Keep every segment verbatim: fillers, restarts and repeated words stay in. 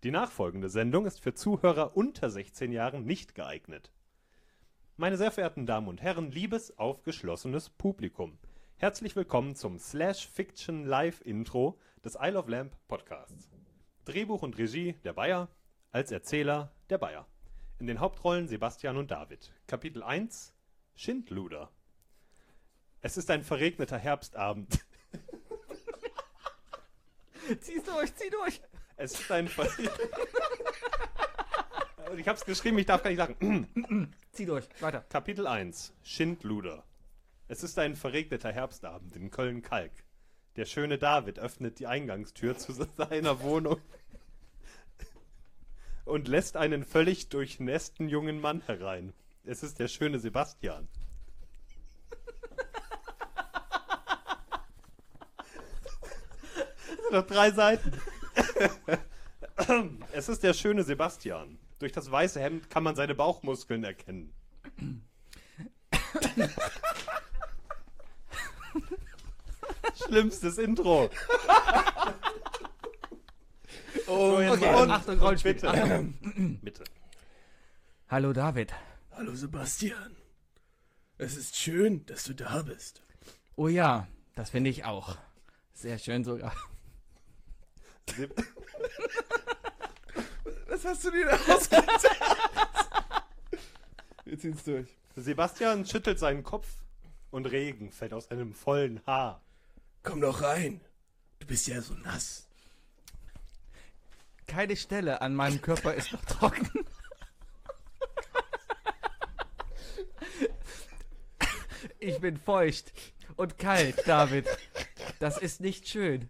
Die nachfolgende Sendung ist für Zuhörer unter sechzehn Jahren nicht geeignet. Meine sehr verehrten Damen und Herren, liebes, aufgeschlossenes Publikum, herzlich willkommen zum Slash Fiction Live Intro des Isle of Lamp Podcasts. Drehbuch und Regie der Bayer, als Erzähler der Bayer. In den Hauptrollen Sebastian und David. Kapitel eins, Schindluder. Es ist ein verregneter Herbstabend. Zieh's durch, zieh durch! Es ist ein Ver Ich hab's geschrieben, ich darf gar nicht sagen. Zieh durch, weiter. Kapitel eins, Schindluder. Es ist ein verregneter Herbstabend in Köln-Kalk. Der schöne David öffnet die Eingangstür zu seiner Wohnung und lässt einen völlig durchnässten jungen Mann herein. Es ist der schöne Sebastian. Das sind noch drei Seiten. Es ist der schöne Sebastian. Durch das weiße Hemd kann man seine Bauchmuskeln erkennen. Schlimmstes Intro. Oh, jetzt okay, und, Achtung, Rollenspiel. bitte. Achtung. Bitte. Hallo David. Hallo Sebastian. Es ist schön, dass du da bist. Oh ja, das finde ich auch. Sehr schön sogar. Se Was hast du dir da ausgedacht? Jetzt zieh's durch. Sebastian schüttelt seinen Kopf und Regen fällt aus einem vollen Haar. Komm doch rein. Du bist ja so nass. Keine Stelle an meinem Körper ist noch trocken. Ich bin feucht und kalt, David. Das ist nicht schön.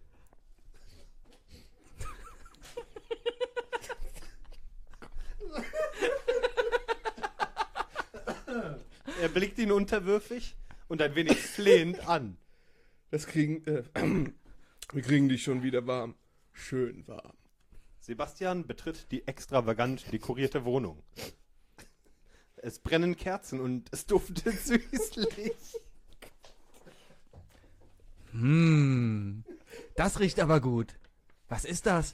Er blickt ihn unterwürfig und ein wenig flehend an. Das kriegen, äh, wir kriegen dich schon wieder warm. Schön warm. Sebastian betritt die extravagant dekorierte Wohnung. Es brennen Kerzen und es duftet süßlich. Hm, das riecht aber gut. Was ist das?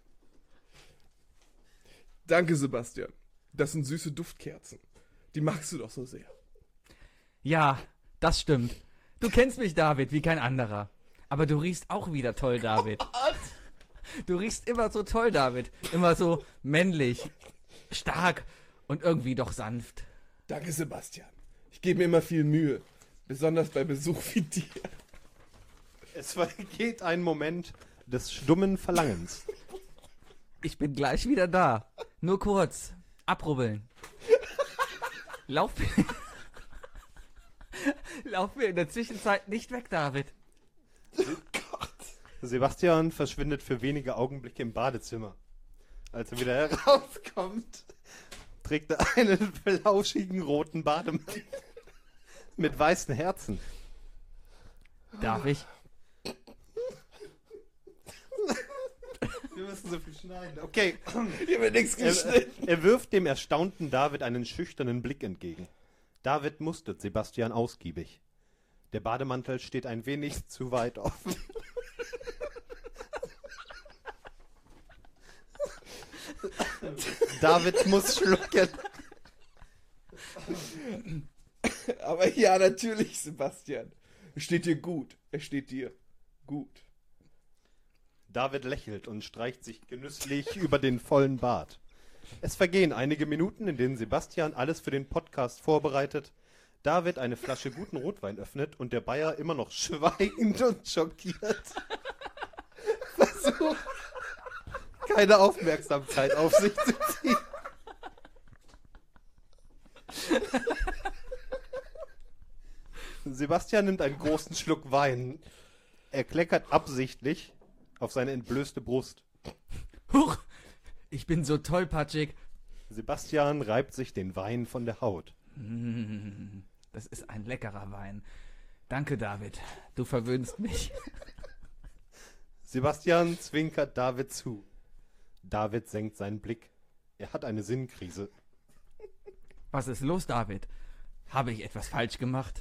Danke, Sebastian. Das sind süße Duftkerzen. Die magst du doch so sehr. Ja, das stimmt. Du kennst mich, David, wie kein anderer. Aber du riechst auch wieder toll, David. Du riechst immer so toll, David. Immer so männlich, stark und irgendwie doch sanft. Danke, Sebastian. Ich gebe mir immer viel Mühe. Besonders bei Besuch wie dir. Es vergeht ein Moment des stummen Verlangens. Ich bin gleich wieder da. Nur kurz. Abrubbeln. Lauf mir. Lauf mir in der Zwischenzeit nicht weg, David. Sebastian verschwindet für wenige Augenblicke im Badezimmer. Als er wieder herauskommt, trägt er einen flauschigen roten Bademantel mit weißen Herzen. Darf ich? Wir müssen so viel schneiden. Okay. Hier wird nichts Er, geschnitten. er wirft dem erstaunten David einen schüchternen Blick entgegen. David mustert Sebastian ausgiebig. Der Bademantel steht ein wenig zu weit offen. David muss schlucken. Aber ja, natürlich, Sebastian. Es steht dir gut. Es steht dir gut. David lächelt und streicht sich genüsslich über den vollen Bart. Es vergehen einige Minuten, in denen Sebastian alles für den Podcast vorbereitet, David eine Flasche guten Rotwein öffnet und der Bayer immer noch schweigend und schockiert versucht, keine Aufmerksamkeit auf sich zu ziehen. Sebastian nimmt einen großen Schluck Wein. Er kleckert absichtlich auf seine entblößte Brust. Huch! Ich bin so tollpatschig. Sebastian reibt sich den Wein von der Haut. Mm, Das ist ein leckerer Wein. Danke, David. Du verwöhnst mich. Sebastian zwinkert David zu. David senkt seinen Blick. Er hat eine Sinnkrise. Was ist los, David? Habe ich etwas falsch gemacht?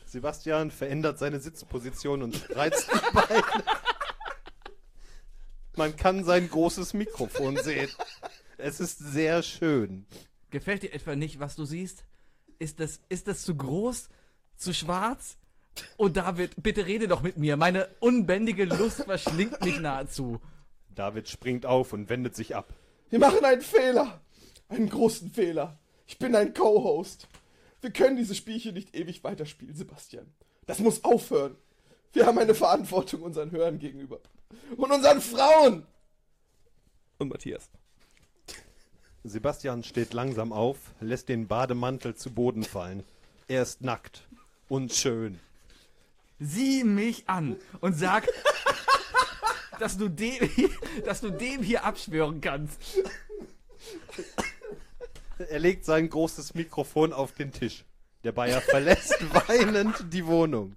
Sebastian verändert seine Sitzposition und spreizt die Beine. Man kann sein großes Mikrofon sehen. Es ist sehr schön. Gefällt dir etwa nicht, was du siehst? Ist das, ist das zu groß? Zu schwarz? Oh David, bitte rede doch mit mir. Meine unbändige Lust verschlingt mich nahezu. David springt auf und wendet sich ab. Wir machen einen Fehler. Einen großen Fehler. Ich bin ein Co-Host. Wir können dieses Spielchen nicht ewig weiterspielen, Sebastian. Das muss aufhören. Wir haben eine Verantwortung unseren Hörern gegenüber. Und unseren Frauen. Und Matthias. Sebastian steht langsam auf, lässt den Bademantel zu Boden fallen. Er ist nackt und schön. Sieh mich an und sag, dass du dem, dass du dem hier abschwören kannst. Er legt sein großes Mikrofon auf den Tisch. Der Bayer verlässt weinend die Wohnung.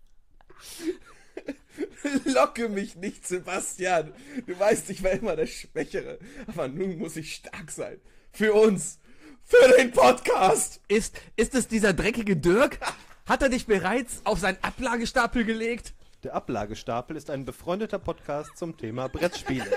Locke mich nicht, Sebastian. Du weißt, ich war immer der Schwächere. Aber nun muss ich stark sein. Für uns. Für den Podcast. Ist, ist es dieser dreckige Dirk? Hat er dich bereits auf seinen Ablagestapel gelegt? Der Ablagestapel ist ein befreundeter Podcast zum Thema Brettspiele.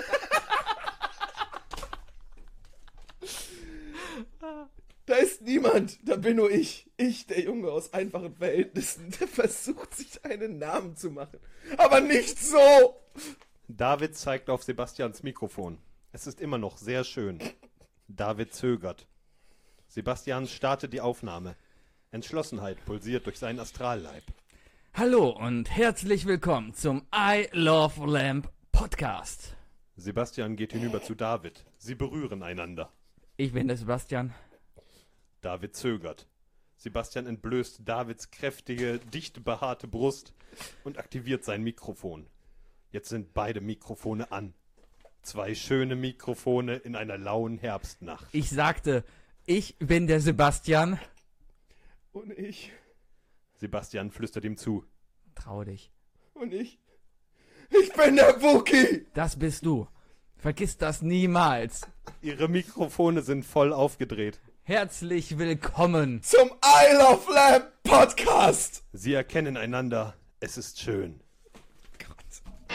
Da ist niemand, da bin nur ich. Ich, der Junge aus einfachen Verhältnissen, der versucht, sich einen Namen zu machen. Aber nicht so! David zeigt auf Sebastians Mikrofon. Es ist immer noch sehr schön. David zögert. Sebastian startet die Aufnahme. Entschlossenheit pulsiert durch seinen Astralleib. Hallo und herzlich willkommen zum I Love Lamp Podcast. Sebastian geht hinüber zu David. Sie berühren einander. Ich bin der Sebastian. David zögert. Sebastian entblößt Davids kräftige, dicht behaarte Brust und aktiviert sein Mikrofon. Jetzt sind beide Mikrofone an. Zwei schöne Mikrofone in einer lauen Herbstnacht. Ich sagte, ich bin der Sebastian. Und ich, Sebastian flüstert ihm zu. Trau dich. und ich, ich bin der Wookie! Das bist du. Vergiss das niemals. Ihre Mikrofone sind voll aufgedreht. Herzlich willkommen. Zum I Love Lamp Podcast! Sie erkennen einander. Es ist schön. Gott.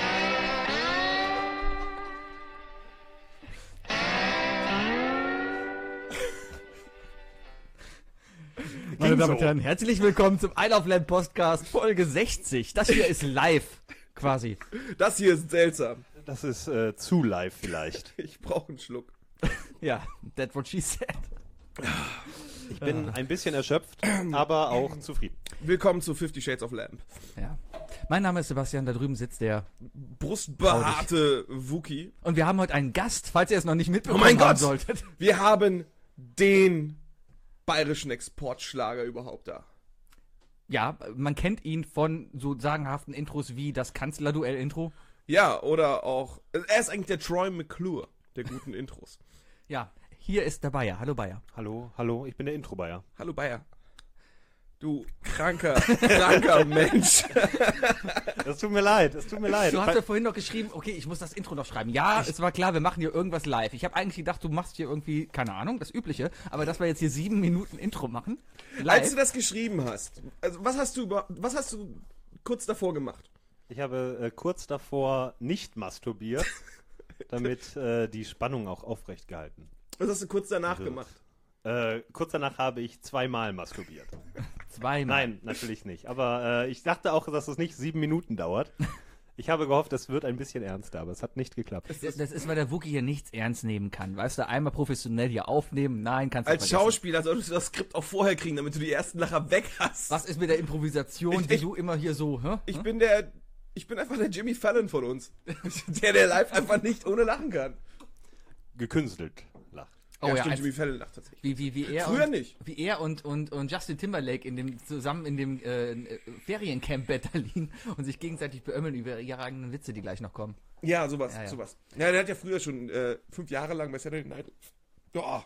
Meine Damen so. und Herren, herzlich willkommen zum I Love Lamp Podcast Folge sechzig. Das hier ist live, quasi. Das hier ist seltsam. Das ist äh, zu live vielleicht. Ich brauche einen Schluck. Ja, that's what she said. Ich bin ein bisschen erschöpft, aber auch zufrieden. Willkommen zu Fifty Shades of Lamp. Ja. Mein Name ist Sebastian, da drüben sitzt der. Brustbehaarte Wookie. Und wir haben heute einen Gast, falls ihr es noch nicht mitbekommen Oh mein haben Gott! solltet. Wir haben den bayerischen Exportschlager überhaupt da. Ja, man kennt ihn von so sagenhaften Intros wie das Kanzlerduell-Intro. Ja, oder auch, er ist eigentlich der Troy McClure der guten Intros. Ja, hier ist der Bayer. Hallo Bayer. Hallo, hallo, ich bin der Intro-Bayer. Hallo Bayer. Du kranker, kranker Mensch. Es tut mir leid, es tut mir leid. Du hast ja vorhin noch geschrieben, okay, ich muss das Intro noch schreiben. Ja, es war klar, wir machen hier irgendwas live. Ich habe eigentlich gedacht, du machst hier irgendwie, keine Ahnung, das Übliche, aber dass wir jetzt hier sieben Minuten Intro machen. Live. Als du das geschrieben hast, also was hast du über, was hast du kurz davor gemacht? Ich habe äh, kurz davor nicht masturbiert, damit äh, die Spannung auch aufrecht gehalten. Was hast du kurz danach So. gemacht? Äh, kurz danach habe ich zweimal masturbiert. Zweimal. Nein, natürlich nicht. Aber äh, ich dachte auch, dass es nicht sieben Minuten dauert. Ich habe gehofft, es wird ein bisschen ernster, aber es hat nicht geklappt. Das, das ist, weil der Wookie hier nichts ernst nehmen kann. Weißt du, einmal professionell hier aufnehmen, nein, kannst du Als vergessen. Schauspieler solltest du das Skript auch vorher kriegen, damit du die ersten Lacher weg hast. Was ist mit der Improvisation, Ich- die ich- du immer hier so, hä? Ich Hä? bin der, ich bin einfach der Jimmy Fallon von uns. Der, der live einfach nicht ohne lachen kann. Gekünstelt lacht. Oh ja, ja, stimmt, als, Jimmy Fallon lacht tatsächlich. wie, wie, wie er Früher und, nicht. Wie er und, und, und Justin Timberlake in dem, zusammen in dem äh, Feriencamp Berlin und sich gegenseitig beömmeln über ihre eigenen Witze, die gleich noch kommen. Ja, sowas, Ja, ja. sowas. Ja, der hat ja früher schon äh, fünf Jahre lang bei Saturday Night. Oh,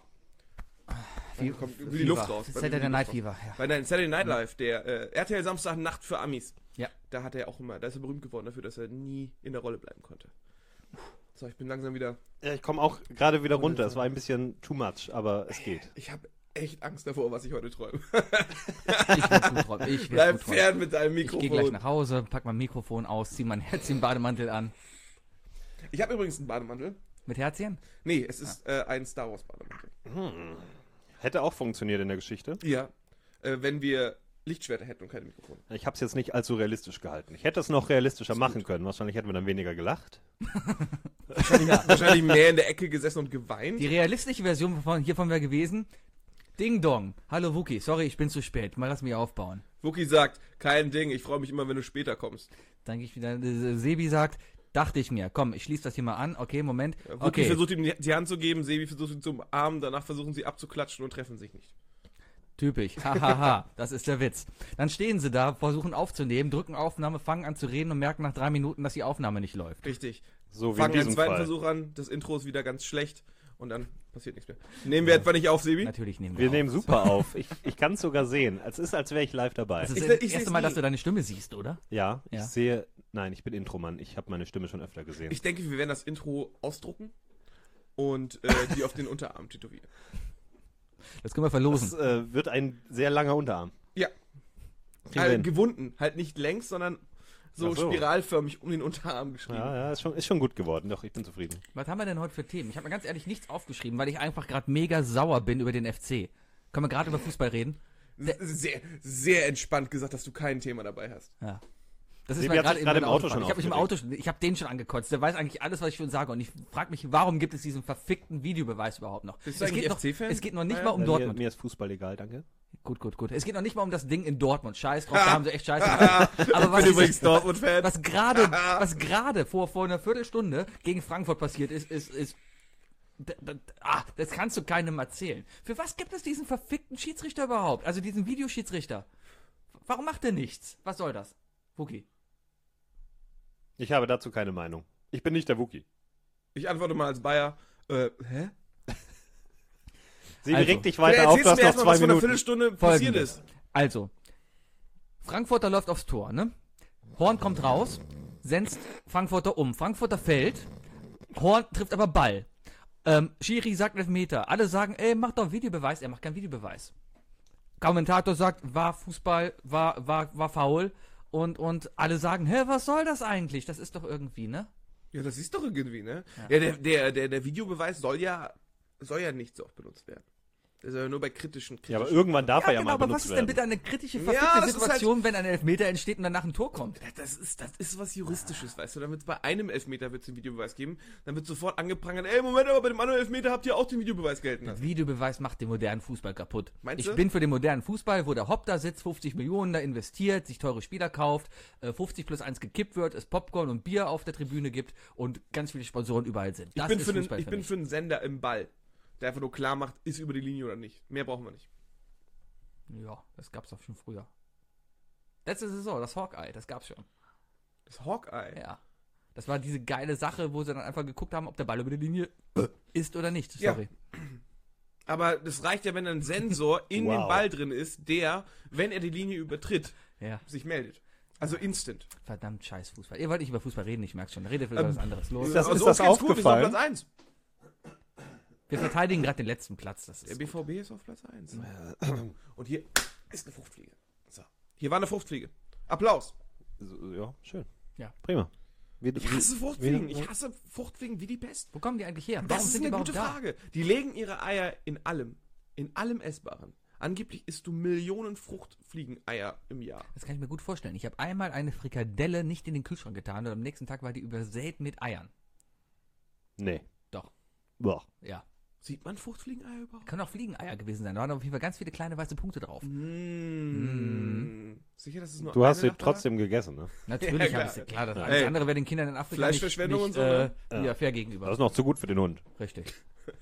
Wie, kommt wie die Luft raus. Bei mir Saturday die Night Luft Fever, ja. Bei nein, Saturday Night Live, der äh, R T L Samstag Nacht für Amis. Ja. Da hat er auch immer, da ist er berühmt geworden dafür, dass er nie in der Rolle bleiben konnte. So, ich bin langsam wieder. Ja, ich komme auch gerade wieder runter. Es war ein bisschen too much, aber es geht. Ich habe echt Angst davor, was ich heute träume. Ich werde gut träumen. Ich werd Bleib gut träumen. fern mit deinem Ich gehe gleich Mikrofon. nach Hause, pack mein Mikrofon aus, zieh mein Herz im Bademantel an. Ich habe übrigens einen Bademantel. Mit Herzchen? Nee, es ist äh, ein Star Wars Bademantel. Hm. Hätte auch funktioniert in der Geschichte. Ja. Äh, wenn wir Lichtschwerter hätten und keine Mikrofone. Ich habe es jetzt nicht allzu realistisch gehalten. Ich hätte es noch realistischer Ist machen gut. können. Wahrscheinlich hätten wir dann weniger gelacht. Wahrscheinlich, wahrscheinlich mehr in der Ecke gesessen und geweint. Die realistische Version von, hiervon wäre gewesen: Ding Dong. Hallo Wookie, sorry, ich bin zu spät. Mal lass mich aufbauen. Wookie sagt, kein Ding, ich freue mich immer, wenn du später kommst. Dann gehe ich wieder. Äh, Sebi sagt: Dachte ich mir. Komm, ich schließe das hier mal an. Okay, Moment. Ja, Wookie Okay. versucht ihm die, die Hand zu geben, Sebi versucht ihn zu umarmen, danach versuchen sie abzuklatschen und treffen sich nicht. Typisch. Hahaha. Das ist der Witz. Dann stehen sie da, versuchen aufzunehmen, drücken Aufnahme, fangen an zu reden und merken nach drei Minuten, dass die Aufnahme nicht läuft. Richtig. So wie Fangen in einen diesem zweiten Fall. Versuch an, das Intro ist wieder ganz schlecht und dann passiert nichts mehr. Nehmen wir etwa nicht auf, Sebi? Natürlich nehmen wir Wir auf. nehmen super auf. Ich, ich kann es sogar sehen. Es ist, als wäre ich live dabei. Das ist Ich- das ich erste seh's Mal, nie. dass du deine Stimme siehst, oder? Ja, ich Ja. sehe. Nein, ich bin Intromann. Ich habe meine Stimme schon öfter gesehen. Ich denke, wir werden das Intro ausdrucken und äh, die auf den Unterarm tätowieren. Das können wir verlosen. Das äh, wird ein sehr langer Unterarm. Ja. Kriegen wir Äh, hin. gewunden, halt nicht längs, sondern so, Ach so. spiralförmig um den Unterarm geschrieben. Ja, ja, ist schon, ist schon gut geworden. Doch, ich bin zufrieden. Was haben wir denn heute für Themen? Ich habe mir ganz ehrlich nichts aufgeschrieben, weil ich einfach gerade mega sauer bin über den F C. Können wir gerade über Fußball reden? S- Sehr, sehr entspannt gesagt, dass du kein Thema dabei hast. Ja. Das Sebi mir hat gerade sich in gerade meinem im Auto Auto schon Ich habe mich im Auto schon, ich habe den schon angekotzt. Der weiß eigentlich alles, was ich schon sage. Und ich frage mich, warum gibt es diesen verfickten Videobeweis überhaupt noch? Bist du es, eigentlich geht noch F C-Fan? es geht noch nicht Ja, mal um Äh, Dortmund. Mir, mir ist Fußball egal, danke. Gut, gut, gut. Es geht noch nicht mal um das Ding in Dortmund. Scheiß drauf, da haben sie echt Scheiße gemacht. Aber Ich was, bin übrigens Dortmund-Fan. was gerade, was gerade vor, vor einer Viertelstunde gegen Frankfurt passiert ist, ist, ist d- d- ah, das kannst du keinem erzählen. Für was gibt es diesen verfickten Schiedsrichter überhaupt? Also diesen Videoschiedsrichter. Warum macht er nichts? Was soll das? Wookie. Ich habe dazu keine Meinung. Ich bin nicht der Wookie. Ich antworte mal als Bayer. Äh, hä? Sebi, Also, reg dich Vielleicht weiter auf, du erzählst hast mir noch erstmal, zwei was vor einer Minuten. Viertelstunde passiert Folgendes. ist. Also, Frankfurter läuft aufs Tor, ne? Horn kommt raus, senzt Frankfurter um. Frankfurter fällt, Horn trifft aber Ball. Ähm, Schiri sagt Elfmeter. Alle sagen, ey, mach doch Videobeweis. Er macht keinen Videobeweis. Kommentator sagt, war Fußball, war, war, war faul. Und, und alle sagen, hä, was soll das eigentlich? Das ist doch irgendwie, ne? Ja, das ist doch irgendwie, ne? Ja, der, der, der, der Videobeweis soll ja, soll ja nicht so oft benutzt werden. Der soll ja nur bei kritischen, kritischen. Ja, aber irgendwann darf er ja genau, mal aber benutzt was ist denn werden. bitte eine kritische, Ja, verfickte das ist Situation, wenn ein Elfmeter entsteht und danach ein Tor kommt? Das ist, das ist was Juristisches, weißt du? Dann wird bei einem Elfmeter wird's den Videobeweis geben, dann wird sofort angeprangert, ey, Moment, aber bei dem anderen Elfmeter habt ihr auch den Videobeweis gelten Der lassen. Videobeweis macht den modernen Fußball kaputt. Meinst ich du? bin für den modernen Fußball, wo der Hopp da sitzt, fünfzig Millionen da investiert, sich teure Spieler kauft, äh, fünfzig plus eins gekippt wird, es Popcorn und Bier auf der Tribüne gibt und ganz viele Sponsoren überall sind. Ich Das bin, ist für den, Fußball ich für bin mich. für einen Sender im Ball, der einfach nur klar macht, ist über die Linie oder nicht. Mehr brauchen wir nicht. Ja, das gab's doch schon früher. Letzte Saison, das Hawkeye, das gab's schon. Das Hawkeye. Ja. Das war diese geile Sache, wo sie dann einfach geguckt haben, ob der Ball über die Linie ist oder nicht. Ja. Sorry. Aber das reicht ja, wenn ein Sensor in Wow. dem Ball drin ist, der, wenn er die Linie übertritt, Ja. sich meldet. Also instant. Verdammt scheiß Fußball. Ihr wollt nicht über Fußball reden, ich merke schon. Redet über Ähm, was anderes. Los. ist das- Also ist das uns geht's gut, wir sind auf aufgefallen? Platz eins. Wir verteidigen gerade den letzten Platz. Das Der ist B V B ist auf Platz eins. Und hier ist eine Fruchtfliege. So. Hier war eine Fruchtfliege. Applaus. So, ja, schön. Ja. Prima. Wie, Ich hasse Fruchtfliegen. wie- Ich hasse Fruchtfliegen wie die Pest. Wo kommen die eigentlich her? Warum Das ist sind die eine überhaupt gute da? Frage. Die legen ihre Eier in allem. In allem Essbaren. Angeblich isst du Millionen Fruchtfliegen-Eier im Jahr. Das kann ich mir gut vorstellen. Ich habe einmal eine Frikadelle nicht in den Kühlschrank getan und am nächsten Tag war die übersät mit Eiern. Nee. Doch. Boah. Ja. Sieht man Fruchtfliegeneier überhaupt? Können auch Fliegeneier gewesen sein. Da waren auf jeden Fall ganz viele kleine weiße Punkte drauf. Mmh. Sicher, dass es nur Du hast eine sie Nacht war? trottem gegessen, ne? Natürlich Ja, habe klar. ich sie. Klar, das Ey. alles andere wäre den Kindern in Afrika nicht, Fleischverschwendung nicht und so, ne? äh, ja, fair gegenüber. Das ist noch zu gut für den Hund. Richtig.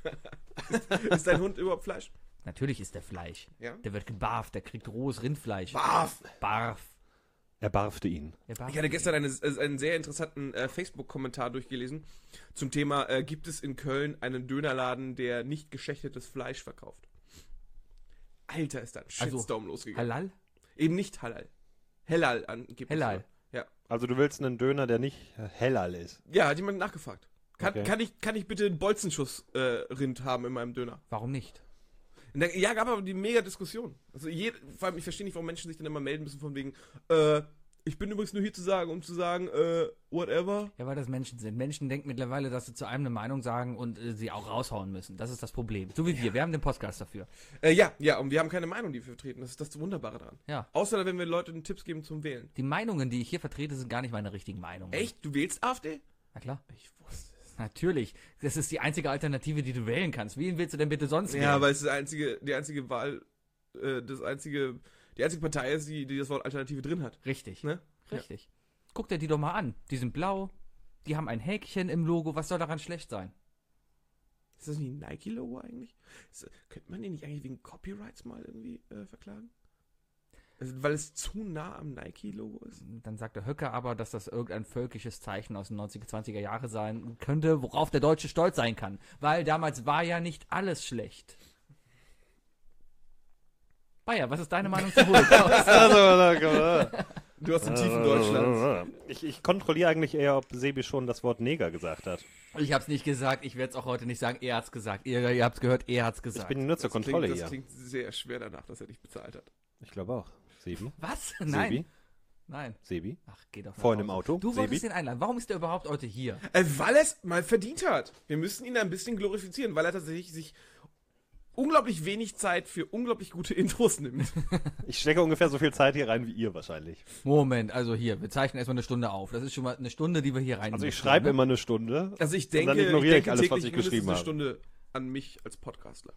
Ist dein Hund überhaupt Fleisch? Natürlich ist der Fleisch. Ja. Der wird gebarft, der kriegt rohes Rindfleisch. Barf. Barf. Er barfte ihn. Der barft. Ich hatte gestern eine, äh, einen sehr interessanten äh, Facebook-Kommentar durchgelesen zum Thema, äh, gibt es in Köln einen Dönerladen, der nicht geschächtetes Fleisch verkauft? Alter, ist da ein Also, Shitstorm losgegangen. Halal? Eben nicht Halal. Hellal angeblich. Hellal. Ja. Also du willst einen Döner, der nicht hellal ist. Ja, hat jemand nachgefragt. Kann, Okay. kann, ich, kann ich bitte einen Bolzenschuss-Rind äh, Rind haben in meinem Döner? Warum nicht? Und da, ja, gab aber die mega Diskussion. Also je, vor allem, ich verstehe nicht, warum Menschen sich dann immer melden müssen von wegen, äh, Ich bin übrigens nur hier zu sagen, um zu sagen, äh, whatever. Ja, weil das Menschen sind. Menschen denken mittlerweile, dass sie zu einem eine Meinung sagen und äh, sie auch raushauen müssen. Das ist das Problem. So wie wir. Wir haben den Podcast dafür. Äh, ja, ja, und wir haben keine Meinung, die wir vertreten. Das ist das Wunderbare daran. Ja. Außer wenn wir Leuten Tipps geben zum Wählen. Die Meinungen, die ich hier vertrete, sind gar nicht meine richtigen Meinungen. Echt? Du wählst AfD? Na klar. Ich wusste es. Natürlich. Das ist die einzige Alternative, die du wählen kannst. Wen willst du denn bitte sonst wählen? Ja, weil es die einzige, die einzige Wahl, äh, das einzige, die einzige Partei ist, die, die das Wort Alternative drin hat. Richtig. Ne? Richtig. Ja. Guck dir die doch mal an. Die sind blau, die haben ein Häkchen im Logo. Was soll daran schlecht sein? Ist das nicht ein Nike-Logo eigentlich? Ist, könnte man den nicht eigentlich wegen Copyrights mal irgendwie äh, verklagen? Also, weil es zu nah am Nike-Logo ist? Dann sagt der Höcker aber, dass das irgendein völkisches Zeichen aus den neunziger, zwanziger Jahre sein könnte, worauf der Deutsche stolz sein kann. Weil damals war ja nicht alles schlecht. Bayer, was ist deine Meinung zu Holocaust? Du hast den tiefen Deutschland. Ich, ich kontrolliere eigentlich eher, ob Sebi schon das Wort Neger gesagt hat. Ich hab's nicht gesagt, ich werde es auch heute nicht sagen. Er hat's gesagt. Ihr, ihr habt's gehört, er hat's gesagt. Ich bin nur zur Das Kontrolle klingt, das hier. klingt sehr schwer danach, dass er dich bezahlt hat. Ich glaube auch. Sebi? Was? Nein. Sebi? Nein. Sebi? Ach, geh doch nach Vorhin im Hause. Auto? Du Sebi? wolltest ihn einladen. Warum ist er überhaupt heute hier? Äh, weil er es mal verdient hat. Wir müssen ihn ein bisschen glorifizieren, weil er tatsächlich sich unglaublich wenig Zeit für unglaublich gute Intros nimmt. Ich stecke ungefähr so viel Zeit hier rein wie ihr wahrscheinlich. Moment, also hier, wir zeichnen erstmal eine Stunde auf. Das ist schon mal eine Stunde, die wir hier rein. Also ich schreibe immer eine Stunde. Also ich Und denke, dann ignoriere ich ich denke alles, was täglich ich mindestens geschrieben eine habe. Stunde an mich als Podcastler.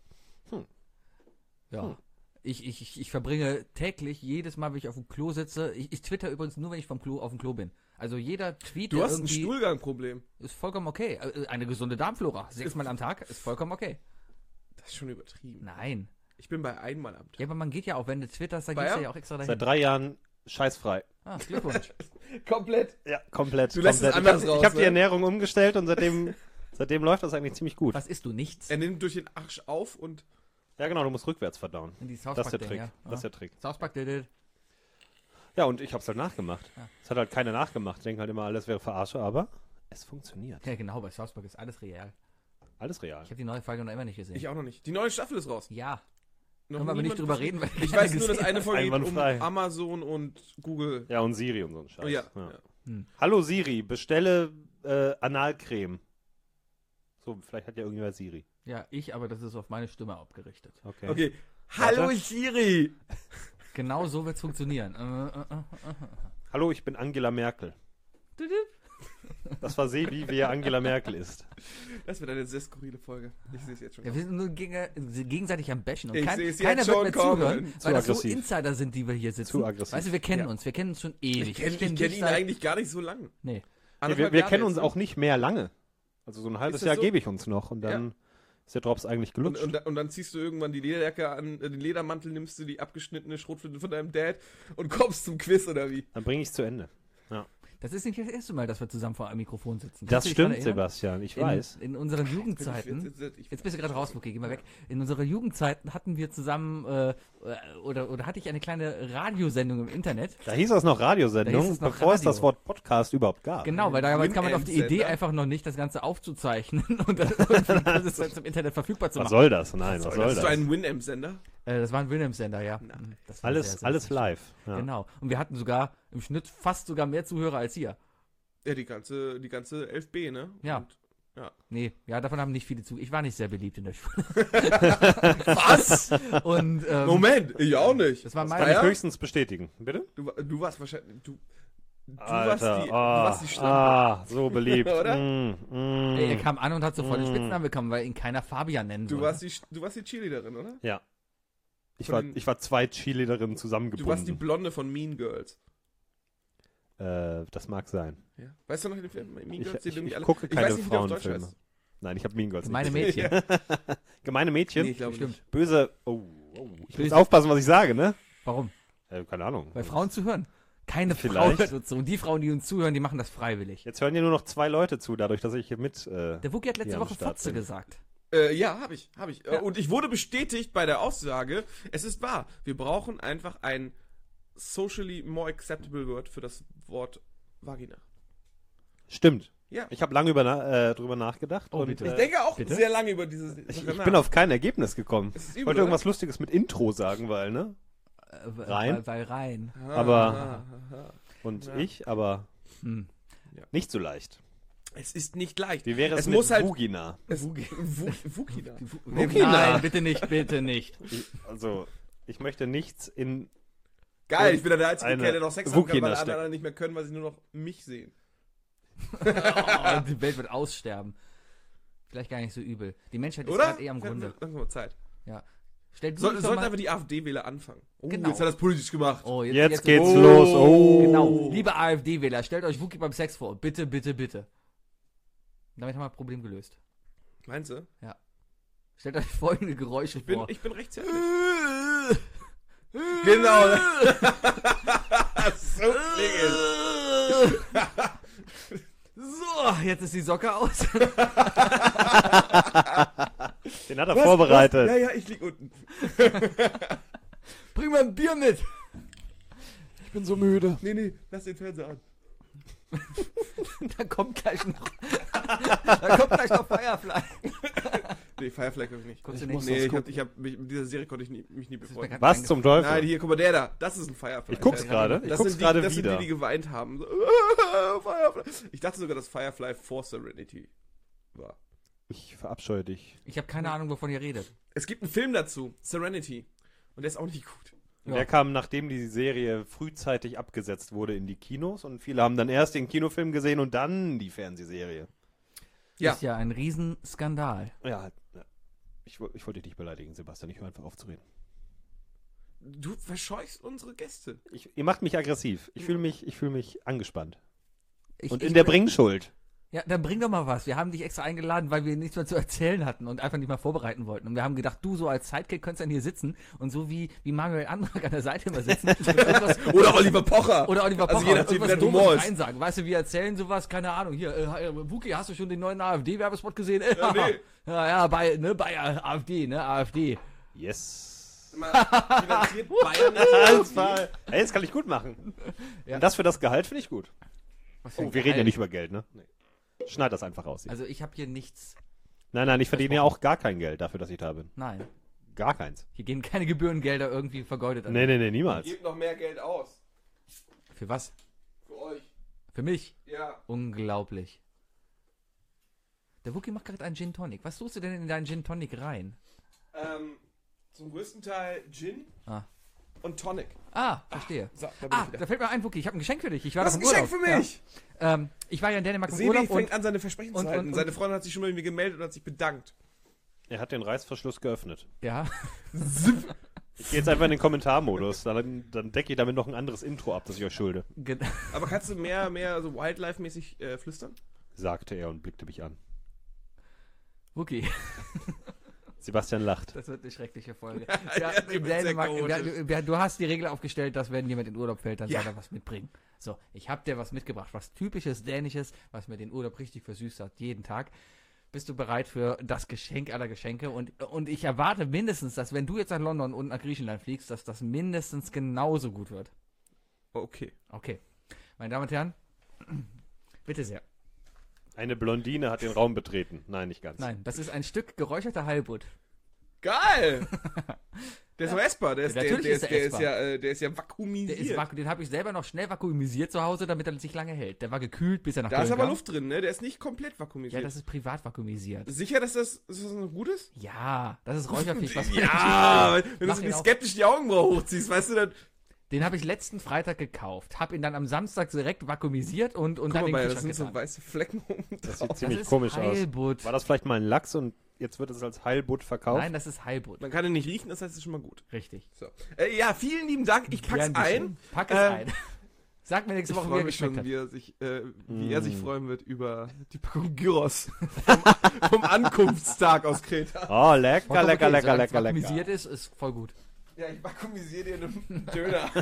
Ja. Hm. Ich, ich, ich, ich verbringe täglich, jedes Mal, wenn ich auf dem Klo sitze, ich, ich twitter übrigens nur, wenn ich vom Klo auf dem Klo bin. Also jeder Tweet, Du der hast ein irgendwie Stuhlgangproblem. ist vollkommen okay. Äh, Eine gesunde Darmflora, sechsmal am Tag, ist vollkommen okay. Das ist schon übertrieben. Nein. Ich bin bei einmal am Tag. Ja, aber man geht ja auch, wenn du twitterst, dann Bayer? gehst du ja auch extra dahin. Seit drei Jahren scheißfrei. Ah, Glückwunsch. Komplett. Ja, komplett. Du lässt es komplett. anders ich raus, hab, ich habe die ne? Ernährung umgestellt und seitdem, seitdem läuft das eigentlich ziemlich gut. Was isst du? Nichts? Er nimmt durch den Arsch auf und Ja genau, du musst rückwärts verdauen. In die Das ist der South Trick. Ja. Das ist der Trick. South Park did it. Ja, und ich hab's halt nachgemacht. Ja. Es hat halt keiner nachgemacht. Ich denke halt immer, alles wäre Verarsche, aber es funktioniert. Ja, genau, bei South Park ist alles real. Alles real. Ich habe die neue Folge noch immer nicht gesehen. ich auch noch nicht. Die neue Staffel ist raus. Ja, Noch können wir aber nicht niemand drüber gesehen. reden, weil Ich keiner weiß nur, dass gesehen eine hat. Folge geht um Einwandfrei. Amazon und Google. Ja, und Siri und so ein Scheiß. Oh ja. Ja. ja. Hm. Hallo Siri, bestelle äh, Analcreme. So, vielleicht hat ja irgendjemand Siri. Ja, ich, aber das ist auf meine Stimme abgerichtet. Okay. Okay. Warte. Hallo Siri! Genau so wird's funktionieren. Äh, äh, äh, äh. Hallo, ich bin Angela Merkel. Das war Sebi, wie er Angela Merkel ist. Das wird eine sehr skurrile Folge. Ich sehe es jetzt schon. Ja, wir sind nur geg gegenseitig am Bashen. Und Ich kein, seh's jetzt keiner wird schon mehr kommen. zuhören, Zu weil das so aggressiv. Insider sind, die wir hier sitzen. Zu aggressiv. Weißt du, wir kennen Ja. uns. Wir kennen uns schon ewig. ich kenne kenn kenn dich ihn seit- eigentlich gar nicht so lange. Nee. Ja, Anderthalb wir wir Jahre kennen jetzt, uns ne? auch nicht mehr lange. Also so ein halbes Ist das Jahr so? gebe ich uns noch und dann ist der Drops eigentlich Und, gelutscht. und, und dann ziehst du irgendwann die Lederjacke an, äh, den Ledermantel, nimmst du die abgeschnittene Schrotflinte von deinem Dad und kommst zum Quiz oder wie? Dann bringe ich es zu Ende. Das ist nicht das erste Mal, dass wir zusammen vor einem Mikrofon sitzen. Kannst Das du dich dran stimmt, erinnern? Sebastian, ich In, weiß. in unseren Jugendzeiten. Ich- ich- ich- Jetzt bist du gerade raus, okay, geh mal weg. In unserer Jugendzeiten hatten wir zusammen, äh, oder, oder hatte ich eine kleine Radiosendung im Internet. Da hieß das noch Da Radiosendung, hieß es noch bevor es Radio. das Wort Podcast überhaupt gab. Genau, weil damals kam man auf die Idee Winamp-Sender. einfach noch nicht, das Ganze aufzuzeichnen und dann irgendwie das ist dann zum Internet verfügbar zu Was machen. soll das? Nein, was soll Hast du das? einen Winamp-Sender? Äh, das war ein Winamp-Sender, ja. Nein. Das war Alles, sehr, sehr alles lustig. live. Ja. Genau. Und wir hatten sogar im Schnitt fast sogar mehr Zuhörer als hier. Ja, die ganze, die ganze elf B, ne? Ja. Und, ja. Nee, ja, davon haben nicht viele zu. Ich war nicht sehr beliebt in der Schule. Was? Und, ähm, Moment, ich auch nicht. Das war Was, meine- Kann ich Bayer? höchstens bestätigen. Bitte? Du, wa- du warst wahrscheinlich. Du, du, Alter, warst, die, du ah, warst die Schlampe. ah, so beliebt. Oder? Mm, mm. Ey, er kam an und hat sofort den Mm. Spitznamen bekommen, weil ihn keiner Fabian nennen Du wollte. warst die, du warst die Cheerleaderin, oder? Ja. Ich Von war, den- ich war zwei Cheerleaderinnen Du warst die zusammengebunden. Blonde von Mean Girls. Äh, das mag sein. Ja. Weißt du noch den Film? Mean Ich, Girls? ich, den irgendwie ich alle- gucke ich keine weiß nicht, wie der auf Deutsch Frauenfilme. heißt. Nein, ich habe Mean Girls Meine nicht Mädchen. Gemeine Mädchen? Nee, ich glaube Stimmt. nicht. Böse. Oh, oh. Ich muss Böse- aufpassen, was ich sage, ne? Warum? Äh, keine Ahnung. Weil Frauen zuhören. Keine Frau Vielleicht. hört uns zu. Und die Frauen, die uns zuhören, die machen das freiwillig. Jetzt hören ja nur noch zwei Leute zu, dadurch, dass ich hier mit. Äh, Der Wookie hat letzte Ja, am Woche Start Fotze bin. gesagt. Äh, ja, habe ich, habe ich. Äh, Ja. Und ich wurde bestätigt bei der Aussage, es ist wahr, wir brauchen einfach ein socially more acceptable word für das Wort Vagina. Stimmt. Ja. Ich habe lange über, na- äh, drüber nachgedacht. Oh, und, bitte. Ich Äh, denke auch bitte? sehr lange über dieses. ich, ich bin auf kein Ergebnis gekommen. Es ist Ich übel, wollte irgendwas oder? Lustiges mit Intro sagen, weil, ne? Äh, Rein? Weil, weil rein. Ah, aber- ah, ah, ah. Und Ja. ich, aber Hm. nicht so leicht. Es ist nicht leicht. Wie wäre es, Es mit muss halt- Vugina? Es, Wu- Wukina. Nee, Wukina. nein, bitte nicht, bitte nicht. Ich, also, ich möchte nichts in... Geil, ich bin dann der einzige Eine Kerl, der noch Sex haben kann, Wukina weil alle stecken. anderen nicht mehr können, weil sie nur noch mich sehen. Oh, die Welt wird aussterben. Vielleicht gar nicht so übel. Die Menschheit ist Oder? gerade eh am Grunde. Langsam mal Zeit. Ja. Stell du Soll, dich doch sollten mal... einfach die AfD-Wähler anfangen. Oh, Genau. jetzt hat er das politisch gemacht. Oh, Jetzt, geht's oh. los. Oh. Genau. Liebe AfD-Wähler, stellt euch Wookie beim Sex vor. Bitte, bitte, bitte. Damit haben wir das Problem gelöst. Meinst du? Stellt euch folgende Geräusche Ich bin, vor. ich bin recht zärtlich. Genau. So klingt es. So, jetzt ist die Socke aus. Den hat er Was? vorbereitet. Was? Ja, ja, ich lieg unten. Bring mal ein Bier mit. Ich bin so müde. Nee, nee, lass den Fernseher an. Da kommt gleich noch. Da kommt gleich noch Firefly. Nee, Firefly kann ich nicht. Guckst du Ich nicht? Nee, ich hab, ich hab, mich, mit dieser Serie konnte ich nie, mich nie Das ist mir befreunden. grad Was zum Teufel? Nein, hier, guck mal, der da. Das ist ein Firefly. Ich guck's Fan. gerade. Ich Das guck's sind die, gerade das sind wieder. die, die geweint haben. So, Firefly. Ich dachte sogar, dass Firefly vor Serenity war. Ich verabscheue dich. Ich habe keine Ahnung, wovon ihr redet. Es gibt einen Film dazu, Serenity. Und der ist auch nicht gut. Und Ja. Der kam, nachdem die Serie frühzeitig abgesetzt wurde, in die Kinos. Und viele haben dann erst den Kinofilm gesehen und dann die Fernsehserie. Ja. Ist ja ein Riesenskandal. Ja, halt, ja. Ich, woll- ich wollte dich nicht beleidigen, Sebastian. Ich höre einfach auf zu reden. Du verscheuchst unsere Gäste. Ich, ihr macht mich aggressiv. Ich fühle mich, ich fühl mich angespannt. Ich, Und ich, in der Bringschuld. Ja, dann bring doch mal was. Wir haben dich extra eingeladen, weil wir nichts mehr zu erzählen hatten und einfach nicht mal vorbereiten wollten. Und wir haben gedacht, du so als Sidekick könntest dann hier sitzen und so wie, wie Manuel Andrak an der Seite immer sitzen. und irgendwas- Oder Oliver Pocher. Oder Oliver Pocher. Also je nachdem, und wie der irgendwas Humor Doofes ist. reinsagen. Weißt du, wir erzählen sowas, keine Ahnung. Hier, äh, äh, Wookie, hast du schon den neuen AfD-Werbespot gesehen? Ja, nee. ja, ja, bei, ne, bei AfD, ne, AfD. Yes. Mal, finanziert Bayern Alles nicht klar. Hey, das kann ich gut machen. Ja. Und das für das Gehalt finde ich gut. Was für ein Oh, wir reden ja Gehalt. nicht über Geld, ne? Nee. Schneid das einfach raus. hier. Also ich habe hier nichts. Nein, nein, ich verdiene ja auch gar kein Geld dafür, dass ich da bin. Nein. Gar keins. Hier gehen keine Gebührengelder irgendwie vergeudet an. Nee, nee, nee, niemals. Gebt noch mehr Geld aus. Für was? Für euch. Für mich? Ja. Unglaublich. Der Wookie macht gerade einen Gin Tonic. Was tust du denn in deinen Gin Tonic rein? Ähm, zum größten Teil Gin Ah. und Tonic. Ah, verstehe. So, da bin Ah, ich wieder. da fällt mir ein, Wookie, ich habe ein Geschenk für dich. Ich war Was doch ein im Geschenk Urlaub. für mich? Ja. Ähm, ich war ja in Dänemark im Sebi Urlaub fängt und an, seine Versprechen und- zu halten. und- Seine Freundin hat sich schon mal mir gemeldet und hat sich bedankt. Er hat den Reißverschluss geöffnet. ja, Ich gehe jetzt einfach in den Kommentarmodus. Dann, dann decke ich damit noch ein anderes Intro ab, das ich euch schulde. ge- Aber kannst du mehr, mehr so Wildlife-mäßig äh, flüstern? Sagte er und blickte mich an. Wookie, Sebastian lacht. das wird eine schreckliche Folge. Ja, Ja, die in wird sehr Dänemark, ja, chaotisch. du, ja, du hast die Regel aufgestellt, dass wenn jemand in Urlaub fällt, dann Ja. soll er was mitbringen. So, ich habe dir was mitgebracht, was typisches Dänisches, was mir den Urlaub richtig versüßt hat, jeden Tag. Bist du bereit für das Geschenk aller Geschenke? Und, und ich erwarte mindestens, dass wenn du jetzt nach London und nach Griechenland fliegst, dass das mindestens genauso gut wird. Okay. Okay. Meine Damen und Herren, bitte sehr. Eine Blondine hat den Raum betreten. Nein, nicht ganz. Nein, das ist ein Stück geräucherter Heilbutt. Geil! Der ist so essbar. Der ist, Ja, der, natürlich der, ist ist, er der, ist essbar. ja, äh, der ist ja Der vakuumisiert. ist vaku- den habe ich selber noch schnell vakuumisiert zu Hause, damit er sich lange hält. Der war gekühlt, bis er nach da Köln ist aber kam. Luft drin, ne? Der ist nicht komplett Ja, vakuumisiert. das ist privat vakuumisiert. Sicher, dass das, dass das noch gut ist? Ja, das ist Räucherfisch. Was Ja, wenn du Mach so ihn wie auf. skeptisch die Augenbraue hochziehst, weißt du, dann... Den habe ich letzten Freitag gekauft. Hab ihn dann am Samstag direkt vakuumisiert und, und Guck dann mal, in bei, den das Kühlschrank sind so getan. weiße Flecken oben Das drauf. sieht ziemlich das ist komisch aus. Heilbutt. War das vielleicht mal ein Lachs und jetzt wird es als Heilbutt verkauft? Nein, das ist Heilbutt. Man kann ihn nicht riechen, das heißt, es ist schon mal gut. Richtig. So. Äh, ja, vielen lieben Dank. Ich pack's Gern geschehen. ein. Pack es Ähm, ein. Sag mir nächste Ich Woche, wie freue er mich geschmeckt schon, hat. wie er sich, äh, wie er sich Mm. freuen wird über die Packung Gyros vom, vom Ankunftstag aus Kreta. Oh, lecker, Vollkommen lecker, okay, lecker, solange es lecker, vakuumisiert lecker. ist, ist voll gut. Ja, ich vakuumisiere dir einen Döner.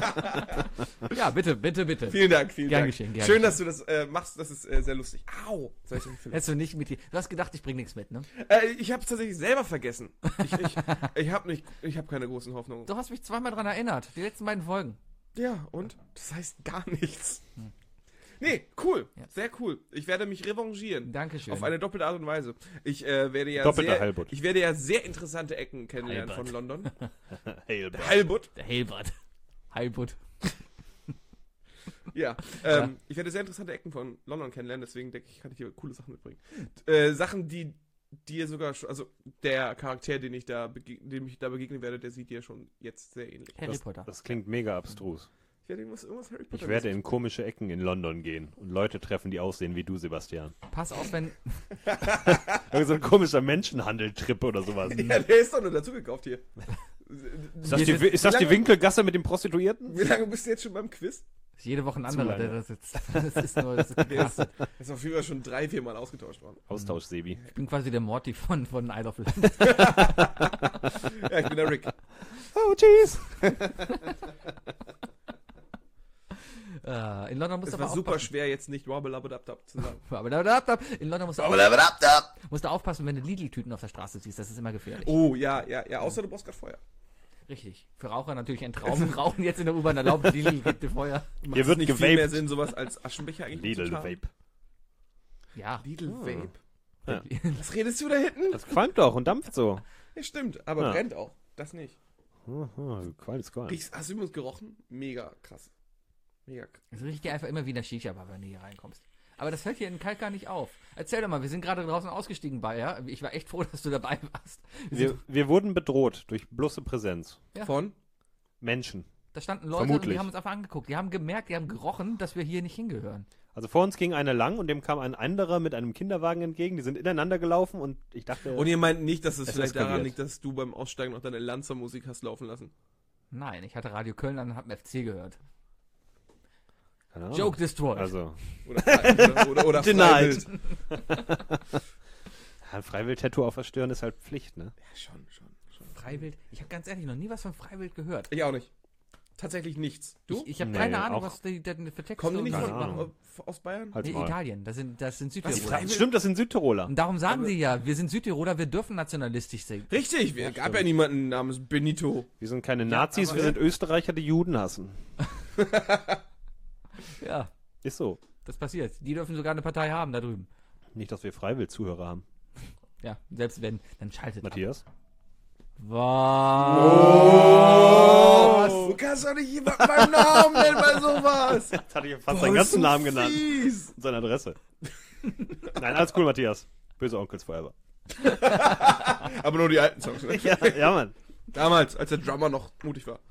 Ja, bitte, bitte, bitte. Vielen Dank, vielen Gern Dank. geschehen, gern Schön, dass du das äh, machst, das ist äh, sehr lustig. Au! Soll ich nicht Hättest du nicht mit dir. Du hast gedacht, ich bringe nichts mit, ne? äh, ich habe es tatsächlich selber vergessen. Ich, ich, ich habe nicht, ich habe keine großen Hoffnungen. Du hast mich zweimal dran erinnert. Die letzten beiden Folgen. Ja, und? Das heißt gar nichts. Nee, cool. Ja. Sehr cool. Ich werde mich revanchieren. Dankeschön. Auf eine doppelte Art und Weise. Ich äh, werde ja Doppelter sehr, Heilbutt. ich werde ja sehr interessante Ecken kennenlernen Heilbutt. von London. Heilbutt. Heilbutt. Der Heilbutt. Heilbutt. Ja, ähm, ich werde sehr interessante Ecken von London kennenlernen, deswegen denke ich, kann ich hier coole Sachen mitbringen. Äh, Sachen, die dir sogar schon, also der Charakter, den ich da bege- dem ich da begegnen werde, der sieht dir schon jetzt sehr ähnlich. Harry Das, Potter. das klingt mega abstrus. Ich werde irgendwas, irgendwas Harry Potter Ich werde in komische Ecken in London gehen und Leute treffen, die aussehen wie du, Sebastian. Pass auf, wenn. Irgend so ein komischer Menschenhandeltrip oder sowas. Ja, der ist doch nur dazu gekauft hier. Ist das, Wir die, sind- ist das wie die lange- Winkelgasse mit den Prostituierten? Wie lange bist du jetzt schon beim Quiz? Jede Woche ein Zu anderer, der lange. da sitzt. Das ist nur, das ist Der ist, gecastet. der ist auf jeden Fall schon drei, vier Mal ausgetauscht worden. Austausch, Sebi. Ich bin quasi der Morty von, von Isle of Lamp. Ja, ich bin der Rick. Oh, jeez. Äh, in London musst Es du war aber super aufpassen. schwer, jetzt nicht Wabbelabadabdab zu sagen. Aber da- da- da- In London musst du, auf, Wabbelabadabdab! musst du aufpassen, wenn du Lidl-Tüten auf der Straße siehst. Das ist immer gefährlich. Oh, ja, ja, ja, außer du brauchst gerade Feuer. Richtig. Für Raucher natürlich ein Traum. Rauchen jetzt in der U-Bahn erlaubt. Lidl gibt dir Feuer. Macht Hier es wird nicht viel mehr gewaped. Sinn, sowas als Aschenbecher eigentlich Lidl zu tragen? Vape. Ja. Lidl Ah. Vape. Ja. Was redest du da hinten? Das qualmt doch und dampft so. Ja, stimmt, aber Ja. brennt auch. Das nicht. Aha, Qualm ist Qualm. Riechst, hast du übrigens gerochen? Mega krass. Mega krass. Das riecht dir einfach immer wie in der Shisha-Bar, wenn du hier reinkommst. Aber das fällt hier in Kalk gar nicht auf. Erzähl doch mal, wir sind gerade draußen ausgestiegen bei, ja? Ich war echt froh, dass du dabei warst. Wir Wir, sind, wir wurden bedroht durch bloße Präsenz. Ja. Von? Menschen. da standen Leute und Vermutlich. die haben uns einfach angeguckt. Die haben gemerkt, die haben gerochen, dass wir hier nicht hingehören. Also vor uns ging einer lang und dem kam ein anderer mit einem Kinderwagen entgegen. Die sind ineinander gelaufen und ich dachte, Und ihr meint nicht, dass es, Es vielleicht daran eskaliert. liegt, dass du beim Aussteigen noch deine Lanzer-Musik hast laufen lassen? Nein, ich hatte Radio Köln an und hab einen F C gehört. keine Ahnung. Joke destroyed. Also, Oder, oder, oder, oder Denied. Freiwild. ein Freiwild-Tattoo auf der Stirn ist halt Pflicht, ne? Ja, schon, schon, schon. Freiwild? Ich habe ganz ehrlich noch nie was von Freiwild gehört. Ich auch nicht. Tatsächlich nichts. Du? Ich, ich habe Nee, keine Ahnung, auch- was die, die für Texte Kommen die nicht und Keine von, was Ahnung. äh, aus Bayern? Halt's Nee, Maul. Italien, das sind, das sind Was, die Südtiroler. Freiwild- Stimmt, das sind Südtiroler. Und darum sagen Aber- sie ja, wir sind Südtiroler, wir dürfen nationalistisch sein. Richtig, es gab ja niemanden namens Benito. Wir sind keine Nazis, aber- wir sind Österreicher, die Juden hassen. Ja, Ist so. das passiert. Die dürfen sogar eine Partei haben da drüben. Nicht, dass wir Freiwild-Zuhörer haben. Ja, selbst wenn, dann schaltet ab. Matthias? Was? Du kannst doch nicht jemanden beim Namen nennen bei sowas. Jetzt hatte ich fast Boah, seinen ist ganzen so Namen genannt. fies. Und seine Adresse. Nein, alles cool, Matthias. Böse Onkels forever. Aber nur die alten Songs, ne? Ja, ja, Mann. Damals, als der Drummer noch mutig war.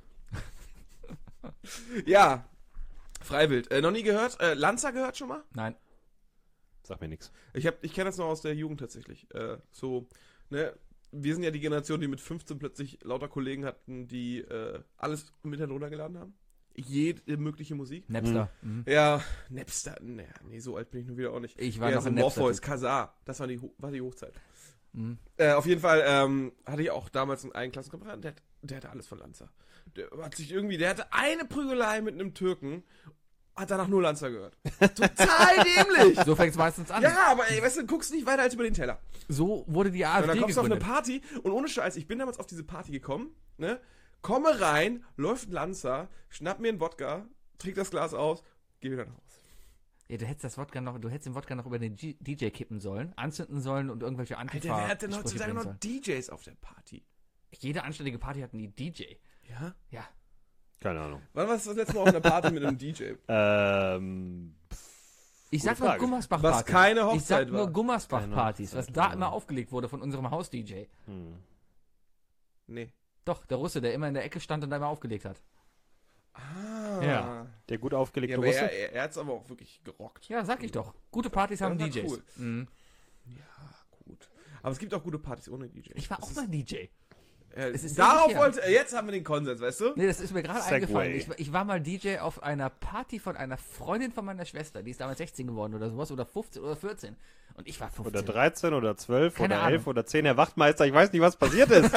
Ja, Freiwild. Äh, noch nie gehört? Äh, Lanza gehört schon mal? Nein. Sag mir nix. Ich, hab- ich kenne das noch aus der Jugend tatsächlich. Äh, so, ne, wir sind ja die Generation, die mit fünfzehn plötzlich lauter Kollegen hatten, die äh, alles im Internet runtergeladen haben. Jede mögliche Musik. Napster. Mhm. Ja, Napster, ne, nee, so alt bin ich nun wieder auch nicht. Ich war ja, noch so ein Napster. Morpheus, Kazaa, das war die, Ho- war die Hochzeit. Mhm. Äh, auf jeden Fall ähm, hatte ich auch damals einen, einen Klassenkameraden, der, hat- der hatte alles von Lanza. Der hat sich irgendwie, der hatte eine Prügelei mit einem Türken, hat danach nur Lanza gehört. Total dämlich! So fängt es meistens an. Ja, aber ey, weißt du, guckst nicht weiter als über den Teller. So wurde die Und AfD dann kommst du auf eine gegründet. Party und ohne Scheiß, ich bin damals auf diese Party gekommen, ne? Komme rein, läuft ein Lanza, schnapp mir einen Wodka, trink das Glas aus, geh wieder nach Hause. Ja, du hättest das Wodka noch, du hättest den Wodka noch über den G- D J kippen sollen, anzünden sollen und irgendwelche Alter, Antifa wer hat denn Sprüche heutzutage bringen noch sollen. D Js auf der Party? Jede anständige Party hat einen D J. Ja? Ja. Keine Ahnung. Wann warst du das letzte Mal auf einer Party mit einem D J? Ähm. Ich Gute sag nur Frage. Gummersbach-Partys. Was keine Ich Hochzeit sag nur war. Gummersbach-Partys, Keine was Hochzeit, da ja. immer aufgelegt wurde von unserem Haus-D J. Hm. Nee. Doch, der Russe, der immer in der Ecke stand und da immer aufgelegt hat. Ah. Ja. Der gut aufgelegte Ja, aber Russe. er, er, er hat's aber auch wirklich gerockt. Ja, sag ich doch. Gute Partys haben Das D war Js. cool. Mhm. Ja, gut. Aber es gibt auch gute Partys ohne D J. Ich war Das auch ist- mal D J. Äh, Es ist darauf ewig her. wollte, äh, jetzt haben wir den Konsens, weißt du? Nee, das ist mir gerade Segway. eingefallen. Ich, war- ich war mal D J auf einer Party von einer Freundin von meiner Schwester. Die ist damals sechzehn geworden oder sowas. Oder fünfzehn oder vierzehn. Und ich war fünfzehn. Oder dreizehn oder zwölf Keine oder Ahnung. elf oder zehn, Herr Wachtmeister. Ich weiß nicht, was passiert ist.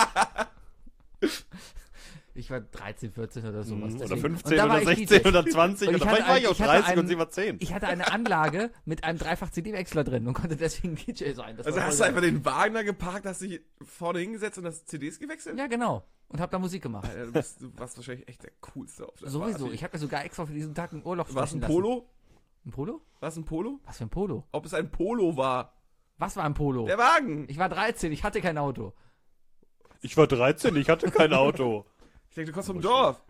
Ich war dreizehn, vierzehn oder sowas. Mhm. Oder deswegen. fünfzem Und da war oder ich sechzehn D J. oder zwanzig. Und Und ich vielleicht hatte war ich ein- auch ich hatte dreißig und einen- sie war zehn. Ich hatte eine Anlage mit einem Dreifach-C D-Wechsler drin und konnte deswegen D J sein. Das Also war hast du voll einfach den Wagner geparkt, hast dich vorne hingesetzt und hast C Ds gewechselt? geil. Ja, genau. Und hab da Musik gemacht. Alter, du, bist, du warst wahrscheinlich echt der Coolste auf der Sowieso. Party. Ich habe mir sogar extra für diesen Tag einen Urlaub War es ein stechen lassen. Polo? Ein Polo? War es ein Polo? Was für ein Polo? Ob es ein Polo war? Was war ein Polo? Der Wagen! Ich war dreizehn, ich hatte kein Auto. Ich war dreizehn, ich hatte kein Auto. Ich denke, du kommst vom Dorf.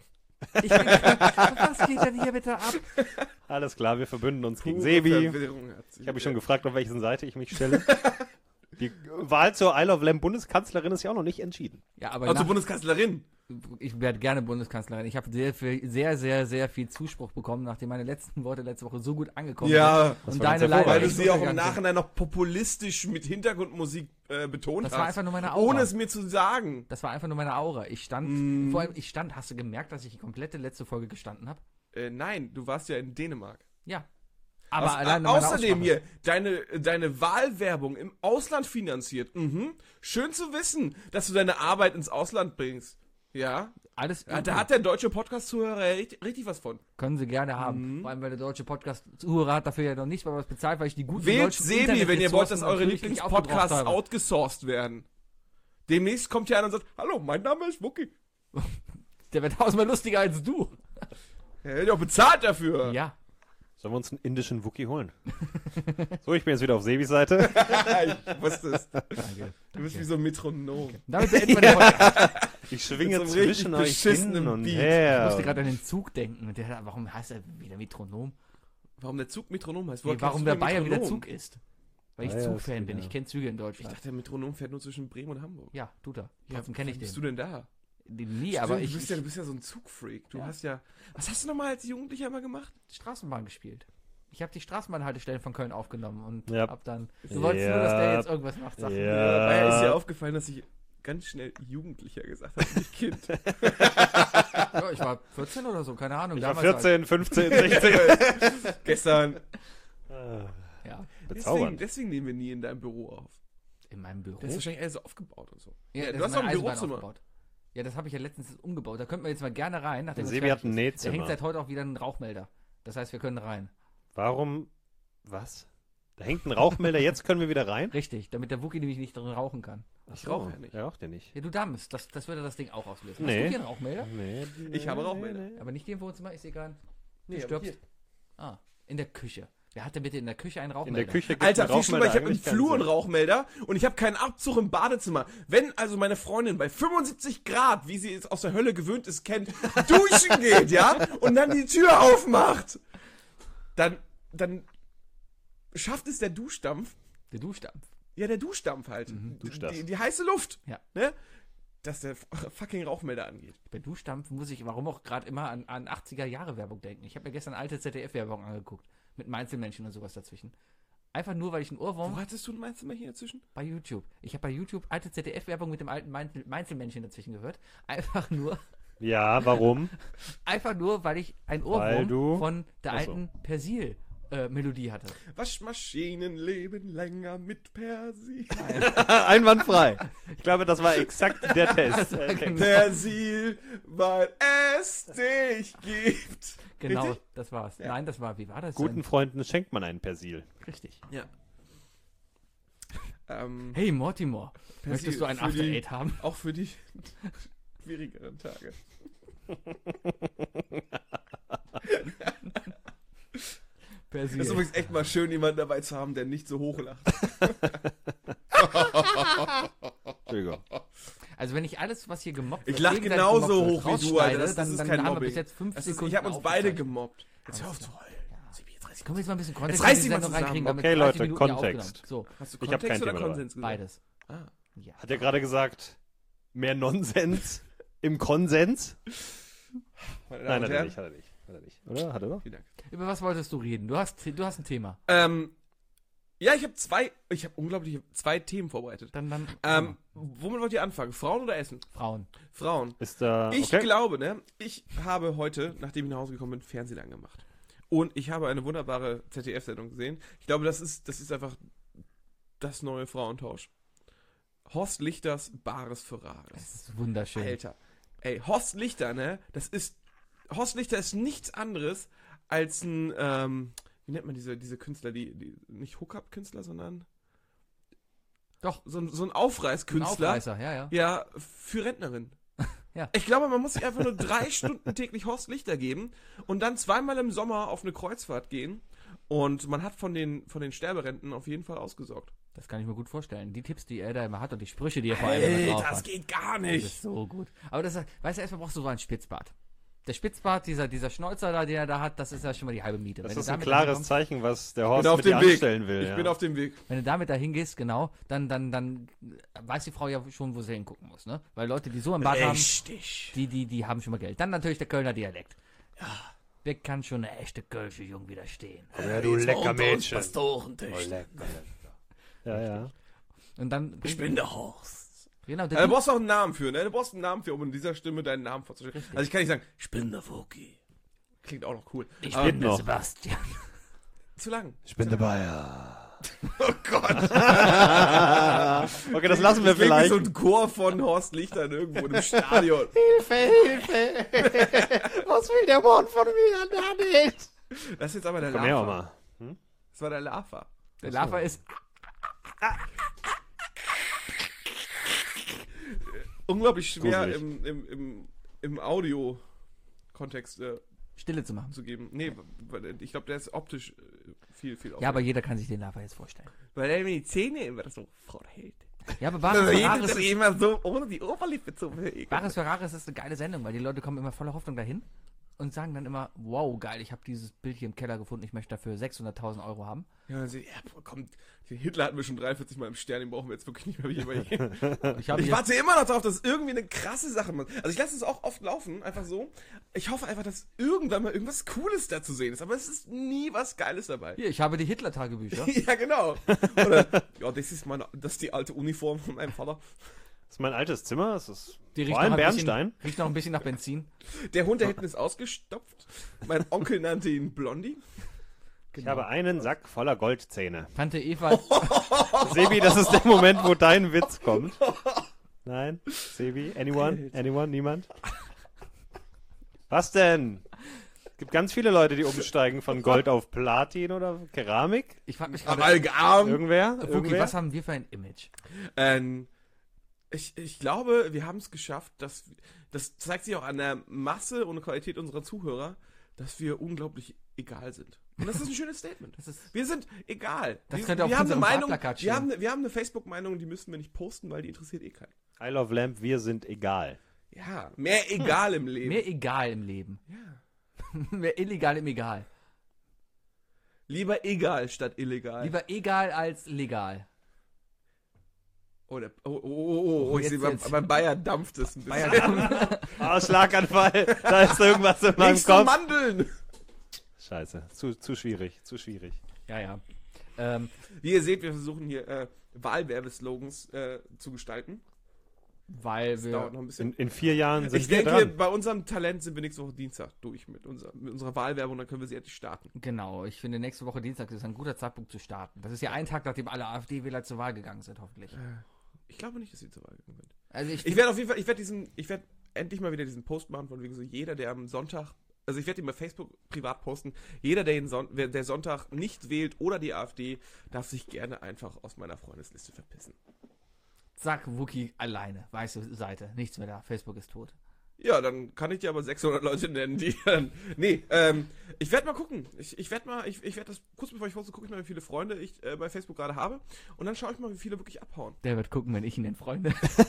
Ich bin, was geht denn hier bitte ab? Alles klar, wir verbünden uns gegen Pure Sebi. Verwirrung hat sich Ich habe mich hier. schon gefragt, auf welche Seite ich mich stelle. Die Wahl zur Isle of Lamb Bundeskanzlerin ist ja auch noch nicht entschieden. Ja, aber Also nach, Bundeskanzlerin. ich werde gerne Bundeskanzlerin. Ich habe sehr, viel, sehr, sehr, sehr viel Zuspruch bekommen, nachdem meine letzten Worte letzte Woche so gut angekommen Ja, sind. Und war ganz deine leider weil du echt sie auch im untergegangen sind. Nachhinein noch populistisch mit Hintergrundmusik äh, betont Das hast. war einfach nur meine Aura. ohne es mir zu sagen. Das war einfach nur meine Aura. Ich stand, Mm. vor allem, ich stand, hast du gemerkt, dass ich die komplette letzte Folge gestanden habe? Äh, nein, du warst ja in Dänemark. Ja. Aber Aus, allein äh, außerdem hier, deine, deine Wahlwerbung im Ausland finanziert. Mhm. Schön zu wissen, dass du deine Arbeit ins Ausland bringst. Ja. Alles ja da hat der deutsche Podcast-Zuhörer richtig, richtig was von. können sie gerne haben. Mhm. Vor allem, weil der deutsche Podcast-Zuhörer hat dafür ja noch nichts mehr was bezahlt, weil ich die guten Wählt deutschen Sebi, wenn ihr wollt, dass Internetressourcen eure natürlich nicht aufgebraucht Lieblingspodcasts habe. outgesourced werden. Demnächst kommt hier einer und sagt, hallo, mein Name ist Wookie. Der wird tausendmal lustiger als du. Er wird ja auch bezahlt dafür. Ja. Sollen wir uns einen indischen Wookie holen? So, ich bin jetzt wieder auf Sebis Seite. Ich wusste es. Danke. Du bist wie so ein Metronom. Damit beenden wir den Podcast. Ich schwinge Mit so einem zwischen richtig euch hin beschissenen und Beat. Ich her. musste gerade an den Zug denken. Und der, warum heißt er wieder Metronom? Warum der Zug Metronom heißt? Nee, Woher warum kennst der du Bayer wieder Metronom? Zug ist. Weil ich Ah ja, Zugfan ist bin. klar. Ich kenne Züge in Ich Deutschland. dachte, der Metronom fährt nur zwischen Bremen und Hamburg. Ja, tut er. Trotzdem kenne ich Wann bist den. du denn da? Nie, aber Stimmt, ich du bist, ja, du bist ja so ein Zugfreak. Du Ja. hast ja. Was hast du nochmal als Jugendlicher mal gemacht? Straßenbahn gespielt. Ich habe die Straßenbahnhaltestellen von Köln aufgenommen und Ja. hab dann. Du wolltest nur, dass der Ja. jetzt irgendwas macht, Sachen. Ja. Weil ist dir aufgefallen, dass ich ganz schnell Jugendlicher gesagt habe, nicht Kind. Ja, ich war vierzehn oder so, keine Ahnung. Ich war damals halt. vierzehn, fünfzehn, sechzehn. Gestern. Ah, Halt. Ja, Deswegen, Bezaubernd. deswegen nehmen wir nie in deinem Büro auf. in meinem Büro. Der ist wahrscheinlich eher so aufgebaut und so. Ja, du das hast ist doch mein ein Eisenbahn Bürozimmer. aufgebaut. Ja, das habe ich ja letztens umgebaut. Da könnten wir jetzt mal gerne rein. Nachdem Sebi es hat ein fertig ist. Da hängt Nähzimmer. seit heute auch wieder ein Rauchmelder. Das heißt, wir können rein. Warum? Was? Da hängt ein Rauchmelder, jetzt können wir wieder rein? Richtig, damit der Wookie nämlich nicht drin rauchen kann. Ach Ich rauche ja nicht. Er raucht ja nicht. Ja, du Dammst, das, das würde das Ding auch auslösen. Nee. Hast du hier einen Rauchmelder? Nee, Ich habe Rauchmelder. nee, nee. Aber nicht hier im Wohnzimmer, ich sehe gerade. Du Nee, aber stirbst. hier. Ah, in der Küche. Wer hat denn bitte in der Küche einen In Rauchmelder? der Küche gibt Alter, ein viel schlimmer, ich habe im eigentlich keinen Flur einen Sinn. Rauchmelder und ich habe keinen Abzug im Badezimmer. Wenn also meine Freundin bei fünfundsiebzig Grad, wie sie es aus der Hölle gewöhnt ist, kennt, duschen geht, ja, und dann die Tür aufmacht, dann, dann schafft es der Duschdampf, Der Duschdampf. ja, der Duschdampf halt, Mhm, Duschdampf. die, die heiße Luft, Ja. ne, dass der fucking Rauchmelder angeht. Bei Duschdampf muss ich, warum auch gerade immer an, an achtziger-Jahre-Werbung denken. Ich habe mir gestern alte Z D F-Werbung angeguckt. Mit Einzelmännchen und sowas dazwischen. Einfach nur, weil ich einen Ohrwurm Wo hattest du ein Meinzimmer hier dazwischen? bei YouTube. Ich habe bei YouTube alte Z D F-Werbung mit dem alten Meinzel- Einzelmännchen dazwischen gehört. Einfach nur, Ja, warum? einfach nur, weil ich ein Weil Ohrwurm du- von der Ach so. alten Persil-Melodie hatte. Waschmaschinen leben länger mit Persil. Einwandfrei. Ich glaube, das war exakt der Test. Äh, Text. Persil, weil es dich gibt. Genau, Richtig? das war's. Ja. Nein, das war, wie war das Guten Freunden schenkt man einen Persil. denn? Richtig. Ja. Ähm, Hey Mortimer, Persil möchtest du ein für After die- Eight haben? Auch für die schwierigeren Tage. Persil. Das ist übrigens echt mal schön, jemanden dabei zu haben, der nicht so hoch lacht. Entschuldigung. Also wenn ich alles, was hier gemobbt Ich wird, lach gegenseitig genauso gemobbt wird, hoch wie du, rausschneide, Alter. Das- das dann, ist dann kein haben wir Mobbing. bis jetzt fünf Das ist, Sekunden ich habe uns beide aufgezeichnet. gemobbt. Jetzt Alles hör auf klar. zu heulen. Sibi, jetzt reiß dich Können wir jetzt mal ein bisschen Kontext Jetzt reiß in die dich mal Sendung zusammen. reinkriegen, damit Okay, dreißig Leute, Minuten hier Kontext. aufgenommen. So, Hast du Ich hab Kontext kein oder Thema dabei. Konsens gesagt? beides. Ah. Ja. Hat er gerade gesagt, mehr Nonsens im Konsens? Meine Damen Nein, und hat er Herren, nicht, hat er nicht. Hat er nicht. Oder? Hat er doch? Vielen Dank. Über was wolltest du reden? Du hast, du hast ein Thema. Ähm, ja, ich habe zwei, ich habe unglaublich zwei Themen vorbereitet. Dann, dann Ähm, womit wollt ihr anfangen? Frauen oder Essen? Frauen. Frauen. Ist da. Ich okay. glaube, ne, ich habe heute, nachdem ich nach Hause gekommen bin, Fernsehen angemacht. Und ich habe eine wunderbare Z D F-Sendung gesehen. Ich glaube, das ist, das ist einfach das neue Frauentausch. Horst Lichters Bares für Rares. Das ist wunderschön. Alter. Ey, Horst Lichter, ne, das ist, Horst Lichter ist nichts anderes als ein, ähm, wie nennt man diese, diese Künstler, die, die nicht Hookup-Künstler, sondern Doch. so, ein- so ein Ein Aufreißkünstler. Aufreißer, ja, ja. Ja, für Rentnerin. Ja. Ich glaube, man muss sich einfach nur drei Stunden täglich Horst Lichter geben und dann zweimal im Sommer auf eine Kreuzfahrt gehen und man hat von den, von den Sterberenten auf jeden Fall ausgesorgt. Das kann ich mir gut vorstellen. Die Tipps, die er da immer hat und die Sprüche, die er vor allem immer drauf das hat. geht gar Das nicht. ist so gut. Aber das, weißt du, erstmal brauchst du so ein Spitzbart. Der Spitzbart, dieser, dieser Schnäuzer da, den er da hat, das ist ja schon mal die halbe Miete. Das Wenn ist du ein damit klares dahin kommst- Zeichen, was der Ich Horst bin auf mit dir dem Weg. anstellen will. Ich ja. bin auf dem Weg. Wenn du damit dahin gehst, genau, dann, dann, dann weiß die Frau ja schon, wo sie hingucken muss, ne? Weil Leute, die so im Bart haben, Richtig. die, die, die haben schon mal Geld. Dann natürlich der Kölner Dialekt. Ja. Wer kann schon eine echte Kölsche Jung widerstehen? Ja, du lecker Mädchen. Pastorentisch. Oh, lecker, lecker. Ja, ja. Und dann. Ich bin der Horst. Genau, Ja, der du brauchst auch einen Namen für, ne? Du brauchst einen Namen für, um in dieser Stimme deinen Namen vorzustellen. Richtig. Also ich kann nicht sagen, ich bin der Foki. Klingt auch noch cool. ich Aber bin der noch. Sebastian. zu lang. Ich bin der Bayer. Oh Gott. Okay, das lassen wir Das klingt wie vielleicht. so ein Chor von Horst Lichtern irgendwo im Stadion. Hilfe, Hilfe! Was will der Mann von mir da nicht? Das ist jetzt aber der Komm her, Lava. Oma. Das war der Lava. Der Lava ist Unglaublich schwer Gruselig. im, im, im, im Audio-Kontext äh, Stille zu machen. zu geben. Nee, weil ich glaube, der ist optisch äh, viel, viel Ja, aber jeder kann sich den Lava jetzt vorstellen. Weil er mir die Zähne immer so vorhält. Ja, aber Also Bares jeder Ferraris ist ist, immer so, ohne die Oberlippe zu bewegen. Bares Ferraris ist eine geile Sendung, weil die Leute kommen immer voller Hoffnung dahin und sagen dann immer, wow, geil, ich habe dieses Bild hier im Keller gefunden, ich möchte dafür sechshunderttausend Euro haben. Ja, dann sie, ja, boah, komm, den Hitler hatten wir schon dreiundvierzig Mal im Stern, den brauchen wir jetzt wirklich nicht mehr hier bei jedem. Ich, habe Ich hier, warte immer noch darauf, dass irgendwie eine krasse Sache macht. Also ich lasse es auch oft laufen, einfach so. Ich hoffe einfach, dass irgendwann mal irgendwas Cooles da zu sehen ist. Aber es ist nie was Geiles dabei. hier, ich habe die Hitler-Tagebücher. Ja, genau. Oder, ja, das ist meine, das ist die alte Uniform von meinem Vater. Das ist mein altes Zimmer. Das ist Die vor allem ein Bernstein. bisschen, riecht noch ein bisschen nach Benzin. Der Hund da hinten ist ausgestopft. Mein Onkel nannte ihn Blondie. Ich habe einen Sack voller Goldzähne. Tante Eva, Sebi, das ist der Moment, wo dein Witz kommt. Nein? Sebi? Anyone? Anyone? Niemand? Was denn? Es gibt ganz viele Leute, die umsteigen von Gold auf Platin oder Keramik. ich frage mich Am gerade, Algarm. Irgendwer? Fuki, Irgendwer? was haben wir für ein Image? Ähm, ich, ich glaube, wir haben es geschafft, dass, das zeigt sich auch an der Masse und Qualität unserer Zuhörer, dass wir unglaublich egal sind. Und das ist ein schönes Statement. Das ist, Wir sind egal. Das wir, könnte auf wir haben eine unserem Meinung, Fahrplakat wir stehen. haben, eine- wir haben eine Facebook-Meinung, die müssen wir nicht posten, weil die interessiert eh keinen. I love Lamp, wir sind egal. Ja, mehr egal im Leben. mehr egal im Leben. Ja. Mehr illegal im Egal. Lieber egal statt illegal. Lieber egal als legal. Oh, der, oh, oh, oh, oh, oh, ich Jetzt, sehe, beim, jetzt. beim Bayer dampft es ein bisschen. Bayern. Ah, Schlaganfall. Da ist irgendwas in meinem Links du Kopf. Mandeln. Scheiße. Zu, zu schwierig. Zu schwierig. Ja, ja. Ähm, Wie ihr seht, wir versuchen hier äh, Wahlwerbeslogans äh, zu gestalten. weil Das dauert wir. noch ein bisschen. In, in vier Jahren sind Ich wir denke, dran. bei unserem Talent sind wir nächste Woche Dienstag durch mit, unser, mit unserer Wahlwerbung, dann können wir sie endlich starten. Genau, ich finde, nächste Woche Dienstag ist ein guter Zeitpunkt zu starten. Das ist ja ein Tag, nachdem alle AfD-Wähler zur Wahl gegangen sind, hoffentlich. Ich glaube nicht, dass sie zur Wahl gegangen sind. Also ich, Ich werde auf jeden Fall, ich werde diesen, ich werde endlich mal wieder diesen Post machen, von wegen so jeder, der am Sonntag, also ich werde ihn bei Facebook privat posten, jeder, der, den Son wer- der Sonntag nicht wählt oder die AfD, darf sich gerne einfach aus meiner Freundesliste verpissen. Zack, Wookie alleine. Weiße Seite. Nichts mehr da. Facebook ist tot. Ja, dann kann ich dir aber sechshundert Leute nennen, die dann, nee, ähm, ich werde mal gucken. Ich, ich werde mal, ich, ich werde das, kurz bevor ich poste, gucke ich mal, wie viele Freunde ich äh, bei Facebook gerade habe und dann schaue ich mal, wie viele wirklich abhauen. Der wird gucken, wenn ich ihn den Freunde.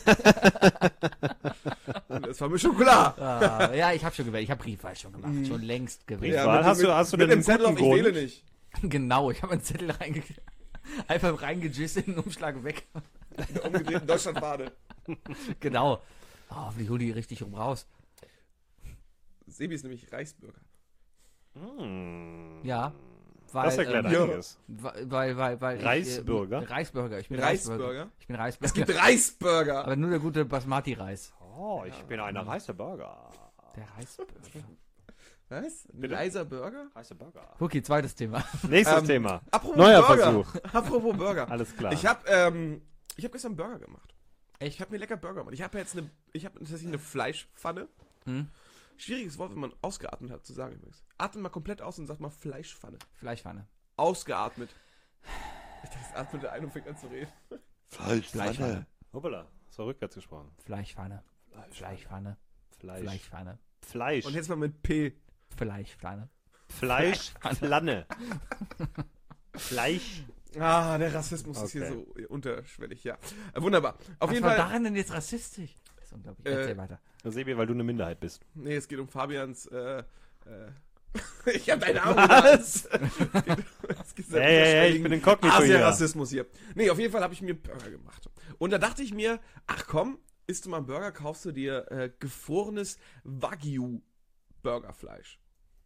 Das war mir schon klar. ah, ja, ich habe schon gewählt. Ich habe Briefwahl schon gemacht. Schon längst gewählt. Ja. Briefwahl? Hast du- hast du mit denn dem Zettel einen auf, ich guten wähle Grund? nicht. Genau, ich habe einen Zettel reinge einfach reingejist in den Umschlag weg. In der umgedrehten Deutschlandfahne. Genau. Oh, hoffentlich hol die richtig rum raus. Sebi ist nämlich Reichsbürger. Hm. Ja. Weil, Das erklärt ähm, ja. einiges. weil, weil, weil, weil Reisbürger? Ich, äh, Reisbürger. Ich bin Reisbürger? Reisbürger. Ich bin Es Reisbürger. gibt Reisburger. Aber nur der gute Basmati-Reis. Oh, ich bin ein reißer Burger. Der Reisbürger. Was? Ein Bitte? leiser Burger? Reißer Burger. Okay, zweites Thema. Nächstes Ähm, Thema. Apropos Neuer Burger. Versuch. Apropos Burger. Alles klar. Ich habe ähm, ich hab gestern Burger gemacht. Echt? Ich habe mir lecker Burger gemacht. Ich habe jetzt eine, ich habe tatsächlich eine Fleischpfanne. Hm? Schwieriges Wort, wenn man ausgeatmet hat, zu sagen übrigens. Atmet mal komplett aus und sagt mal Fleischpfanne. Fleischpfanne. Ausgeatmet. Ich dachte, es atmet der ein und fängt an zu reden. Fleischpfanne. Hoppala, das war rückwärts gesprochen. Fleischpfanne. Fleischpfanne. Fleisch. Fleischpfanne. Fleisch. Und jetzt mal mit P. Fleischpfanne. Fleischpfanne. Fleisch. Ah, der Rassismus ist hier Okay. so unterschwellig, ja. Äh, wunderbar. Auf Was jeden war Fall. daran denn jetzt rassistisch? unglaublich. Äh, Erzähl weiter. Sebi, weil du eine Minderheit bist. Nee, es geht um Fabians, äh, äh, ich hab deinen Namen Was? Hey, hey, hey, ich bin inkognito hier. Asia-Rassismus hier. Nee, auf jeden Fall habe ich mir Burger gemacht. Und da dachte ich mir, ach komm, isst du mal einen Burger, kaufst du dir äh, gefrorenes Wagyu-Burgerfleisch.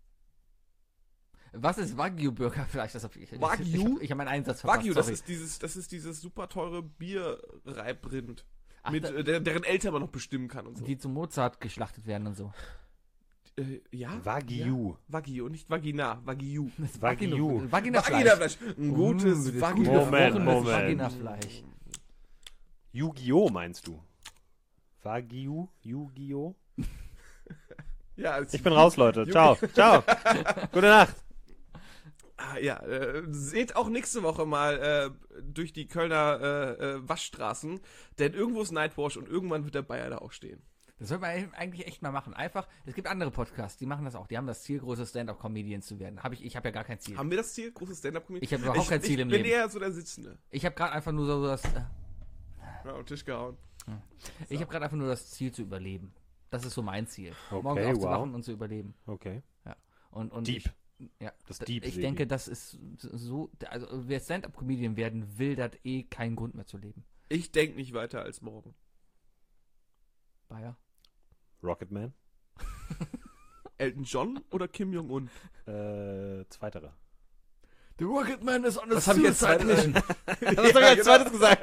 Was ist Wagyu-Burgerfleisch? Das hab ich, Wagyu? Ich, ich, habe ich hab meinen Einsatz verpasst. Wagyu, das sorry. ist dieses, das ist dieses super teure Bierreibrind. Ach, Mit, da- äh, der, deren Eltern man noch bestimmen kann und so. Die zu Mozart geschlachtet werden und so. Äh, ja? Wagyu. Ja. Wagyu, nicht Vagina, Wagyu. Wagyu. Vaginafleisch. Vaginafleisch. Ein gutes Uh, das Wagyu. gute Moment, gefrorenes Moment. Vaginafleisch. Yu-Gi-Oh! Meinst du? Wagyu? Yu-Gi-Oh? Ja, als Ich bin raus, Leute. Ciao. Ciao. Gute Nacht. Ah, ja, äh, seht auch nächste Woche mal äh, durch die Kölner äh, äh, Waschstraßen, denn irgendwo ist Nightwash und irgendwann wird der Bayer da auch stehen. Das sollte man eigentlich echt mal machen. Einfach, es gibt andere Podcasts, die machen das auch. Die haben das Ziel, große Stand-Up-Comedians zu werden. Hab ich ich habe ja gar kein Ziel. Haben wir das Ziel? Großes Stand-Up-Comedy? Ich habe überhaupt kein Ziel ich im bin Leben. eher so der Sitzende. Ich habe gerade einfach nur so das, äh, Ja, auf den Tisch gehauen. ich habe gerade einfach nur das Ziel zu überleben. Das ist so mein Ziel. Okay, Morgens aufzuwachen wow. und zu überleben. Okay. Und, und Deep. Ich, ja, Das d- Deep, Ich Sebi. denke, das ist so, also wer Stand-Up-Comedian werden will, der hat eh keinen Grund mehr zu leben. Ich denke nicht weiter als morgen. Bayer. Rocketman? Elton John oder Kim Jong-un? Äh, zweiterer. The Rocket Man is on a Was hab ich jetzt suicide zweites- mission. Was hab ich als zweites gesagt?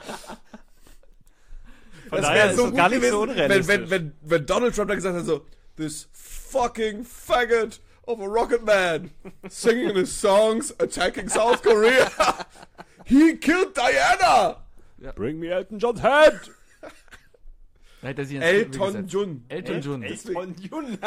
Von Das daher wäre ist so es gut gar nicht gewesen, so wenn, unrealistisch. wenn, wenn, wenn Donald Trump da gesagt hat so, this fucking faggot of a rocket man singing his songs attacking South Korea. He killed Diana. Bring me Elton John's head! Da hätte er sich ins Elton Studio gesetzt. John. Elton John. Elton John.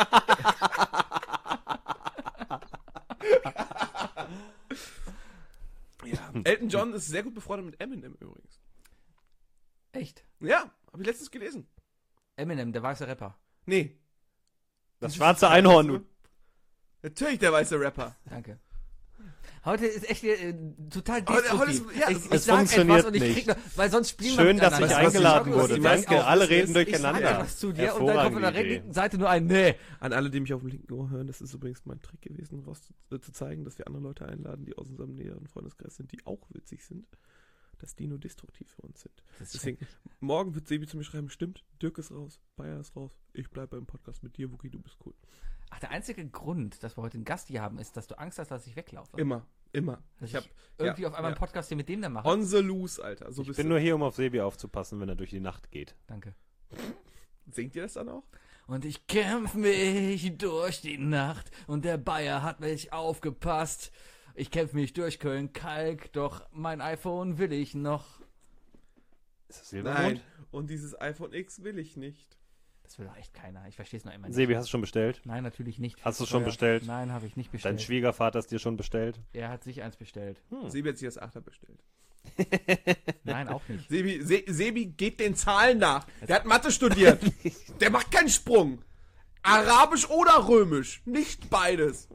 Ja. Elton John ist sehr gut befreundet mit Eminem übrigens. Echt? Ja, habe ich letztens gelesen. Eminem, der weiße Rapper. Nee. Das schwarze Einhorn, du. Natürlich der weiße Rapper. Danke. Heute ist echt äh, total Heute- heute destruktiv. ist- ja, ich, es ich sag funktioniert etwas und ich krieg nicht. noch, weil sonst spielen wir Schön, dass ich miteinander. eingeladen was wurde. die Danke, meisten alle auch reden wissen, Ich sag durcheinander. etwas zu dir und dann kommt von der Hervorragende rechten Seite nur ein Nee. An alle, die mich auf dem linken Ohr hören, das ist übrigens mein Trick gewesen, raus zu, äh, zu zeigen, dass wir andere Leute einladen, die aus unserem näheren Freundeskreis sind, die auch witzig sind, dass die nur destruktiv für uns sind. Das ist Deswegen, morgen wird Sebi zu mir schreiben, stimmt, Dirk ist raus, Bayer ist raus, ich bleibe beim Podcast mit dir, Wookie, du bist cool. Ach, der einzige Grund, dass wir heute einen Gast hier haben, ist, dass du Angst hast, dass ich weglaufe. Immer, immer. Dass Ich hab irgendwie ja, auf einmal ja. einen Podcast hier mit dem da mache. On the loose, Alter. So Ich bist bin du. nur hier, um auf Sebi aufzupassen, wenn er durch die Nacht geht. Danke. Singt ihr das dann auch? Und ich kämpfe mich durch die Nacht und der Bayer hat mich aufgepasst. Ich kämpfe mich durch Köln-Kalk, doch mein iPhone will ich noch. Ist das Silbermond? Nein. Und dieses iPhone X will ich nicht. Das will doch echt keiner. Ich verstehe es noch immer nicht. Sebi, hast du schon bestellt? Nein, natürlich nicht. Hast du es schon Ja. bestellt? Nein, habe ich nicht Dein bestellt. Schwiegervater ist dir schon bestellt? Er hat sich eins bestellt. Hm. Sebi hat sich das Achter bestellt. Nein, auch nicht. Sebi, Se, Sebi geht den Zahlen nach. Der hat Mathe studiert. Der macht keinen Sprung. Arabisch oder Römisch. Nicht beides.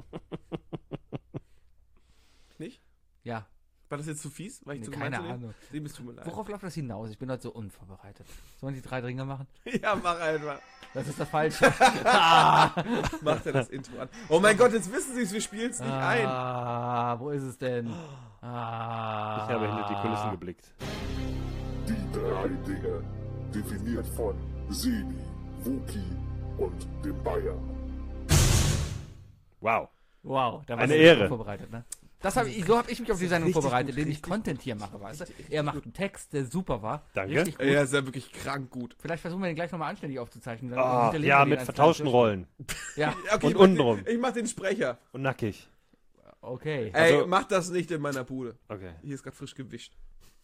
Nicht? Ja, War das jetzt zu fies? War ich nee, zu keine gemein zu dem? Ahnung. Sebi, es tut mir leid. Worauf läuft das hinaus? Ich bin heute so unvorbereitet. Sollen wir die drei Dinge machen? Ja, mach einfach. Das ist das Falsche. ah, Macht er das Intro an. Oh mein Gott, jetzt wissen sie es, wir spielen es nicht ein. ah, wo ist es denn? Ah. Ich habe hinter die Kulissen geblickt. Die drei Dinge, definiert von Sebi, Wookie und dem Bayer. Wow. Wow, da war Eine ich Ehre. vorbereitet, ne? Das hab ich, so habe ich mich auf die Sendung richtig vorbereitet, gut, indem ich richtig Content hier mache, weißt du? Er macht einen Text, der super war. Danke. Richtig gut. Ja, ist ja wirklich krank gut. Vielleicht versuchen wir den gleich nochmal anständig aufzuzeichnen. Dann Ah, hinterlegen ja, wir den mit als vertauschten kleinen Rollen. Durchschnitt. Ja, Okay, Und ich mach untenrum. Den, ich mach den Sprecher. Und nackig. okay. Ey, Also- mach das nicht in meiner Bude. Okay. Hier ist gerade frisch gewischt.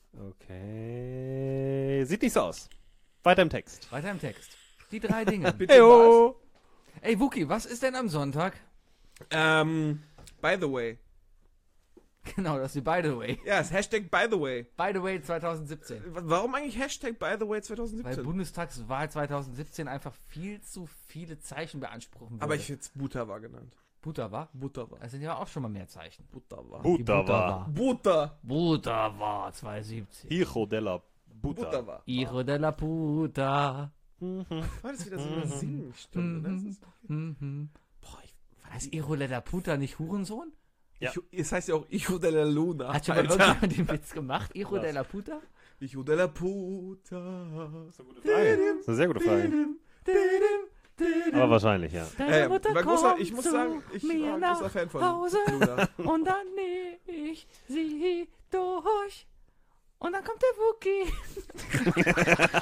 Okay. Sieht nicht so aus. Weiter im Text. Weiter im Text. Die drei Dinge. Bitte Heyo. Ey, Wookie, was ist denn am Sonntag? Ähm, by the way. Genau, das ist die By the Way. Ja, das Hashtag by the way. By the Way zwanzig siebzehn. Warum eigentlich Hashtag by the way zwanzig Weil siebzehn? Bundestagswahl zwanzig siebzehn einfach viel zu viele Zeichen beanspruchen würde. Aber ich hätte es Butter war genannt. Butter war? Butter war. Das sind ja auch schon mal mehr Zeichen. Butter war. Die Butter war. Butter. Butter war zwanzig siebzehn. Hijo della Butter. Butter war. Hijo de la puta. War das wieder so eine Singstunde? Ne? Das ist- Mhm. Boah, ich, Heißt Iroletta Puta nicht Hurensohn? Ja. ich, es heißt ja auch Hijo de la Luna. Hat schon mal Alter. irgendjemand den Witz gemacht? Iro Was? della Puta? Hijo de la Puta. Das ist eine gute Frage. Das ist eine sehr gute Frage. Aber wahrscheinlich, ja. Deine Äh, Mutter war großer, kommt ich muss zu sagen, ich mir war ein nach großer Fan von Hause. Luna. Und dann nähe ich sie durch. Und dann kommt der Wookie.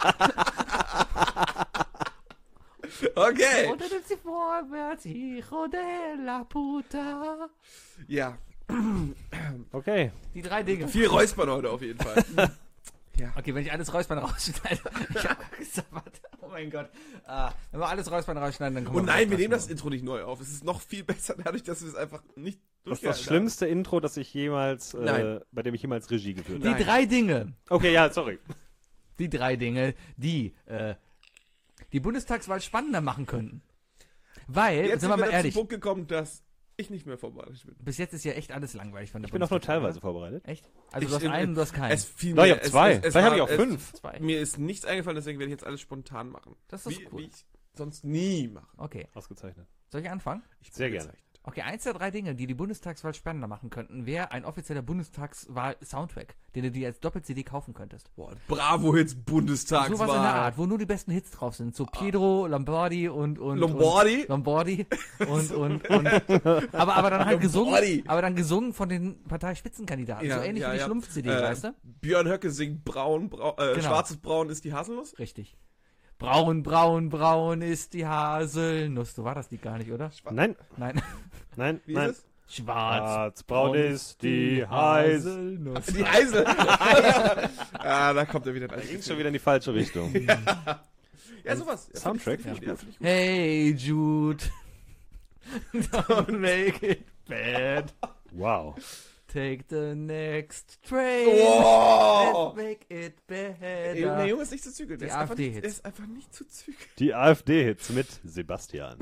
Okay. Und dann nimmt sie vorwärts. Hijo della Puta. Ja, Okay. Die drei Dinge. viel Räuspern heute auf jeden Fall. Ja. Okay, wenn ich alles Räuspern rausschneide. Ich hab gesabbert. Oh mein Gott. Ah, wenn wir alles Räuspern rausschneiden, dann kommen Und nein, wir nehmen das machen. Intro nicht neu auf. Es ist noch viel besser dadurch, dass wir es einfach nicht Das ist das durchgehalten schlimmste Intro, das ich jemals, äh, Nein. bei dem ich jemals Regie geführt Die habe. Nein. drei Dinge. Okay, ja, sorry. Die drei Dinge, die äh, die Bundestagswahl spannender machen könnten. Weil, haben. Jetzt sind sind wir wir mal zum ehrlich, Punkt gekommen, dass ich nicht mehr vorbereitet bin. bis jetzt ist ja echt alles langweilig von der Ich bin auch nur Bundestagswahl, teilweise vorbereitet. oder? Echt? Also Ich- du hast äh, einen, du hast keinen. Es fiel Na, ich mir- hab es- zwei. es- es Vielleicht habe ich war- auch es- fünf. Zwei. Mir ist nichts eingefallen, deswegen werde ich jetzt alles spontan machen. Das ist wie, cool. wie ich sonst nie mache. Okay, Ausgezeichnet. soll ich anfangen? Ich bin Sehr gerne. gezeichnet. Okay, eins der drei Dinge, die die Bundestagswahl spannender machen könnten, wäre ein offizieller Bundestagswahl-Soundtrack, den du dir als Doppel-C D kaufen könntest. Boah, Bravo jetzt Bundestagswahl. Sowas in der Art, wo nur die besten Hits drauf sind. So Pietro, Lombardi und... und Lombardi? Und, Lombardi und, und, und... Aber, aber dann halt gesungen, Lombardi. aber dann gesungen von den Parteispitzenkandidaten. Ja, so ähnlich ja, wie die ja. Schlumpf-C D, Äh, weißt du? Björn Höcke singt Braun, Brau, äh, Genau. schwarzes Braun ist die Haselnuss. Richtig. Braun, braun, braun ist die Haselnuss. So war das Lied gar nicht, oder? Nein, Nein. nein, Wie nein. ist es? Schwarz. Schwarzbraun ist die Heise. Die Heisel. ah, da kommt er wieder. Da ging schon wieder in die falsche Richtung. Ja, sowas. Ja, Soundtrack? find ich gut, ja, find ich gut. Hey, Jude. Don't make it bad. Wow. Take the next train. Wow. And make it Ey, better. der Junge ist nicht zu zügeln. Der Die ist einfach nicht, AfD-Hits. der ist einfach nicht zu zügeln. Die AfD-Hits mit Sebastian.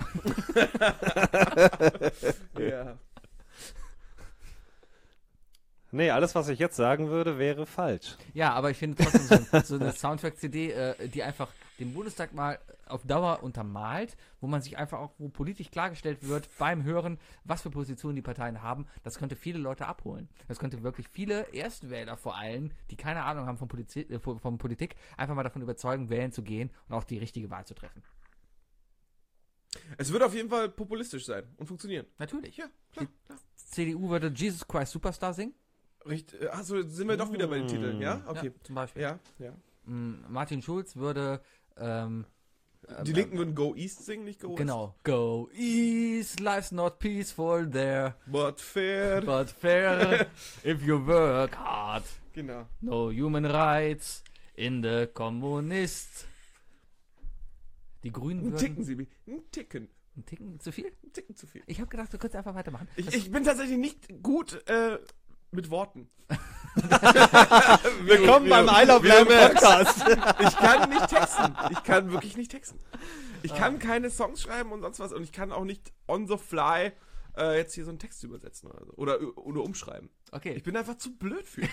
Ja. Nee, alles, was ich jetzt sagen würde, wäre falsch. Ja, aber ich finde trotzdem so, so eine Soundtrack-C D, äh, die einfach den Bundestag mal auf Dauer untermalt, wo man sich einfach auch, wo politisch klargestellt wird beim Hören, was für Positionen die Parteien haben, das könnte viele Leute abholen. Das könnte wirklich viele Erstwähler vor allem, die keine Ahnung haben von, Polizi äh, von Politik, einfach mal davon überzeugen, wählen zu gehen und auch die richtige Wahl zu treffen. Es wird auf jeden Fall populistisch sein und funktionieren. Natürlich. Ja, klar. klar. C D U würde Jesus Christ Superstar singen. Richtig. Achso, sind wir doch wieder bei den Titeln, ja? Okay. Ja, zum Beispiel. Ja, ja. Mm, Martin Schulz würde ähm, Die Linken würden Go East singen, nicht Go West. genau. Go East, life's not peaceful there, But fair. but fair if you work hard. Genau. No human rights in the Kommunist. Die Grünen Ein würden... Ticken, Sibi. Ein Ticken. Ein Ticken zu viel? Ein Ticken zu viel. Ich habe gedacht, du könntest einfach weitermachen. Ich, Das- ich bin tatsächlich nicht gut äh, mit Worten. Willkommen beim I Love Lamb Podcast. Ich kann nicht texten. Ich kann wirklich nicht texten. Ich kann keine Songs schreiben und sonst was. Und ich kann auch nicht on the fly äh, jetzt hier so einen Text übersetzen oder so. Oder, oder umschreiben. okay, Ich bin einfach zu blöd für.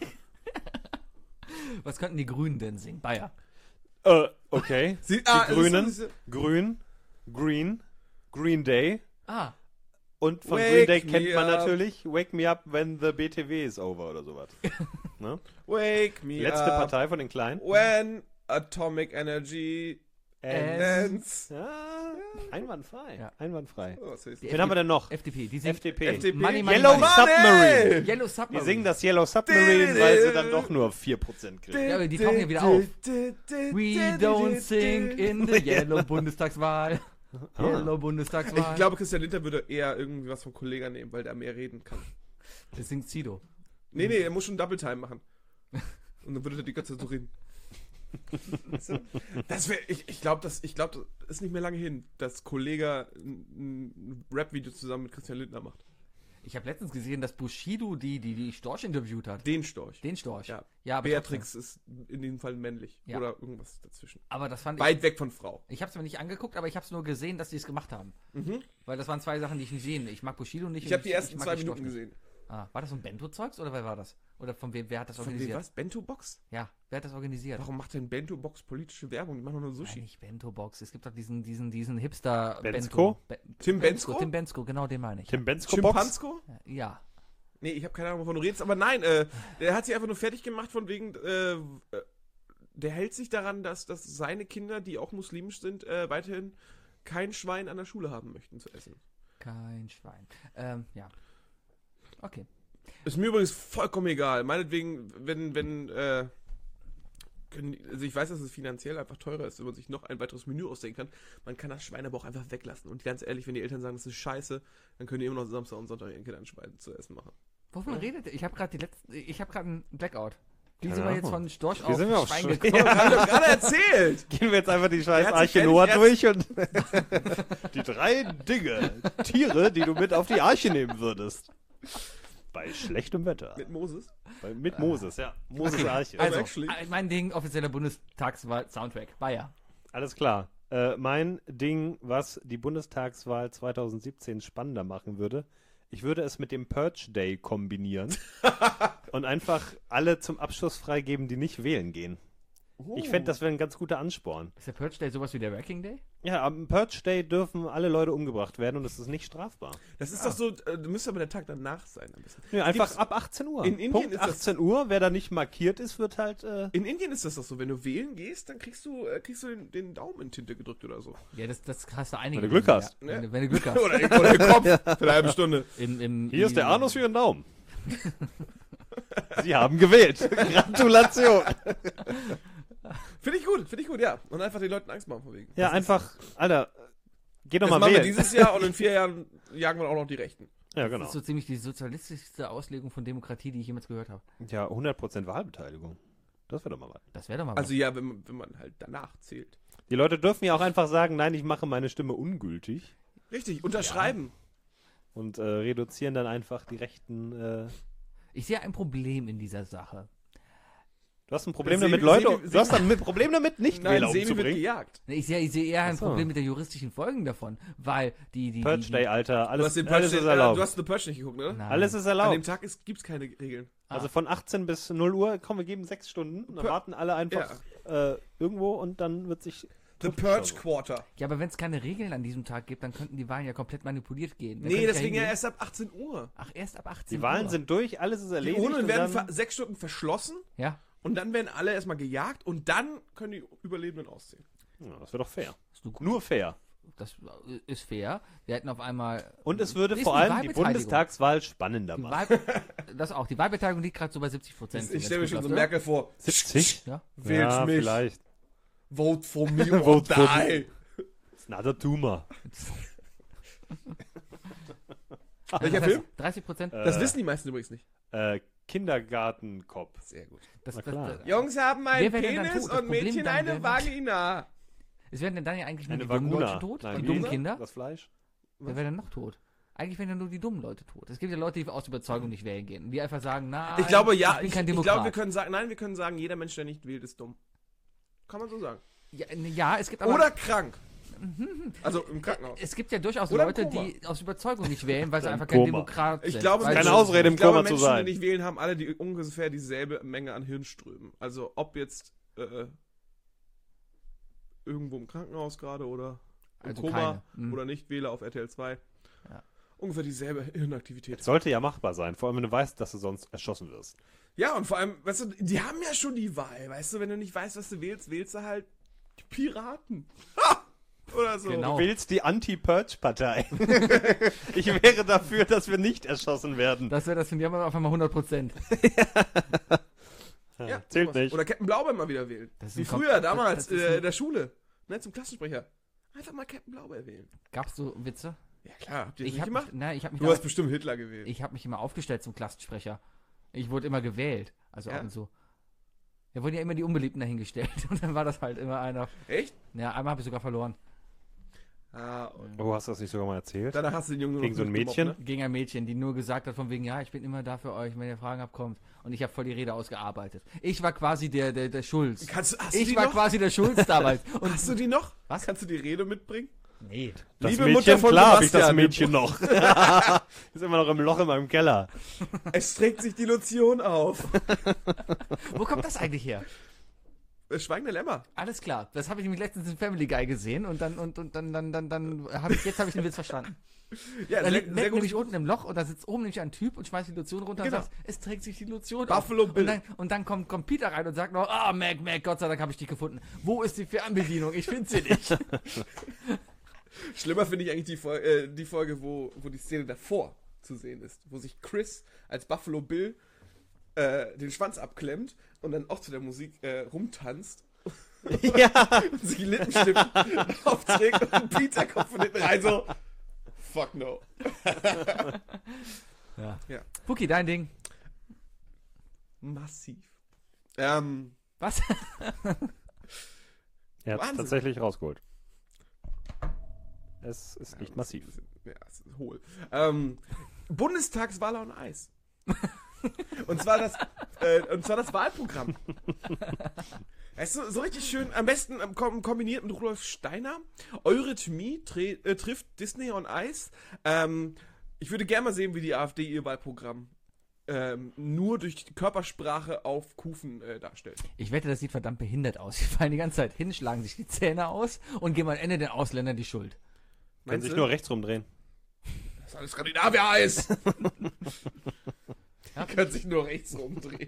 was könnten die Grünen denn singen? Bayer. äh, okay. Sie, Die Grünen, Grün, Green, Green Day. Ah, Und von Wake Green Day me kennt man up. natürlich Wake Me Up When the B T W is over oder sowas. Ne? Wake me Letzte up Partei von den Kleinen. when atomic energy ends. Ja, einwandfrei. Ja. Einwandfrei. Oh, was heißt Die das? Wen haben wir denn noch? F D P. Die singen F D P. F D P. Money, money, Yellow money. Submarine. Yellow Die Submarine. singen das Yellow Submarine, weil sie dann doch nur vier Prozent kriegen. Ja, aber die tauchen ja wieder auf. We don't sing in the Yellow Bundestagswahl. Yellow Bundestagswahl. Ich glaube, Christian Lindner würde eher irgendwie was vom Kollega nehmen, weil der mehr reden kann. Das singt Sido. Nee, nee, er muss schon Double Time machen. Und dann würde er die ganze Zeit so reden. Weißt du? Das wär, ich ich glaube, das, ich glaub, das ist nicht mehr lange hin, dass Kollega ein, ein Rap-Video zusammen mit Christian Lindner macht. Ich habe letztens gesehen, dass Bushido die, die, die Storch interviewt hat. Den Storch. Den Storch. Ja. ja aber Beatrix ist in diesem Fall männlich. Ja. Oder irgendwas dazwischen. trotzdem. Aber das fand ich. Weit weg von Frau. Ich habe es mir nicht angeguckt, aber ich habe es nur gesehen, dass die es gemacht haben. Mhm. Weil das waren zwei Sachen, die ich nicht sehe. Ich mag Bushido nicht. Ich und habe die ersten mag zwei die Storch Minuten nicht. gesehen. Ah, war das so ein Bento-Zeugs oder wer war das? Oder von wem, wer hat das Von wem organisiert? was? Bento-Box? Ja, wer hat das organisiert? Warum macht denn Bento-Box politische Werbung? Die machen doch nur Nein, Sushi. nicht Bento-Box. Es gibt doch diesen, diesen, diesen Hipster Bensko? Bento. Be Tim Bensko? Tim Bensko, genau den meine ich. Tim Bensko Box? Schimpansko? Ja. Nee, ich habe keine Ahnung, wovon du redest, aber nein, äh, der hat sich einfach nur fertig gemacht von wegen, äh, äh, der hält sich daran, dass, dass seine Kinder, die auch muslimisch sind, äh, weiterhin kein Schwein an der Schule haben möchten zu essen. Kein Schwein. Ähm, ja. Okay. Ist mir übrigens vollkommen egal. Meinetwegen, wenn, wenn, äh, können, also ich weiß, dass es finanziell einfach teurer ist, wenn man sich noch ein weiteres Menü ausdenken kann. Man kann das Schwein aber auch einfach weglassen. Und ganz ehrlich, wenn die Eltern sagen, das ist scheiße, dann können die immer noch Samstag und Sonntag ihren Kindern Schwein zu essen machen. Wovon redet ihr? Ich habe gerade die letzte, ich habe gerade einen Blackout. Wie Keine sind wir jetzt Ahnung. von Storch Wie auf sind wir auf Schwein Schwein? gekommen? Hab ich doch gerade erzählt! Gehen wir jetzt einfach die scheiß Er hat sich Arche Noah fertig- durch und die drei Dinge, Tiere, die du mit auf die Arche nehmen würdest. Bei schlechtem Wetter. Mit Moses. Bei, mit Moses, ja. Moses Arche. Also, actually. äh, mein Ding, offizieller Bundestagswahl-Soundtrack. Bayer. Alles klar. Äh, mein Ding, was die Bundestagswahl zwanzig siebzehn spannender machen würde, ich würde es mit dem Purge Day kombinieren und einfach alle zum Abschluss freigeben, die nicht wählen gehen. Ich fände, das wäre ein ganz guter Ansporn. Ist der Purge Day sowas wie der Wrecking Day? Ja, am Purge Day dürfen alle Leute umgebracht werden und es ist nicht strafbar. Das ist doch so, äh, du müsste aber der Tag danach sein. Ein bisschen. Ja, einfach Gibt's- ab achtzehn Uhr. In Indien Punkt ist das- achtzehn Uhr, wer da nicht markiert ist, wird halt... Äh, In Indien ist das doch so, wenn du wählen gehst, dann kriegst du, äh, kriegst du den, den Daumen in Tinte gedrückt oder so. Ja, das, das hast du einige. Wenn du Glück Länder, hast. Ja. Wenn, du- wenn du Glück hast. oder, oder den Kopf für eine halbe Stunde. Im, im, hier ist der im- Anus für Ihren Daumen. Sie haben gewählt. Gratulation. Finde ich gut, finde ich gut, ja. Und einfach den Leuten Angst machen von wegen. Ja, einfach, Alter, geh doch Das mal machen wir wählen. dieses Jahr und in vier Jahren jagen wir auch noch die Rechten. Ja, Das genau. ist so ziemlich die sozialistischste Auslegung von Demokratie, die ich jemals gehört habe. Ja, hundert Prozent Wahlbeteiligung. Das wäre doch mal was. Das wäre doch mal Also ja, wenn, man- wenn man halt danach zählt. Die Leute dürfen ja auch einfach sagen, nein, ich mache meine Stimme ungültig Richtig, unterschreiben. und äh, reduzieren dann einfach die rechten... Äh, was. Ich sehe ein Problem in dieser Sache. du hast ein Problem Sebi- damit, Leute... Sebi- du hast ein mit- Problem damit, nicht Nein, Wähler Sebi wird umzubringen. gejagt. Ich sehe, ich sehe eher ein Ach so. Problem mit der juristischen Folgen davon, weil die... die, Purge die, Day, Alter. Du hast, Alles, den alles Purge, ist äh, erlaubt. du hast The Purge nicht geguckt, ne? Nein. Alles ist An dem erlaubt. Tag gibt es keine Regeln. Also von achtzehn bis null Uhr, komm, wir geben sechs Stunden und dann Pur- warten alle einfach äh, irgendwo und dann wird sich... The Purge Quarter. Ja, aber wenn es keine Regeln an diesem Tag gibt, dann könnten die Wahlen ja komplett manipuliert gehen. Dann Nee, könnte ich deswegen ja hingehen- erst ab achtzehn Uhr. Ach, erst ab achtzehn Die Wahlen Uhr. sind durch, alles ist Die erledigt. Urnen und werden dann, ver- sechs Stunden verschlossen Ja, und dann werden alle erstmal gejagt und dann können die Überlebenden ausziehen. ja, das wäre doch fair. ist gut. Nur fair. Das ist fair. Wir hätten auf einmal... Und es würde Ist vor die allem die Wahlbeteiligung. Bundestagswahl spannender Die machen. Wahl, das auch. Die Wahlbeteiligung liegt gerade so bei siebzig Prozent. Ich stelle mir schon so Merkel vor. siebzig? Ja. Wählt ja, mich. vielleicht. Vote for me or Vote for die. It's not a tumor. Welcher Film? dreißig Prozent. Das Äh, wissen die meisten übrigens nicht. Äh, Kindergartenkopf. Sehr gut. Das, na das, klar. das, Jungs haben Wer einen wäre denn dann Penis tot? Das und Problem Mädchen dann eine wäre- Vagina. es werden denn dann ja eigentlich nur Eine die dummen Vaguna. Leute tot? Nein, die wie? dummen Kinder? Das Fleisch? Wer wäre denn noch tot? Eigentlich wären ja nur die dummen Leute tot. Es gibt ja Leute, die aus Überzeugung nicht wählen gehen. Die einfach sagen, na, Ich glaube, ja. ich bin Ich, kein ich Demokrat. glaube, wir können sagen, nein, wir können sagen, jeder Mensch, der nicht wählt, ist dumm. Kann man so sagen. ja, ja, es gibt aber... Oder krank. Also im Krankenhaus. es gibt ja durchaus Oder im Leute, Koma. die aus Überzeugung nicht wählen, weil sie Im einfach kein Koma. Demokrat Ich sind. glaube, Weil Keine sie- Ausrede, im ich glaube, Koma zu Menschen, sein. die nicht wählen, haben alle die ungefähr dieselbe Menge an Hirnströmen. Also ob jetzt äh, irgendwo im Krankenhaus gerade oder im Also Koma keine. Mhm. oder Nichtwähler auf R T L zwei. Ja. Ungefähr dieselbe Hirnaktivität. Sollte ja machbar sein, vor allem wenn du weißt, dass du sonst erschossen wirst. Ja, und vor allem, weißt du, die haben ja schon die Wahl. Weißt du, wenn du nicht weißt, was du wählst, wählst du halt die Piraten. Ha! Oder so. Genau. Du wählst die Anti-Purge-Partei. Ich wäre dafür, dass wir nicht erschossen werden. Das wäre das, die haben auf einmal hundert Prozent. Ja, Zählt sowas. nicht. Oder Captain Blaubeer mal wieder wählen. Das ist Wie ein Kom- früher, damals, das ist äh, ein- in der Schule. Ne, zum Klassensprecher. Einfach mal Captain Blaubeer wählen. Gab's so Witze? Ja klar, habt ihr das Ich nicht hab gemacht? mich, nein, ich habe mich, Du da- hast bestimmt Hitler gewählt. ich hab mich immer aufgestellt zum Klassensprecher. Ich wurde immer gewählt. Also Ja? ab und zu. Da wurden ja immer die Unbeliebten dahingestellt. Und dann war das halt immer einer. Echt? Ja, einmal habe ich sogar verloren. Ah, und Oh, hast du das nicht sogar mal erzählt? danach hast du den Jungen nur Gegen noch so ein mitgemobbt, Mädchen? Ne? Gegen ein Mädchen, die nur gesagt hat von wegen, ja, ich bin immer da für euch, wenn ihr Fragen habt, kommt. Und ich habe voll die Rede ausgearbeitet. Ich war quasi der, der, der Schulz. Kannst, hast du Ich die war noch? quasi der Schulz damals. Und Hast du die noch? Was? Kannst du die Rede mitbringen? Nee. Das Liebe Mädchen, Mutter von klar habe ich das Sebastian, Mädchen noch. Ist immer noch im Loch in meinem Keller. Es trägt sich die Lotion auf. Wo kommt das eigentlich her? Das Schweigende Lämmer. Alles klar. Das habe ich nämlich letztens in Family Guy gesehen und dann und, und dann dann dann dann habe ich jetzt habe ich den Witz verstanden. Ja, Da sehr, liegt sehr Mac gut. nämlich unten im Loch und da sitzt oben nämlich ein Typ und schmeißt die Lotion runter Genau. und sagt, es trägt sich die Lotion Buffalo auf. Bill. Und dann, und dann kommt, kommt Peter rein und sagt noch, ah, Mac, Mac, Gott sei Dank habe ich dich gefunden. Wo ist die Fernbedienung? Ich finde sie nicht. Schlimmer finde ich eigentlich die, Fol äh, die Folge, wo, wo die Szene davor zu sehen ist. Wo sich Chris als Buffalo Bill äh, den Schwanz abklemmt und dann auch zu der Musik äh, rumtanzt. Ja. Und sich Lippenstift aufträgt und Peter kommt von hinten rein so, fuck no. Ja. Ja. Puki, dein Ding. Massiv. Ähm, Was? Er hat Wahnsinn. tatsächlich rausgeholt. Es ist nicht massiv. Ja, es ist hohl. Ähm, Bundestagswahl on Eis. Und zwar das, äh, und zwar das Wahlprogramm. Es ist so, so richtig schön, am besten ähm, kom kombiniert mit Rudolf Steiner. Eurythmie tre- äh, trifft Disney on Ice. Ähm, ich würde gerne mal sehen, wie die AfD ihr Wahlprogramm ähm, nur durch die Körpersprache auf Kufen äh, darstellt. Ich wette, das sieht verdammt behindert aus. Die fallen die ganze Zeit hin, schlagen sich die Zähne aus und geben am Ende den Ausländern die Schuld. Können Meinst sich du? nur rechts rumdrehen. Das ist alles Skandinavier-Eis. Ja. Die können sich nur rechts rumdrehen.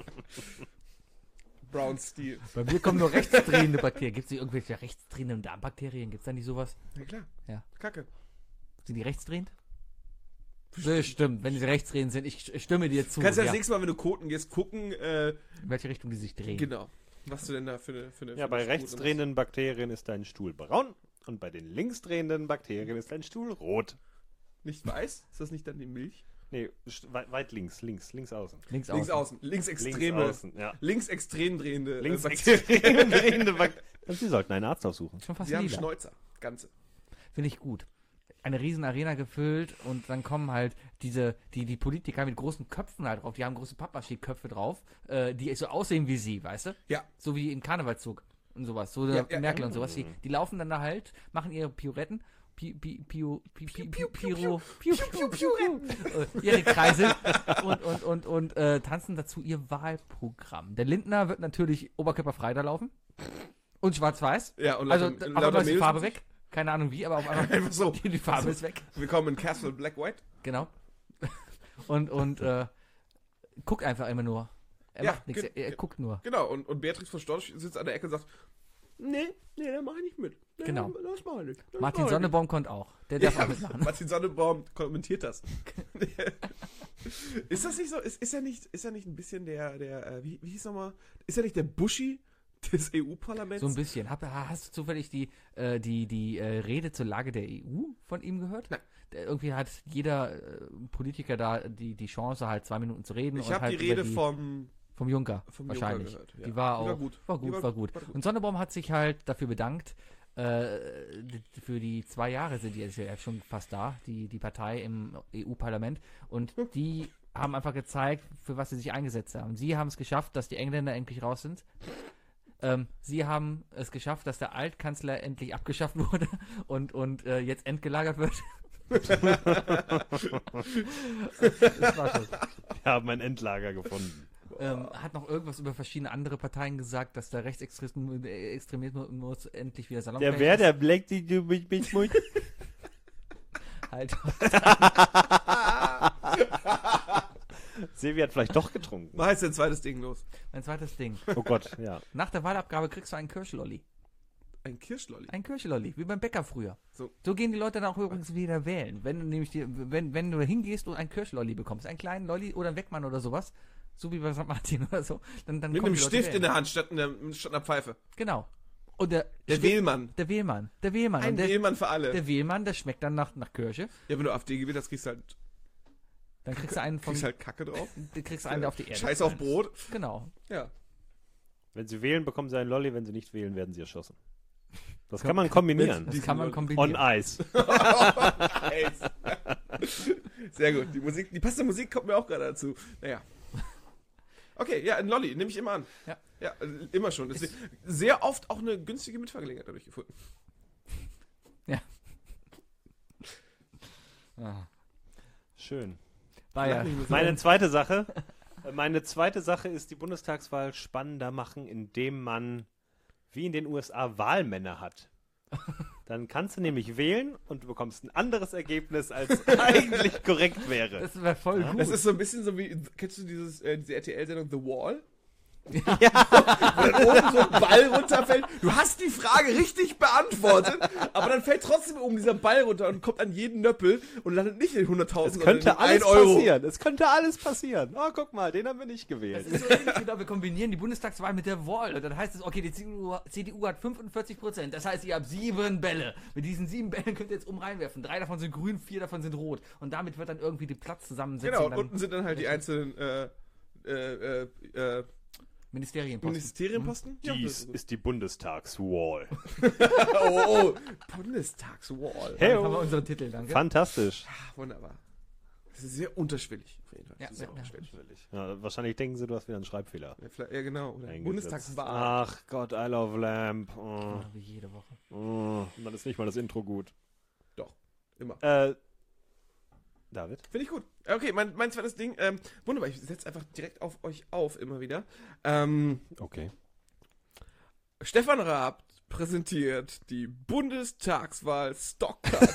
Brown Steel. Bei mir kommen nur rechtsdrehende Bakterien. Gibt es irgendwelche rechtsdrehenden Darmbakterien? Gibt es da nicht sowas? Ja klar. Ja. Kacke. Sind die rechtsdrehend? Bestimmt, wenn sie rechtsdrehend sind. Ich ich stimme dir zu. Kannst du das ja. nächste Mal, wenn du koten gehst, gucken, äh, In welche Richtung die sich drehen. genau, was du denn da für eine... Für eine Ja, für bei eine rechtsdrehenden Bakterien ist dein Stuhl braun und bei den linksdrehenden Bakterien ist dein Stuhl rot. Nicht weiß? Ist das nicht dann die Milch? Nee, st- weit, weit links, links, links außen. Links, Links außen. außen. Links Links extreme. außen, ja. Links extrem drehende äh, Links Bakterien. extrem drehende Bakterien. Sie sollten einen Arzt aufsuchen. Schon fast Sie haben lila. Schnäuzer. Ganze. Finde ich gut. Eine riesen Arena gefüllt und dann kommen halt diese, die, die Politiker mit großen Köpfen halt drauf, die haben große Pappmaché-Köpfe drauf, äh, die so aussehen wie sie, weißt du? Ja. So wie im Karnevalszug und sowas, so Ja, der ja, Merkel ja. und sowas. Die, die laufen dann da halt, machen ihre Pirouetten, Pi, Pi, Pio, Pi, Pi, Pi, Piro, Piu, Piu, Piu, Piu, äh, ihre Kreise und, und, und, und äh, tanzen dazu ihr Wahlprogramm. Der Lindner wird natürlich oberkörperfrei da laufen und schwarz-weiß. Ja, und Also lauter- auf lauter einmal ist die Mädels Farbe und- weg. Keine Ahnung wie, aber auf einmal Einfach so. die, die Farbe ist weg. Willkommen in Castle Black White. Genau. Und, und äh, guckt einfach immer nur. Er Ja, macht nichts, ge- er, er guckt nur. Genau, und, und Beatrix von Storch sitzt an der Ecke und sagt, nee, nee, da mach ich nicht mit. Nee, Genau. Das mach ich nicht. Das Martin mach ich Sonnebaum kommt auch. Der nicht. darf Ja, auch mitmachen. Martin Sonnebaum kommentiert das. Ist das nicht so? Ist, ist er nicht, ist er nicht ein bisschen der, der, äh, wie, wie hieß nochmal? Ist er nicht der Buschi des E U-Parlaments? So ein bisschen. Hab, hast du zufällig die, äh, die, die äh, Rede zur Lage der E U von ihm gehört? Nein. Der, irgendwie hat jeder äh, Politiker da die, die Chance, halt zwei Minuten zu reden. Ich und habe halt die über Rede die, vom, vom Juncker vom wahrscheinlich. Juncker gehört. Ja. Die war Die auch war gut. war Die gut, war- war gut. war gut. Und Sonnebaum hat sich halt dafür bedankt. Äh, d- für die zwei Jahre sind die jetzt ja schon fast da, die, die Partei im E U-Parlament. Und die haben einfach gezeigt, für was sie sich eingesetzt haben. Sie haben es geschafft, dass die Engländer endlich raus sind. Ähm, sie haben es geschafft, dass der Altkanzler endlich abgeschafft wurde und, und äh, jetzt entgelagert wird. Das war schon. Wir haben ein Endlager gefunden. Ähm, hat noch irgendwas über verschiedene andere Parteien gesagt, dass der Rechtsextremismus äh, Extremismus endlich wieder salonfähig Der wer, ist. der bleckt die du mit mit Mund. Halt. Sevi hat vielleicht doch getrunken. Mach jetzt ein zweites Ding los. Mein zweites Ding. Oh Gott, ja. Nach der Wahlabgabe kriegst du einen Kirschlolli. Ein Kirschlolli. Ein Kirschlolli, wie beim Bäcker früher. So. So gehen die Leute dann auch übrigens wieder wählen. Wenn du nämlich die, wenn, wenn du hingehst und einen Kirschlolli bekommst, einen kleinen Lolli oder einen Weckmann oder sowas, so wie bei Sankt Martin oder so, dann, dann Mit kommen einem die Leute Stift wählen. in der Hand statt einer, statt einer Pfeife. Genau. Und der, Der Stift- Wählmann. Der Wählmann. Der Wählmann. Ein Und der, Wählmann für alle. der Wählmann, der schmeckt dann nach, nach Kirsche. Ja, wenn du AfD gewählt hast, kriegst du halt, Dann kriegst du einen von, kriegst halt Kacke drauf. du kriegst einen, der auf die Erde Scheiß auf gefallen Brot. ist. Genau. Ja. Wenn sie wählen, bekommen sie einen Lolli. Wenn sie nicht wählen, werden sie erschossen. Das kann man kombinieren. Das Diesen kann man Lolli. kombinieren. On Ice. Sehr gut. Die Musik, die passende Musik kommt mir auch gerade dazu. Naja. Okay, ja, ein Lolli, nehme ich immer an. Ja. Ja, äh, immer schon. Deswegen, sehr oft auch eine günstige Mitfahrgelegenheit dadurch gefunden. Ja. Ah. Schön. Bayern. Meine zweite Sache, äh, meine zweite Sache ist die Bundestagswahl spannender machen, indem man wie in den U S A Wahlmänner hat. Dann kannst du nämlich wählen und du bekommst ein anderes Ergebnis, als eigentlich korrekt wäre. Das wäre voll gut. Das ist so ein bisschen so wie, kennst du dieses, äh, diese R T L-Sendung The Wall? Ja. Wo dann oben so ein Ball runterfällt. Du hast die Frage richtig beantwortet, aber dann fällt trotzdem oben dieser Ball runter und kommt an jeden Nöppel und landet nicht in hunderttausend, Es könnte sondern in alles ein Euro. passieren. Es könnte alles passieren. Oh, guck mal, den haben wir nicht Das gewählt. ist so ähnlich, genau, wir kombinieren die Bundestagswahl mit der Wahl. Und dann heißt es, okay, die C D U, C D U hat fünfundvierzig Prozent. Das heißt, ihr habt sieben Bälle. Mit diesen sieben Bällen könnt ihr jetzt um reinwerfen. Drei davon sind grün, vier davon sind rot. Und damit wird dann irgendwie die Platzzusammensetzung Genau, und dann unten sind dann halt die einzelnen äh, äh, äh, äh, Ministerienposten. Ministerienposten. Ja, Dies das- ist die Bundestagswall. oh, oh, Bundestagswall. Hey, Dann haben wir unseren Titel, danke. fantastisch. Ah, wunderbar. Das ist sehr unterschwellig, auf jeden Fall. Ja, Das ist sehr ja, unterschwellig. Ja, wahrscheinlich denken sie, du hast wieder einen Schreibfehler. Ja, vielleicht- ja, genau. Oder eingesetzt. Bundestagswahl. Ach Gott, I love Lamp. Oh, Ja, wie jede Woche. oh. Und dann ist nicht mal das Intro gut. Doch, immer. Äh, David? Finde ich gut. Okay, mein, mein zweites Ding. Ähm, wunderbar, ich setze einfach direkt auf euch auf, immer wieder. Ähm, Okay. Stefan Raab präsentiert die Bundestagswahl Stockcard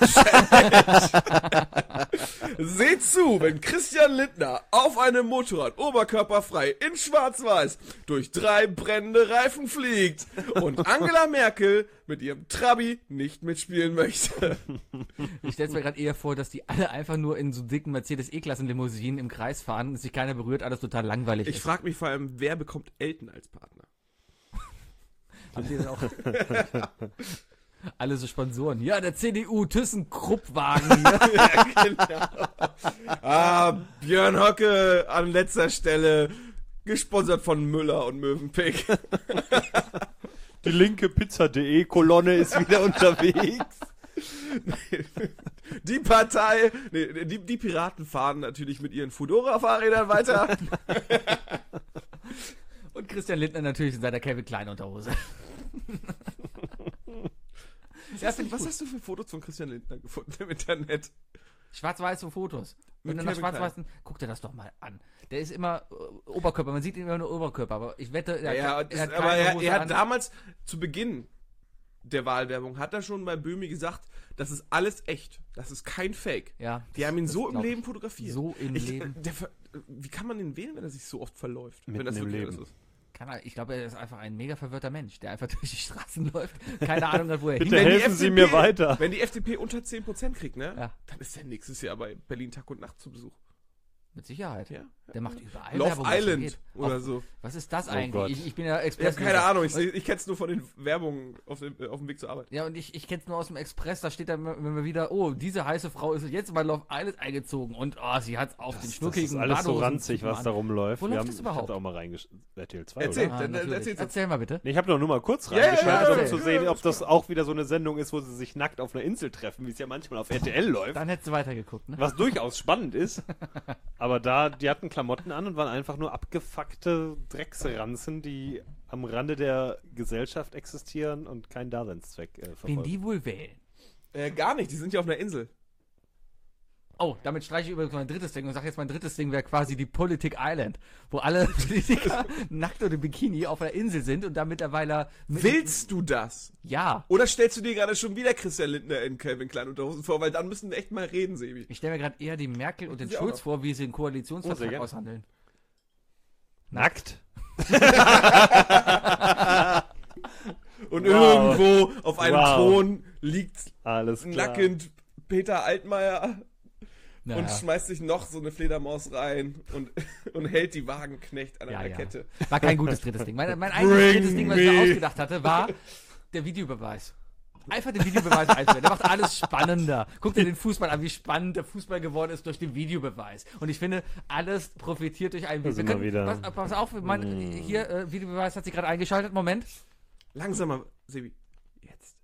Challenge. Seht zu, wenn Christian Lindner auf einem Motorrad oberkörperfrei in Schwarz-Weiß durch drei brennende Reifen fliegt und Angela Merkel mit ihrem Trabi nicht mitspielen möchte. Ich stelle mir gerade eher vor, dass die alle einfach nur in so dicken Mercedes E-Klassen-Limousinen im Kreis fahren und sich keiner berührt, alles total langweilig Ich ist. frage mich vor allem, wer bekommt Elton als Partner? Haben die dann auch alle so Sponsoren. Ja, der C D U ThyssenKrupp-Wagen hier. Ja, genau. Ah, Björn Höcke an letzter Stelle, gesponsert von Müller und Mövenpick. Die linke Pizza.de Kolonne ist wieder unterwegs. Die Partei, nee, die, die Piraten fahren natürlich mit ihren Fudora-Fahrrädern weiter. Und Christian Lindner natürlich in seiner Calvin Klein Unterhose. Ja, Was, find ich was gut. hast du für Fotos von Christian Lindner gefunden im Internet? Schwarz-weiße Fotos. Wenn Mit du nach Calvin Schwarz-Weißen, guck dir das doch mal an. Der ist immer äh, Oberkörper, man sieht ihn immer nur Oberkörper, aber ich wette, er, Ja, hat, das, er hat aber keine er, Hose er hat an. damals zu Beginn der Wahlwerbung, hat er schon bei Böhmi gesagt, das ist alles echt. Das ist kein Fake. Ja, Die haben ihn das so im glaub ich. Leben fotografiert. So im ich, Leben. Der, ver- wie kann man den wählen, wenn er sich so oft verläuft? Mitten wenn das im wirklich Leben. alles ist? Keine Ahnung, ich glaube, er ist einfach ein mega verwirrter Mensch, der einfach durch die Straßen läuft. Keine Ahnung hat, wo er Bitte hin. Wenn die helfen Sie F D P mir weiter. Wenn die F D P unter zehn Prozent kriegt, ne? Ja. Dann ist er nächstes Jahr bei Berlin Tag und Nacht zu Besuch. Mit Sicherheit. Ja. Der macht überall Love Werbung, wo es Island geht. oder Auf- so. Was ist das Oh eigentlich? Gott. ich, ich bin ja Ich Express. habe keine Ahnung, ich, ich kenne es nur von den Werbungen auf dem, auf dem Weg zur Arbeit. Ja, und ich, ich kenne es nur aus dem Express, da steht dann immer immer wieder, oh, diese heiße Frau ist jetzt bei Love Island eingezogen und oh, sie hat auf den Das ist schnuckigen alles so Badehosen- ranzig, was da rumläuft. Wo Wir läuft haben, das ich überhaupt? hab da auch mal reingeschrieben. R T L zwei, Erzähl. oder? Ah, Dann- dann natürlich. erzähl's. Erzähl mal bitte. Nee, ich habe doch nur mal kurz Ja, ja, reingeschaltet, ja, um ja, zu ja, sehen, ja, ob das auch wieder so eine Sendung ist, wo sie sich nackt auf einer Insel treffen, wie es ja manchmal auf R T L läuft. Dann hättest du weitergeguckt, ne? Was durchaus spannend ist. Aber da, die hatten Klamotten an und waren einfach nur abgefuckte Drecksranzen, die am Rande der Gesellschaft existieren und keinen Daseinszweck äh, Wen verfolgen. die wohl wählen? Äh, gar nicht, die sind ja auf einer Insel. Oh, damit streiche ich übrigens mein drittes Ding und sage jetzt, mein drittes Ding wäre quasi die Politik Island, wo alle Politiker nackt oder im Bikini auf einer Insel sind und da mittlerweile... mit- Willst du das? Ja. Oder stellst du dir gerade schon wieder Christian Lindner in Calvin Klein Unterhosen vor? Weil dann müssen wir echt mal reden, Sebi. Ich stelle mir gerade eher die Merkel und den Sie auch Schulz noch. vor, wie sie den Oh, Koalitionsvertrag sehr gerne. aushandeln. Nackt? Und Wow. irgendwo auf einem Wow. Thron liegt Alles klar. nackend Peter Altmaier Naja. und schmeißt sich noch so eine Fledermaus rein und, und hält die Wagenknecht an Ja, einer ja. Kette. War kein gutes drittes Ding. Mein, mein einziges Bring drittes Ding, was ich me. mir ausgedacht hatte, war der Videobeweis. Einfach den Videobeweis einführen. Der macht alles spannender. Guck dir den Fußball an, wie spannend der Fußball geworden ist durch den Videobeweis. Und ich finde, alles profitiert durch einen Da sind wir wieder. Pass, pass auf, mein, hier, äh, Videobeweis hat sich gerade eingeschaltet. Moment. Langsamer, Sebi. Jetzt.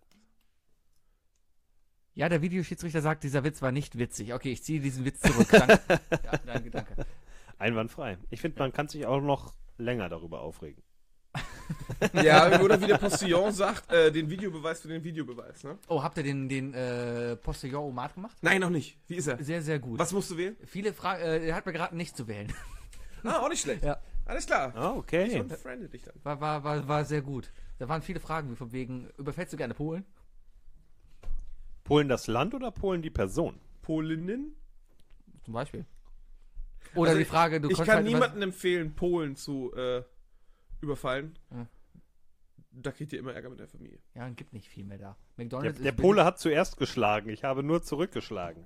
Ja, der Videoschiedsrichter sagt, dieser Witz war nicht witzig. Okay, ich ziehe diesen Witz zurück. Danke. Ja, danke, danke. Einwandfrei. Ich finde, man kann sich auch noch länger darüber aufregen. Ja, oder wie der Postillon sagt, äh, den Videobeweis für den Videobeweis, ne? Oh, habt ihr den, den äh, Postillon-Omat gemacht? Nein, noch nicht. Wie ist er? Sehr, sehr gut. Was musst du wählen? Viele Fragen, äh, er hat mir geraten, nicht zu wählen. Ah, auch nicht schlecht. Ja. Alles klar. Ah, Ich okay. unfriende dich dann. War, war, war, war sehr gut. Da waren viele Fragen, wie von wegen, überfällst du gerne Polen? Polen das Land oder Polen die Person? Polinnen? Zum Beispiel. Oder Also die Frage, du Ich konntest kann halt niemandem empfehlen, Polen zu äh, überfallen. Ja. Da kriegt ihr immer Ärger mit der Familie. Ja, es gibt nicht viel mehr da. Der, McDonald's der ist Pole hat zuerst geschlagen, ich habe nur zurückgeschlagen.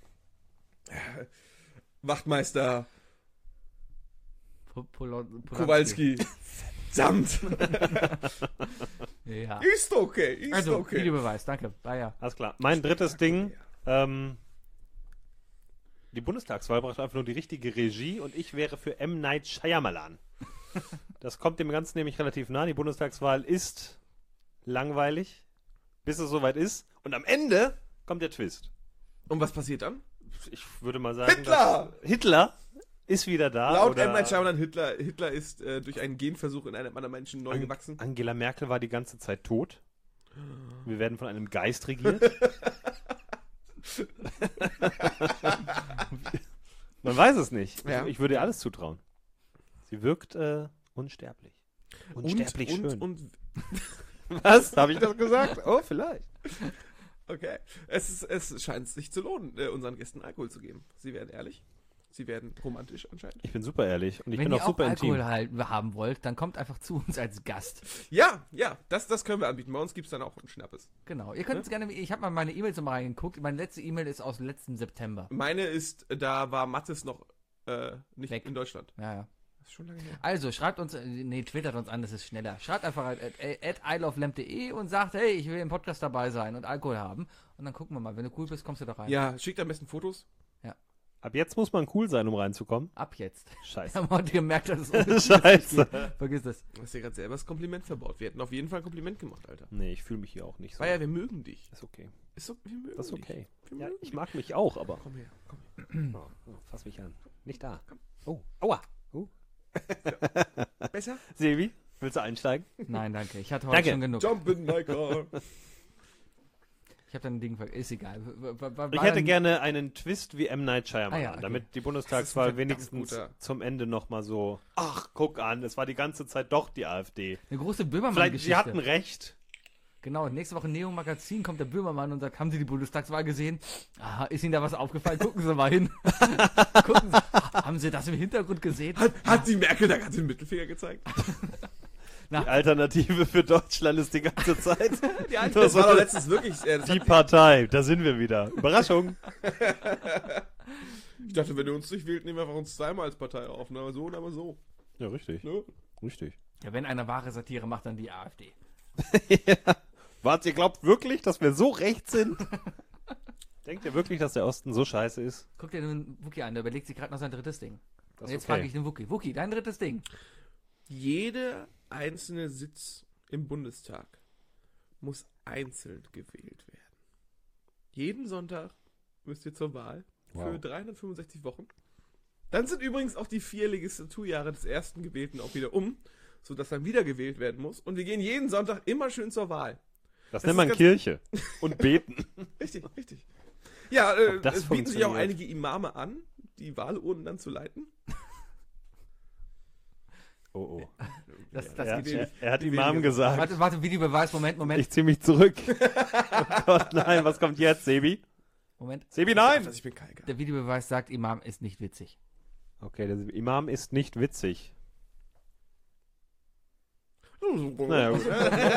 Wachtmeister Po- Polo- Polanski. Kowalski. Verdammt. Ja. Ist okay, ist Also, okay. Videobeweis, danke. Bayer. Alles klar. Mein drittes Ding, ähm, die Bundestagswahl braucht einfach nur die richtige Regie und ich wäre für M. Night Shyamalan. Das kommt dem Ganzen nämlich relativ nah. Die Bundestagswahl ist langweilig, bis es soweit ist. Und am Ende kommt der Twist. Und was passiert dann? Ich würde mal sagen, Hitler! dass Hitler ist wieder da. Laut oder M. Night Shyamalan, Hitler, Hitler ist äh, durch einen Genversuch in einem anderen Menschen neu An- gewachsen. Angela Merkel war die ganze Zeit tot. Wir werden von einem Geist regiert. Man weiß es nicht. Ja. Ich, ich würde ihr alles zutrauen. Sie wirkt äh, unsterblich. Unsterblich und, schön. Und, und, Was? Habe ich das gesagt? Oh, vielleicht. okay. Es, ist, es scheint sich zu lohnen, äh, unseren Gästen Alkohol zu geben. Sie werden ehrlich. Sie werden romantisch anscheinend. Ich bin super ehrlich und ich Wenn bin ihr auch auch super Alkohol intim. halt haben wollt, dann kommt einfach zu uns als Gast. Ja, ja, das, das können wir anbieten. Bei uns gibt es dann auch einen Schnappes. Genau. Ihr könnt es gerne, ich habe mal meine E-Mails nochmal reingeguckt. Meine letzte E-Mail ist aus letzten September. Meine ist, da war Mathis noch äh, nicht Weg. in Deutschland. Ja, ja. Das ist schon lange her. Also, schreibt uns, äh, nee, twittert uns an, das ist schneller. Schreibt einfach at, at, at ilovelamp punkt de und sagt, hey, ich will im Podcast dabei sein und Alkohol haben. Und dann gucken wir mal, wenn du cool bist, kommst du da rein. Ja, schickt am besten Fotos. Ab jetzt muss man cool sein, um reinzukommen. Ab jetzt. Wir Scheiße. haben heute gemerkt, dass es ohne Scheiße. geht. Vergiss das. Du hast dir gerade selber das Kompliment verbaut. Wir hätten auf jeden Fall ein Kompliment gemacht, Alter. Nee, ich fühle mich hier auch nicht so. War ja, wir mögen dich. Ist okay. Ist so, wir mögen Das ist dich. okay. Wir Ja, mögen ich dich. mag mich auch, aber. Komm her, komm her. Oh, oh, fass mich an. Nicht da. Oh, aua. Oh. Besser? Sebi, willst du einsteigen? Nein, danke. Ich hatte heute Danke. schon genug. Jump in my car. Ich habe dein Ding ver... Ist egal. W- w- war Ich hätte dann- gerne einen Twist wie M. Night Shyamalan, Ah ja, okay. damit die Das Bundestagswahl ist ein wenigstens verdammt guter. zum Ende nochmal so, ach, guck an, es war die ganze Zeit doch die AfD. Eine große Vielleicht, Böhmermann-Geschichte. sie hatten recht. Genau, nächste Woche Neo Magazin kommt der Böhmermann und sagt, haben Sie die Bundestagswahl gesehen? Aha, ist Ihnen da was aufgefallen? Gucken Sie mal hin. Gucken Sie, haben Sie das im Hintergrund gesehen? Hat, hat die Merkel da gerade den Mittelfinger gezeigt? Die Alternative für Deutschland ist die ganze Zeit Ja, Das war doch letztens wirklich. Äh, das die hat, Partei. Da sind wir wieder. Überraschung. ich dachte, wenn ihr uns nicht wählt, nehmen wir einfach uns zweimal als Partei auf. Ne? Aber so und aber so. Ja, richtig. Ne? Richtig. Ja, wenn einer wahre Satire macht, dann die AfD. Was, ihr glaubt wirklich, dass wir so recht sind? Denkt ihr wirklich, dass der Osten so scheiße ist? Guck dir den Wookie an, der überlegt sich gerade noch sein drittes Ding. Das Und ist jetzt okay. frage ich den Wookie. Wookie, dein drittes Ding. Jeder einzelne Sitz im Bundestag muss einzeln gewählt werden. Jeden Sonntag müsst ihr zur Wahl für Wow. dreihundertfünfundsechzig Wochen. Dann sind übrigens auch die vier Legislaturjahre des ersten Gewählten auch wieder um, sodass dann wieder gewählt werden muss. Und wir gehen jeden Sonntag immer schön zur Wahl. Das, Das nennt man ist ganz- Kirche. Und beten. Richtig, richtig. Ja, äh, Ob das es bieten sich auch funktioniert? einige Imame an, die Wahlurnen dann zu leiten. Oh, oh. Das, das Er, geht er, er hat die Imam wenige- gesagt. Warte, warte, Videobeweis, Moment, Moment. Ich zieh mich zurück. Oh Gott, nein, was kommt jetzt, Sebi? Moment. Sebi, nein! Also ich bin Kalker. Der Videobeweis sagt, Imam ist nicht witzig. Okay, der Imam ist nicht witzig. Naja, gut.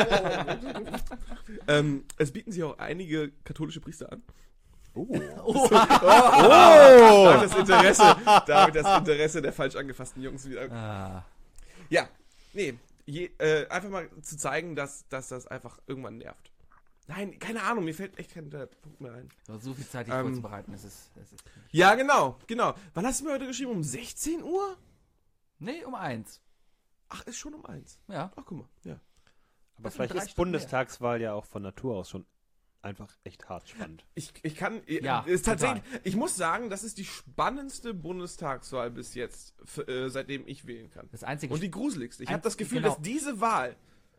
ähm, es bieten sich auch einige katholische Priester an. Oh. Oh! Oh. Damit das Interesse, damit das Interesse der falsch angefassten Jungs wieder. Ah. Ja, nee, je, äh, einfach mal zu zeigen, dass, dass das einfach irgendwann nervt. Nein, keine Ahnung, mir fällt echt kein äh, Punkt mehr ein. So, so viel Zeit, dich Ähm. vorzubereiten. Das ist, das ist Ja, genau, genau. Wann hast du mir heute geschrieben? Um sechzehn Uhr? nee, um eins. Ach, ist schon um eins. Ja. Ach, guck mal, ja. Aber Das sind vielleicht drei ist Stunden Bundestagswahl ja auch von Natur aus schon einfach echt hart spannend. Ich, ich kann, Ja, ist tatsächlich, total. ich muss sagen, das ist die spannendste Bundestagswahl bis jetzt, f- äh, seitdem ich wählen kann. Das einzige Und die gruseligste. Ich habe Einz- das Gefühl, genau. dass diese Wahl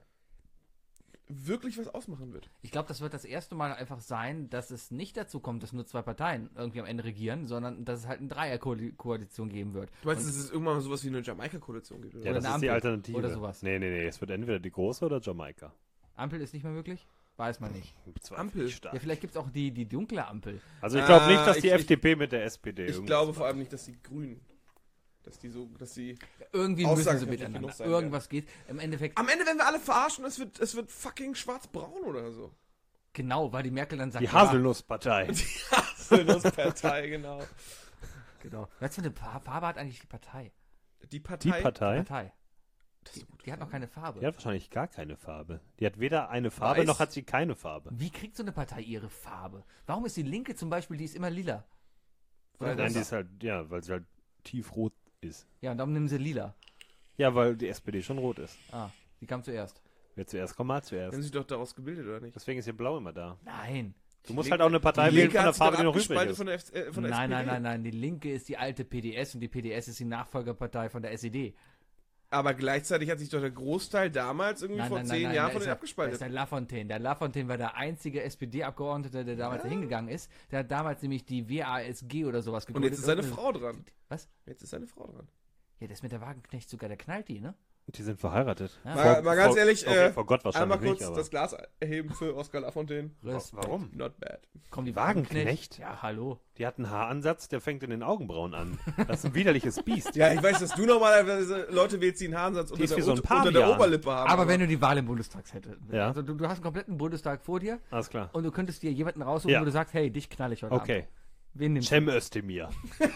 wirklich was ausmachen wird. Ich glaube, das wird das erste Mal einfach sein, dass es nicht dazu kommt, dass nur zwei Parteien irgendwie am Ende regieren, sondern dass es halt eine Dreierkoalition geben wird. Du meinst, Und- dass es irgendwann mal sowas wie eine Jamaika-Koalition gibt? Oder? Ja, Oder das eine ist die Ampel Alternative. oder sowas. Nee, nee, nee. Es wird entweder die große oder Jamaika. Ampel ist nicht mehr möglich? Weiß man nicht. Bezweifle Ampel. ich stark. Ja, vielleicht gibt es auch die, die dunkle Ampel. Also ich glaube Ah, nicht, dass die ich- F D P mit der S P D Ich irgendwas glaube macht. vor allem nicht, dass die Grünen, dass die so, dass die... Irgendwie müssen sie Aussagekräftig miteinander. genug sein Irgendwas geht. Im Endeffekt, Am Ende werden wir alle verarschen, es wird, es wird fucking schwarz-braun oder so. genau, weil die Merkel dann sagt, Die ja, Haselnusspartei. Haselnusspartei, genau. genau. Was für eine Fa- Farbe hat eigentlich die Partei? Die Die Partei... Partei, Partei. Die, die hat noch keine Farbe. die hat wahrscheinlich gar keine Farbe. Die hat weder eine Farbe, Weiß. noch hat sie keine Farbe. Wie kriegt so eine Partei ihre Farbe? Warum ist die Linke zum Beispiel, die ist immer lila? Oder Weil Nein, was? die ist halt, ja, weil sie halt tiefrot ist. Ja, und darum nehmen sie lila. Ja, weil die S P D schon rot ist. Ah, die kam zuerst. Wer zuerst kommt, mal Haben zuerst. sich doch daraus gebildet, oder nicht? Deswegen ist hier blau immer da. Nein. Du musst Die halt auch eine Partei Die wählen Linke von der hat sich doch Farbe, die noch übrig abgespalten ist. von der, F äh, von der Nein, S P D. nein, nein, nein. Die Linke ist die alte P D S und die P D S ist die Nachfolgerpartei von der S E D. Aber gleichzeitig hat sich doch der Großteil damals irgendwie Nein, vor nein, zehn nein, nein, Jahren da von ist denen ja- abgespaltet. Da ist der Lafontaine. Der Lafontaine war der einzige S P D-Abgeordnete, der damals da hingegangen ist. Der hat damals nämlich die W A S G oder sowas Und gegründet. jetzt ist seine Irgendeine- Frau dran. Was? Jetzt ist seine Frau dran. Ja, der ist mit der Wagenknecht sogar, der knallt die, ne? Die sind verheiratet. Ja. Mal, Vor- mal ganz vor- ehrlich, okay, äh, vor Gott wahrscheinlich einmal kurz nicht, aber- das Glas erheben für Oskar Lafontaine. Respekt. Warum? Not bad. Komm, die Wagenknecht? Ja, hallo. Die hat einen Haaransatz, der fängt in den Augenbrauen an. Das ist ein widerliches Biest. Ja, ich weiß, dass du normalerweise Leute wählst, die einen Haaransatz unter, ist der, wie so ein Ot- unter der Pavian. Oberlippe haben. Aber wenn du die Wahl im Bundestag hättest. Ja. Also du, du hast einen kompletten Bundestag vor dir Alles klar. und du könntest dir jemanden raussuchen, Ja. wo du sagst, hey, dich knall ich heute Okay. Abend. Wen nimmst Cem Özdemir.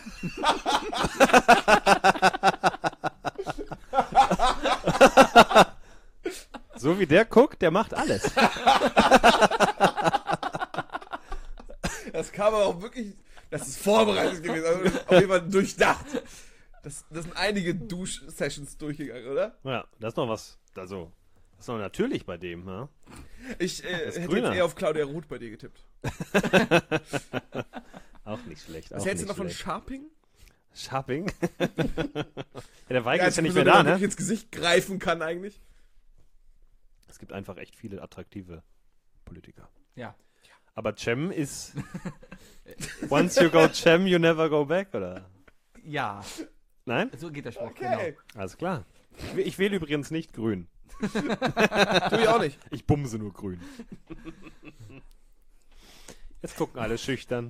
So wie der guckt, der macht alles. Das kam aber auch wirklich, das ist vorbereitet gewesen, also auf jeden Fall durchdacht. Das, das sind einige Dusch-Sessions durchgegangen, oder? Ja, das ist noch was. Also, das ist noch natürlich bei dem, ne? Ich äh, ist hätte grüner. jetzt eher auf Claudia Roth bei dir getippt. Auch nicht schlecht. Was auch hältst du nicht noch von schlecht. Sharping? Sharping? ja, der Weigel Ja, ist ja nicht so, mehr der da, man wirklich ne? ins Gesicht greifen kann eigentlich. Es gibt einfach echt viele attraktive Politiker. Ja. Aber Cem ist. Once you go Cem, you never go back, oder? Ja, Nein? so geht der Spruch, Okay. Alles klar. Ich, wäh- ich wähle übrigens nicht grün. Tu ich auch nicht. Ich bumse nur grün. Jetzt gucken alle schüchtern.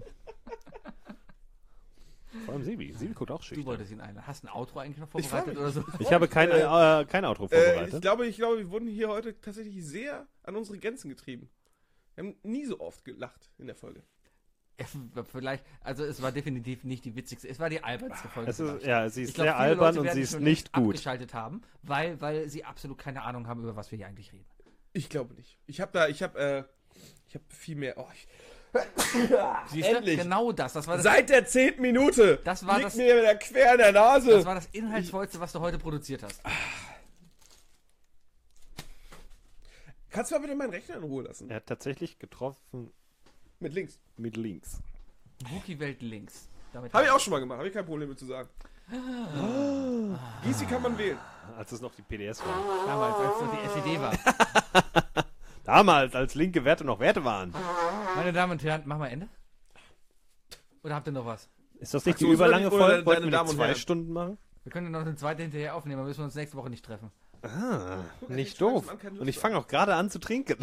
Vor allem Sebi. Sebi guckt auch genau. Du schüchtern. wolltest ihn einladen. Hast du ein Outro eigentlich noch Ich freu vorbereitet mich. oder so? Ich habe kein, äh, kein Outro Äh, ich vorbereitet. glaube, ich glaube, wir wurden hier heute tatsächlich sehr an unsere Grenzen getrieben. Wir haben nie so oft gelacht in der Folge. Ja, vielleicht, also es war definitiv nicht die witzigste, es war die albernste Folge. es ist, vielleicht. ja, sie ist Ich glaub, sehr viele albern Leute und werden sie ist schon nicht längst gut. abgeschaltet haben, weil, weil sie absolut keine Ahnung haben, über was wir hier eigentlich reden. Ich glaube nicht. Ich habe da, ich habe, äh, ich habe viel mehr. Oh, ich, Siehst Endlich. du? Genau das. Das war das, Seit der zehnten Minute Das war liegt das- mir wieder quer in der Nase. das war das Inhaltsvollste, was du heute produziert hast. Kannst du mal bitte meinen Rechner in Ruhe lassen? Er hat tatsächlich getroffen Mit links. mit links. Wookie-Welt links. Damit Habe ich auch schon mal gemacht. Habe ich kein Problem mit zu sagen. Gysi kann man wählen. Als es noch die P D S war. Damals, als es noch die S E D war. Damals, als linke Werte noch Werte waren. Meine Damen und Herren, machen wir Ende? Oder habt ihr noch was? Ist das nicht Ach so, die überlange oder Folge? deine Wollten wir Damen die und zwei Herren. Stunden machen? Wir können noch eine zweite hinterher aufnehmen, aber müssen wir uns nächste Woche nicht treffen. Ah, ich nicht schreibe doof. es an, keine Lust Und ich drauf. fange auch gerade an zu trinken.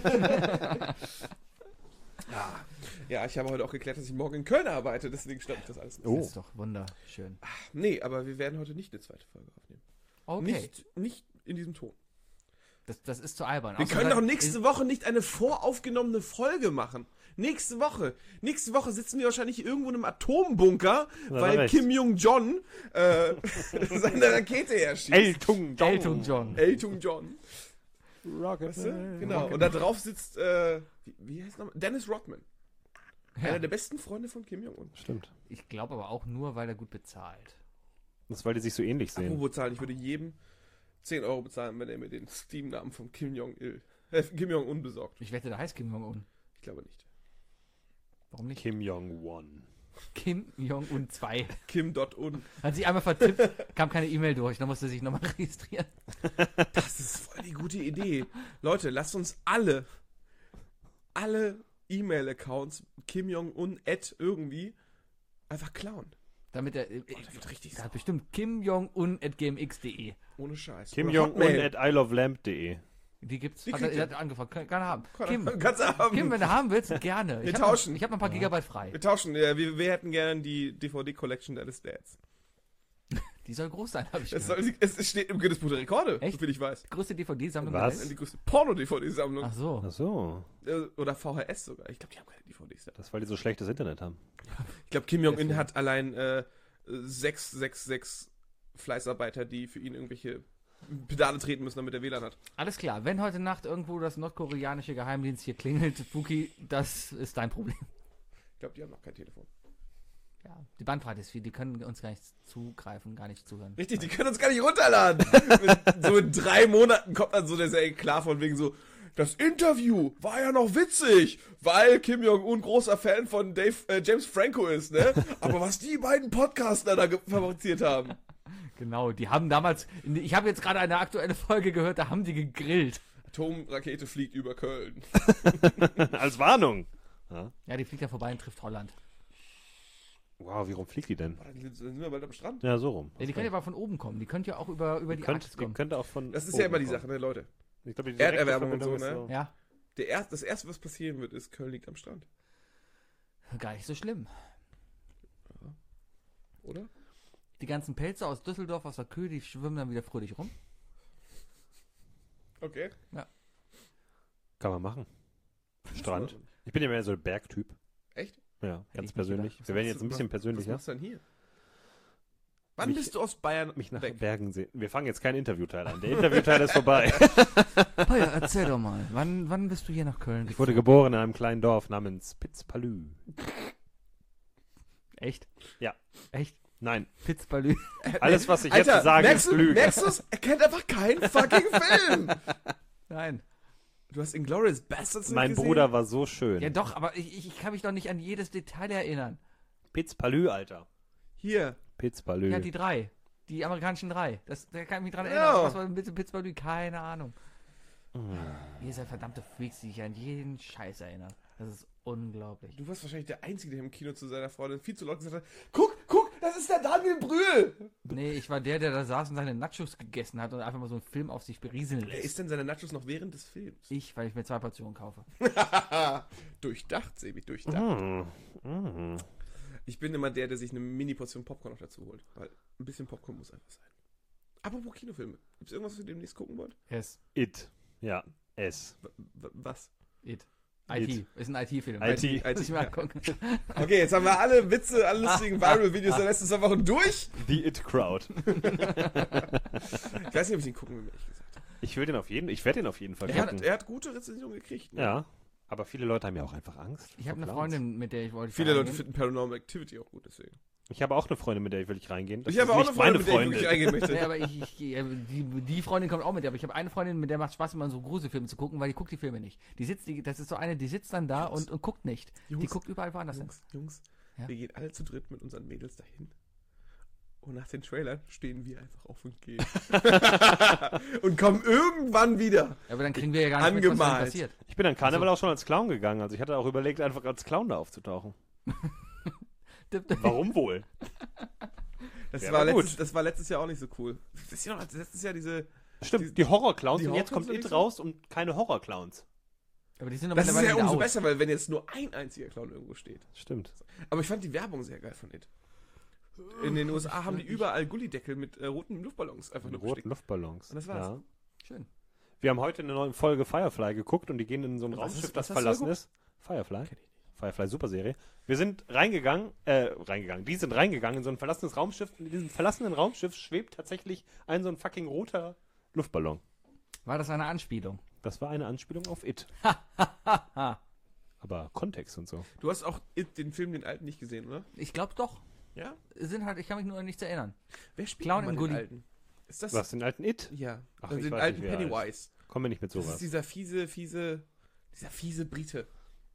Ja, ich habe heute auch geklärt, dass ich morgen in Köln arbeite. Deswegen stand das alles nicht. Oh. Das ist doch wunderschön. Nee, aber wir werden heute nicht eine zweite Folge aufnehmen. Okay, Nicht, nicht in diesem Ton. das, das ist zu albern. Wir Außer können weil- doch nächste Woche nicht eine voraufgenommene Folge machen. Nächste Woche. Nächste Woche sitzen wir wahrscheinlich irgendwo in einem Atombunker, Da hat er weil recht. Kim Jong-Jong äh, seine Rakete herschießt. Eltung John. Elton John. Elton John. Rocket. Weißt du? Genau. Und da drauf sitzt, äh, wie, wie heißt nochmal? Dennis Rodman. Ja. Einer der besten Freunde von Kim Jong-un. Stimmt. Ich glaube aber auch nur, weil er gut bezahlt. Das, weil die sich so ähnlich sehen. Apropos zahlen, ich würde jedem zehn Euro bezahlen, wenn er mir den Steam-Namen von Kim Jong-il, äh, Kim Jong-un besorgt. Ich wette, da heißt Kim Jong-un. Ich glaube nicht. Warum nicht? Kim Jong-un. Kim Jong-un zwei. Kim Dot Un. Hat sich einmal vertippt, kam keine E-Mail durch, dann musste er sich nochmal registrieren. Das ist voll die gute Idee. Leute, lasst uns alle, alle E-Mail-Accounts Kim Jong-un at irgendwie einfach klauen. Damit er. Äh, Oh, der wird richtig der sauer. hat bestimmt Kim Jong-un at gmx punkt de. Ohne Scheiß. Kim Oder Jong-un Hotmail. at isleoflamp.de. Die gibt's. Die Hat kriegt er, ihr. er hat angefragt. Kann, kann er haben. Kann Kim, er- kannst du haben. Kim, wenn du haben willst, gerne. Wir ich hab tauschen. Noch, ich habe noch ein paar Gigabyte frei. Wir tauschen, ja, wir, wir hätten gerne die D V D-Collection deines Dads. Die soll groß sein, habe ich Es, gehört. soll, es steht im Guinness Buch der Rekorde, Echt? soviel ich weiß. Größte D V D-Sammlung Was? der Welt. Die größte Porno-D V D-Sammlung. Ach so. Ach so. Äh, Oder V H S sogar. Ich glaube, die haben keine D V Ds. Das, weil die so schlechtes Internet haben. Ich glaube, Kim Jong-un Deswegen. hat allein äh, sechs, sechs, sechs Fleißarbeiter, die für ihn irgendwelche Pedale treten müssen, damit er W L A N hat. Alles klar. Wenn heute Nacht irgendwo das nordkoreanische Geheimdienst hier klingelt, Fuki, das ist dein Problem. Ich glaube, die haben noch kein Telefon. Ja, die Bandbreite ist viel, die können uns gar nicht zugreifen, gar nicht zuhören. Richtig, die können uns gar nicht runterladen. Mit, so in drei Monaten kommt dann so der sehr klar von wegen so, das Interview war ja noch witzig, weil Kim Jong-un großer Fan von Dave, äh, James Franco ist, ne? Aber was die beiden Podcaster da ge- fabriziert haben. Genau, die haben damals, ich habe jetzt gerade eine aktuelle Folge gehört, da haben die gegrillt. Atomrakete fliegt über Köln. Als Warnung. Ja. Ja, die fliegt ja vorbei und trifft Holland. Wow, wie rum fliegt die denn? Boah, dann sind wir bald am Strand. Ja, so rum. Ja, die können ja aber von oben kommen, die könnte ja auch über, über die Könnt, Arktis die kommen. könnte auch von. Das ist oben ja immer die kommen. Sache, ne, Leute. Ich glaube, die Erderwärmung und direkte so, ne? Verbindung ist Ja, Der erst, das erste, was passieren wird, ist, Köln liegt am Strand. gar nicht so schlimm. Oder? Die ganzen Pelzer aus Düsseldorf, aus der Köh, die schwimmen dann wieder fröhlich rum. Okay. Kann man machen. Strand. Was Ich bin ja mehr so ein Bergtyp. Echt? Ja, ich ganz nicht persönlich. gedacht. Wir werden machst jetzt du- ein bisschen Was persönlicher. machst du denn hier? Wann Mich- bist du aus Bayern Mich nach weg? Bergen sehen. Wir fangen jetzt keinen Interviewteil an. Der Interviewteil ist vorbei. Paya, erzähl doch mal, wann, wann bist du hier nach Köln? Ich wurde geboren in einem kleinen Dorf namens Pitzpalü. Echt? Ja. Echt? Nein, Pitzbalü. alles, was ich Alter, jetzt sage, merkst ist du, Lüge. merkst du's? Er kennt einfach keinen fucking Film. Nein. Du hast Inglourious Basterds nicht Mein gesehen? Bruder war so schön. Ja doch, aber ich, ich, ich kann mich doch nicht an jedes Detail erinnern. Pitzpalü, Alter. Hier. Pitzpalü. Ja, die drei. Die amerikanischen drei. Das, da kann ich mich dran Ja. erinnern. Was war mit Pitzbalü? Keine Ahnung. Ihr seid verdammte Freaks, die sich an jeden Scheiß erinnern. Das ist unglaublich. Du warst wahrscheinlich der Einzige, der im Kino zu seiner Freundin viel zu laut gesagt hat, guck, guck, das ist der Daniel Brühl. Nee, ich war der, der da saß und seine Nachos gegessen hat und einfach mal so einen Film auf sich berieseln Wer lässt. isst denn seine Nachos noch während des Films? Ich, weil ich mir zwei Portionen kaufe. Durchdacht, Sebi, durchdacht. Mm. Mm. Ich bin immer der, der sich eine Mini-Portion Popcorn noch dazu holt. Weil ein bisschen Popcorn muss einfach sein. Apropos Kinofilme. Gibt es irgendwas, was ihr demnächst gucken wollt? Yes. It. Ja, S. W w- was? It. I T. Ist ein I T-Film. I T. Muss ich mal angucken. Okay, jetzt haben wir alle Witze, alle lustigen Viral-Videos der letzten zwei Wochen durch. The It Crowd. Ich weiß nicht, ob ich ihn gucken will, ehrlich gesagt. Ich will den auf jeden, ich werde den auf jeden Fall Er gucken. hat, er hat gute Rezensionen gekriegt. Ne? Ja, aber viele Leute haben ja auch einfach Angst. Ich habe vor eine Clowns. Freundin, mit der ich wollte. Viele Leute reingehen. finden Paranormal Activity auch gut, deswegen. Ich habe auch eine Freundin, mit der ich wirklich reingehen. Das ich habe ist auch nicht eine Freundin, meine mit der ich Freundin. wirklich reingehen möchte. Nee, aber ich, ich, äh, die, die Freundin kommt auch mit, aber ich habe eine Freundin, mit der macht Spaß, immer so Gruselfilme zu gucken, weil die guckt die Filme nicht. Die sitzt, die, das ist so eine, die sitzt dann da und, und guckt nicht. Die Jungs, guckt überall woanders hin. Jungs, Jungs, Ja? wir gehen alle zu dritt mit unseren Mädels dahin. Und nach den Trailern stehen wir einfach auf und gehen. Und kommen irgendwann wieder. Ja, aber dann kriegen wir ja gar nicht mit, was Angemalt. dann passiert. Ich bin an Karneval auch schon als Clown gegangen. Also ich hatte auch überlegt, einfach als Clown da aufzutauchen. Warum wohl? Das, Ja, war aber gut. letztes, das war letztes Jahr auch nicht so cool. Wisst ihr noch, letztes Jahr diese... Stimmt, Die- die Horrorclowns die und jetzt Horrorclowns kommt sind It nicht so- raus und keine Horrorclowns. Aber die sind doch Das ist mittlerweile ja wieder umso out. besser, weil wenn jetzt nur ein einziger Clown irgendwo steht. Stimmt. Aber ich fand die Werbung sehr geil von It. In den U S A haben die überall Gullideckel mit äh, roten Luftballons einfach nur Roten bestickt. Luftballons. Und das war's. Ja. Schön. Wir haben heute eine neue Folge Firefly geguckt und die gehen in so ein Was Raumschiff, ist- das was hast du verlassen geguckt? ist. Firefly. Kenn ich nicht. Firefly, super Serie. Wir sind reingegangen, äh, reingegangen. Die sind reingegangen in so ein verlassenes Raumschiff. In diesem verlassenen Raumschiff schwebt tatsächlich ein so ein fucking roter Luftballon. War das eine Anspielung? Das war eine Anspielung auf It. Ha. Aber Kontext und so. Du hast auch It, den Film, den alten, nicht gesehen, oder? Ich glaube doch. Ja? Sind halt, ich kann mich nur an nichts erinnern. Wer spielt Clown nochmal im den Gully. alten? Ist das... Was, den alten It? Ja. Ach, also ich den weiß alten nicht, wie er Pennywise. Kommen wir nicht mit Das ist sowas. dieser fiese, fiese... Dieser fiese Brite.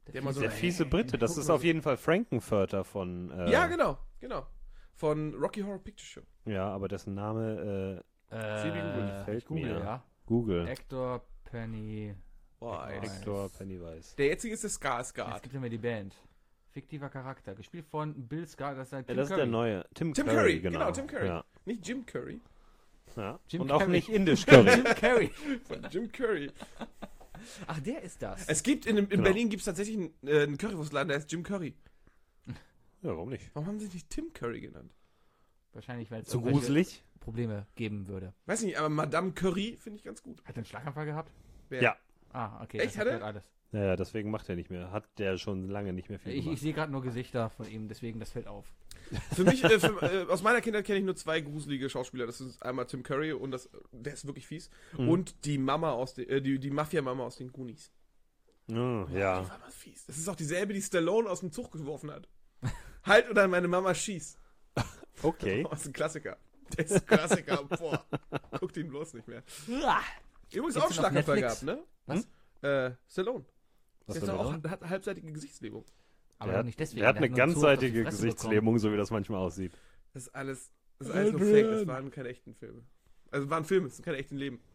Der, immer so Der fiese Brite, das guck ist mal auf so- jeden Fall Frankenfurter von... Äh, Ja, genau, genau. Von Rocky Horror Picture Show. Ja, aber dessen Name äh, Äh, fällt ich google, mir. ja. Google. Hector Penny. Boah, ey. Nice. Hector Pennywise. Der jetzige ist der Jetzt Skarsgård. gibt es immer die Band. Fiktiver Charakter. Gespielt von Bill Skarsgård. Das ist halt Ja, Tim das ist Curry. der neue. Tim, Tim Curry, Curry, genau. genau, Tim Curry. Ja. Nicht Jim Curry. Ja. Jim Und auch Curry. nicht indisch Curry. Jim Carrey. Von Jim Curry. Ach, der ist das. Es gibt in, in Genau. Berlin gibt es tatsächlich einen, äh, einen Currywurstladen, der heißt Jim Curry. Ja, warum nicht? Warum haben sie nicht Tim Curry genannt? Wahrscheinlich, weil es Zu irgendwelche gruselig? Probleme geben würde. Weiß nicht, aber Madame Curry finde ich ganz gut. Hat er einen Schlaganfall gehabt? Wer? Ja. Ah, okay. Echt, das hat er? erklärt alles. Ja, ja, deswegen macht er nicht mehr. Hat der schon lange nicht mehr viel Ich, ich gemacht. sehe gerade nur Gesichter von ihm, deswegen das fällt auf. Für mich, äh, für, äh, aus meiner Kindheit kenne ich nur zwei gruselige Schauspieler. Das ist einmal Tim Curry und das, der ist wirklich fies. Mhm. Und die Mama aus den, äh, die, die Mafia-Mama aus den Goonies. Oh, Die ja. war mal fies. Das ist auch dieselbe, die Stallone aus dem Zug geworfen hat. Halt oder meine Mama schießt. Okay. Das ist ein Klassiker. Der ist ein Klassiker. Boah. Guckt ihn bloß nicht mehr. Übrigens Gibt's auch den auf Schlaganfall Netflix? gehabt, ne? Was? Äh, Stallone. Was Der für ist doch eine- auch, der hat eine halbseitige Gesichtslähmung. Aber der doch hat, nicht deswegen. der hat der eine nur einen Zug auf die ganzseitige Fresse Gesichtslähmung, so wie das manchmal aussieht. Das ist alles, das ist alles nur Fake. Das waren keine echten Filme. Also waren Filme, das sind keine echten Leben.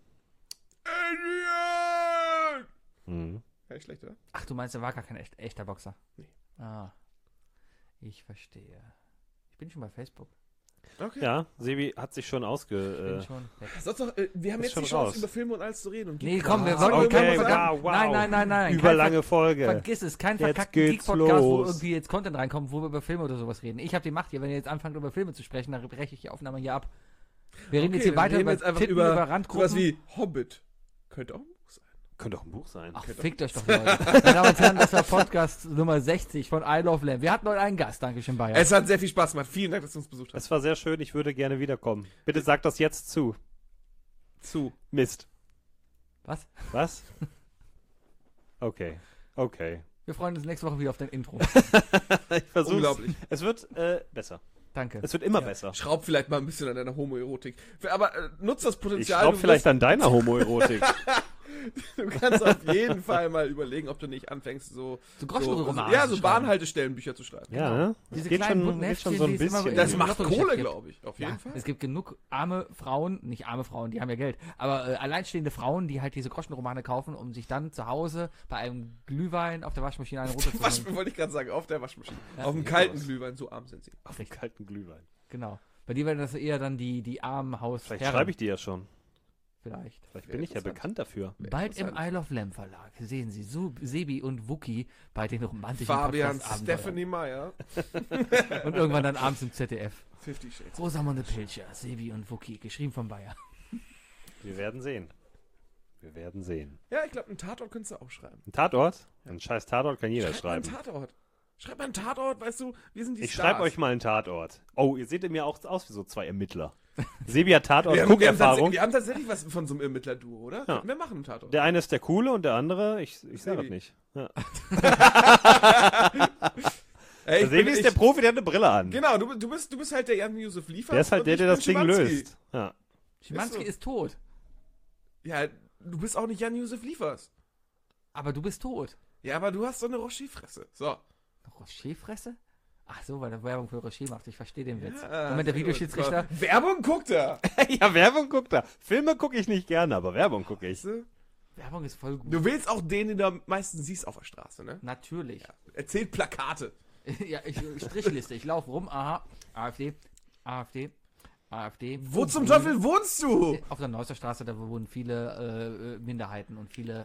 Adrian! Mhm. Gar nicht schlecht, oder? bekommen. Ach, du meinst, er war gar kein echt, echter Boxer? Nee. Ah. Ich verstehe. Ich bin schon bei Facebook. Okay. Ja, Sebi hat sich schon Ich bin ausge... schon weg. Sonst noch, äh, wir haben Ist jetzt schon die Chance, raus. über Filme und alles zu reden. Und Nee, komm, wir Ah, wollen okay, keinen wow, verdammten- wow. Nein, nein, nein, nein. Überlange Kein Folge. Ver Vergiss es, kein Jetzt verkackten geht's Geek-Podcast, wo los. irgendwie jetzt Content reinkommt, wo wir über Filme oder sowas reden. Ich habe die Macht hier, wenn ihr jetzt anfangt, über Filme zu sprechen, dann breche ich die Aufnahme hier ab. Wir reden Okay, jetzt hier dann weiter reden wir über jetzt einfach Titten, über über Randgruppen. sowas wie Hobbit. Könnte auch ein Buch sein. Könnte auch ein Buch sein. Ach, fickt euch doch, Leute. Meine Damen und Herren, das war Podcast Nummer sechzig von I Love Lamb. Wir hatten heute einen Gast, Dankeschön, Bayer. Es hat sehr viel Spaß gemacht. Vielen Dank, dass du uns besucht hast. Es war sehr schön, ich würde gerne wiederkommen. Bitte sag das jetzt zu. Zu. Mist. Was? Was? Okay. Okay. Wir freuen uns nächste Woche wieder auf dein Intro. Ich versuch's. Unglaublich. Es wird äh, besser. Danke. Es wird immer besser. Schraub vielleicht mal ein bisschen an deiner Homoerotik. Aber äh, nutzt das Ich Potenzial. schraub du vielleicht wirst- an deiner Homoerotik. Du kannst auf jeden Fall mal überlegen, ob du nicht anfängst, so. So Groschenromanen Ja, zu so schreiben. Bahnhaltestellenbücher zu schreiben. Ja, ne? Diese Es geht kleinen schon, bunten geht schon Heftchen, so ein die es immer bisschen. in Das Ja, macht Lottogeschäft Kohle, gibt. glaube ich. Auf jeden Ja, Fall. es gibt genug arme Frauen, nicht arme Frauen, die haben ja Geld, aber äh, alleinstehende Frauen, die halt diese Groschenromane kaufen, um sich dann zu Hause bei einem Glühwein auf der Waschmaschine eine runter zu Wasch, holen. wollte ich gerade sagen, auf der Waschmaschine. Ja, auf dem sieht kalten aus. Glühwein, so arm sind sie. Auf den kalten Glühwein. Genau. Bei dir werden das eher dann die, die armen Haus. Vielleicht schreibe ich die ja schon. Vielleicht. Vielleicht bin ich ja Interessant. bekannt dafür. Bald im interessant. I Love Lamb Verlag sehen Sie Su Sebi und Wookie bei den romantischen Fabian Podcast-Abenteuern. Stephanie Meyer. Und irgendwann dann abends im Z D F. Fifty Shades. Rosamunde Pilcher, Sebi und Wookie, geschrieben von Bayer. Wir werden sehen. Wir werden sehen. Ja, ich glaube, einen Tatort könntest du auch schreiben. Ein Tatort? Ein scheiß Tatort kann jeder Schreib mal einen schreiben. Tatort. Schreib mal einen Tatort, weißt du, wir sind die Ich Stars. schreibe euch mal einen Tatort. Oh, ihr seht in mir auch aus wie so zwei Ermittler. Sebi hat Tatort, wir haben, wir, haben Guckerfahrung. tatsächlich, wir haben tatsächlich was von so einem Ermittler-Duo, oder? Ja. Wir machen einen Tatort. Der eine ist der Coole und der andere, ich, ich sag das Sebi. nicht. Ja. Ey, Der ich Sebi bin- ist ich- der Profi, der hat eine Brille an. Genau, du, du, bist, du bist halt der Jan Josef Liefers. Der ist halt und der, ich der bin das Ding Schimanski. löst. Ja. Schimanski Ist so. ist tot. Ja, du bist auch nicht Jan Josef Liefers. Aber du bist tot. Ja, aber du hast so eine Rocher-Fresse. So. Rocher-Fresse? Ach so, weil er Werbung für Rocher macht. Ich verstehe den Witz. Ja, Moment, der sehr gut. Videoschiedsrichter. Werbung guckt er. Ja, Werbung guckt er. Filme gucke ich nicht gerne, aber Werbung gucke ich. Werbung ist voll gut. Du willst auch den, den du am meisten siehst auf der Straße, ne? Natürlich. Erzählt Plakate. Ja, ich, Strichliste. Ich laufe rum. Aha. AfD. AfD. AfD. Wo Oh, zum Grüne. Teufel wohnst du? Auf der Neusser Straße, da wohnen viele äh, Minderheiten und viele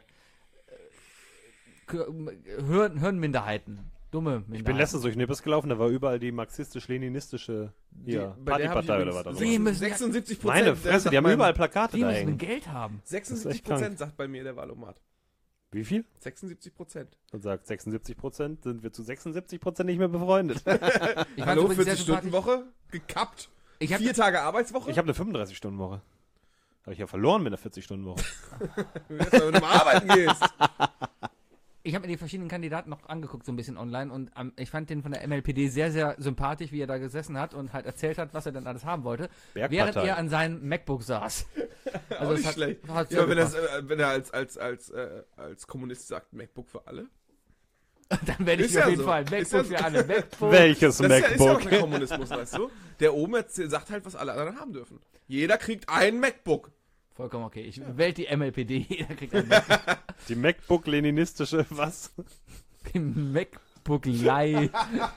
äh, Hirn, Hirnminderheiten. Dumme Minderheiten. Ich bin letztens durch Nippes gelaufen, da war überall die marxistisch-leninistische hier, Die- bei der hab ich Partypartei oder übrigens was. Die auch immer. müssen- sechsundsiebzig Prozent. Meine Fresse, die haben überall Plakate Die da müssen hängen. Geld haben. sechsundsiebzig Prozent sagt bei mir der Wahlomat. Wie viel? sechsundsiebzig Prozent. Und sagt sechsundsiebzig Prozent, sind wir zu sechsundsiebzig Prozent nicht mehr befreundet. Ich fand's Hallo, übrigens sehr vierzig-Stunden-Woche? Gekappt. Ich hab- Vier Tage Arbeitswoche? Ich habe eine fünfunddreißig-Stunden-Woche. Habe ich ja verloren mit einer vierzig-Stunden-Woche. Wenn du mal arbeiten gehst. Ich habe mir die verschiedenen Kandidaten noch angeguckt, so ein bisschen online, und ähm, ich fand den von der M L P D sehr, sehr sympathisch, wie er da gesessen hat und halt erzählt hat, was er denn alles haben wollte, Bergpartei. während er an seinem MacBook saß. Auch nicht es hat, schlecht. Hat Ja, sehr wenn, das, gepasst. äh, wenn er als, als, als, äh, als Kommunist sagt, MacBook für alle. Dann werde ich Ist mir ja auf jeden so. Fall ein Ist MacBook ja für so. alle. MacBook. Welches Das ist ja, ist ja auch MacBook? der Kommunismus, weißt du? Der oben erzählt- sagt halt, was alle anderen haben dürfen. Jeder kriegt ein MacBook. Vollkommen okay. Ich wähle die M L P D. Jeder kriegt ein MacBook. Die MacBook-leninistische, was? Die MacBook Live.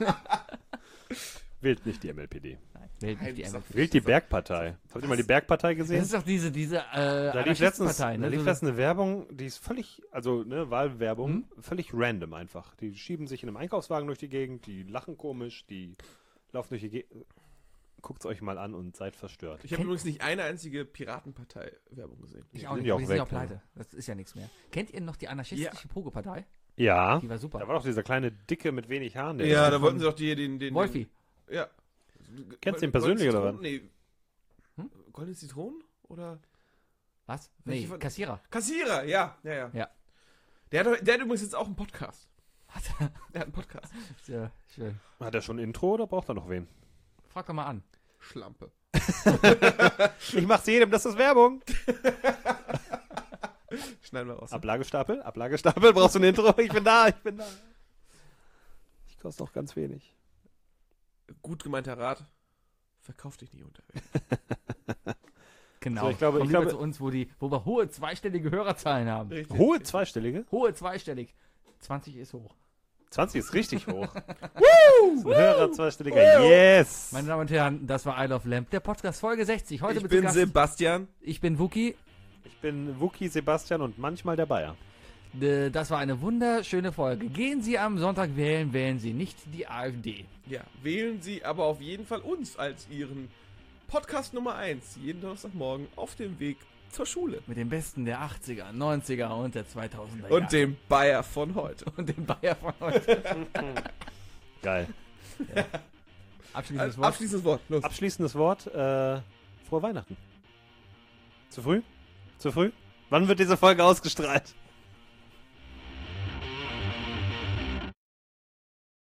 Wählt nicht die M L P D. Nein, wählt nicht die M L P D. Wählt die Bergpartei. Habt ihr mal die Bergpartei gesehen? Das ist doch diese, diese, äh, Da lief letztens, Anarchistenpartei, da ne? lief So- letztens eine Werbung, die ist völlig, also ne, Wahlwerbung, Hm? völlig random einfach. Die schieben sich in einem Einkaufswagen durch die Gegend, die lachen komisch, die laufen durch die Gegend. Guckt's euch mal an und seid verstört. Ich habe übrigens nicht eine einzige Piratenpartei-Werbung gesehen. Ich auch sind nicht, ja aber auch die sind ja auch weg, ne? pleite. Das ist ja nichts mehr. Kennt ihr noch die anarchistische Pogo-Partei? Ja, Die war super. da war doch dieser kleine Dicke mit wenig Haaren. der Ja, ist da von- wollten sie doch die, den, den, Wolfi. den ja. Kennst du ihn persönlich, oder was? Nee. Hm? Goldene Zitronen? Oder? Was? Welche Nee, von- Kassierer. Kassierer, ja, ja, ja. Ja. Der hat, doch- der hat übrigens jetzt auch einen Podcast. Hat er? Der hat einen Podcast. Ja, schön. Hat er schon ein Intro oder braucht er noch wen? Frag doch mal an. Schlampe. Ich mach's jedem, das ist Werbung. Schneiden wir raus. Ablagestapel, Ablagestapel, brauchst du ein Intro? Ich bin da, ich bin da. Ich koste auch ganz wenig. Gut gemeinter Rat. Verkauf dich nicht unterwegs. Genau. So, ich glaube- Komm ich lieber glaube- zu uns, wo, die, wo wir hohe zweistellige Hörerzahlen haben. Richtig. Hohe zweistellige? Hohe zweistellig. zwanzig ist hoch. zwanzig ist richtig hoch. Woo! Ein höherer zweistelliger. Yes! Meine Damen und Herren, das war I Love Lamp, der Podcast Folge sechzig. Heute Ich mit bin Gast. Sebastian. Ich bin Wookie. Ich bin Wookie Sebastian und manchmal der Bayer. Äh, Das war eine wunderschöne Folge. Gehen Sie am Sonntag wählen, wählen Sie nicht die AfD. Ja, wählen Sie aber auf jeden Fall uns als Ihren Podcast Nummer eins. Jeden Donnerstagmorgen auf dem Weg zur Schule. Mit dem Besten der achtziger, neunziger und der zweitausender Und Jahre. dem Bayer von heute. Und dem Bayer von heute. Geil. Abschließendes Wort. Abschließendes Wort. Los. Abschließendes Wort. Äh, frohe Weihnachten. Zu früh? Zu früh? Wann wird diese Folge ausgestrahlt?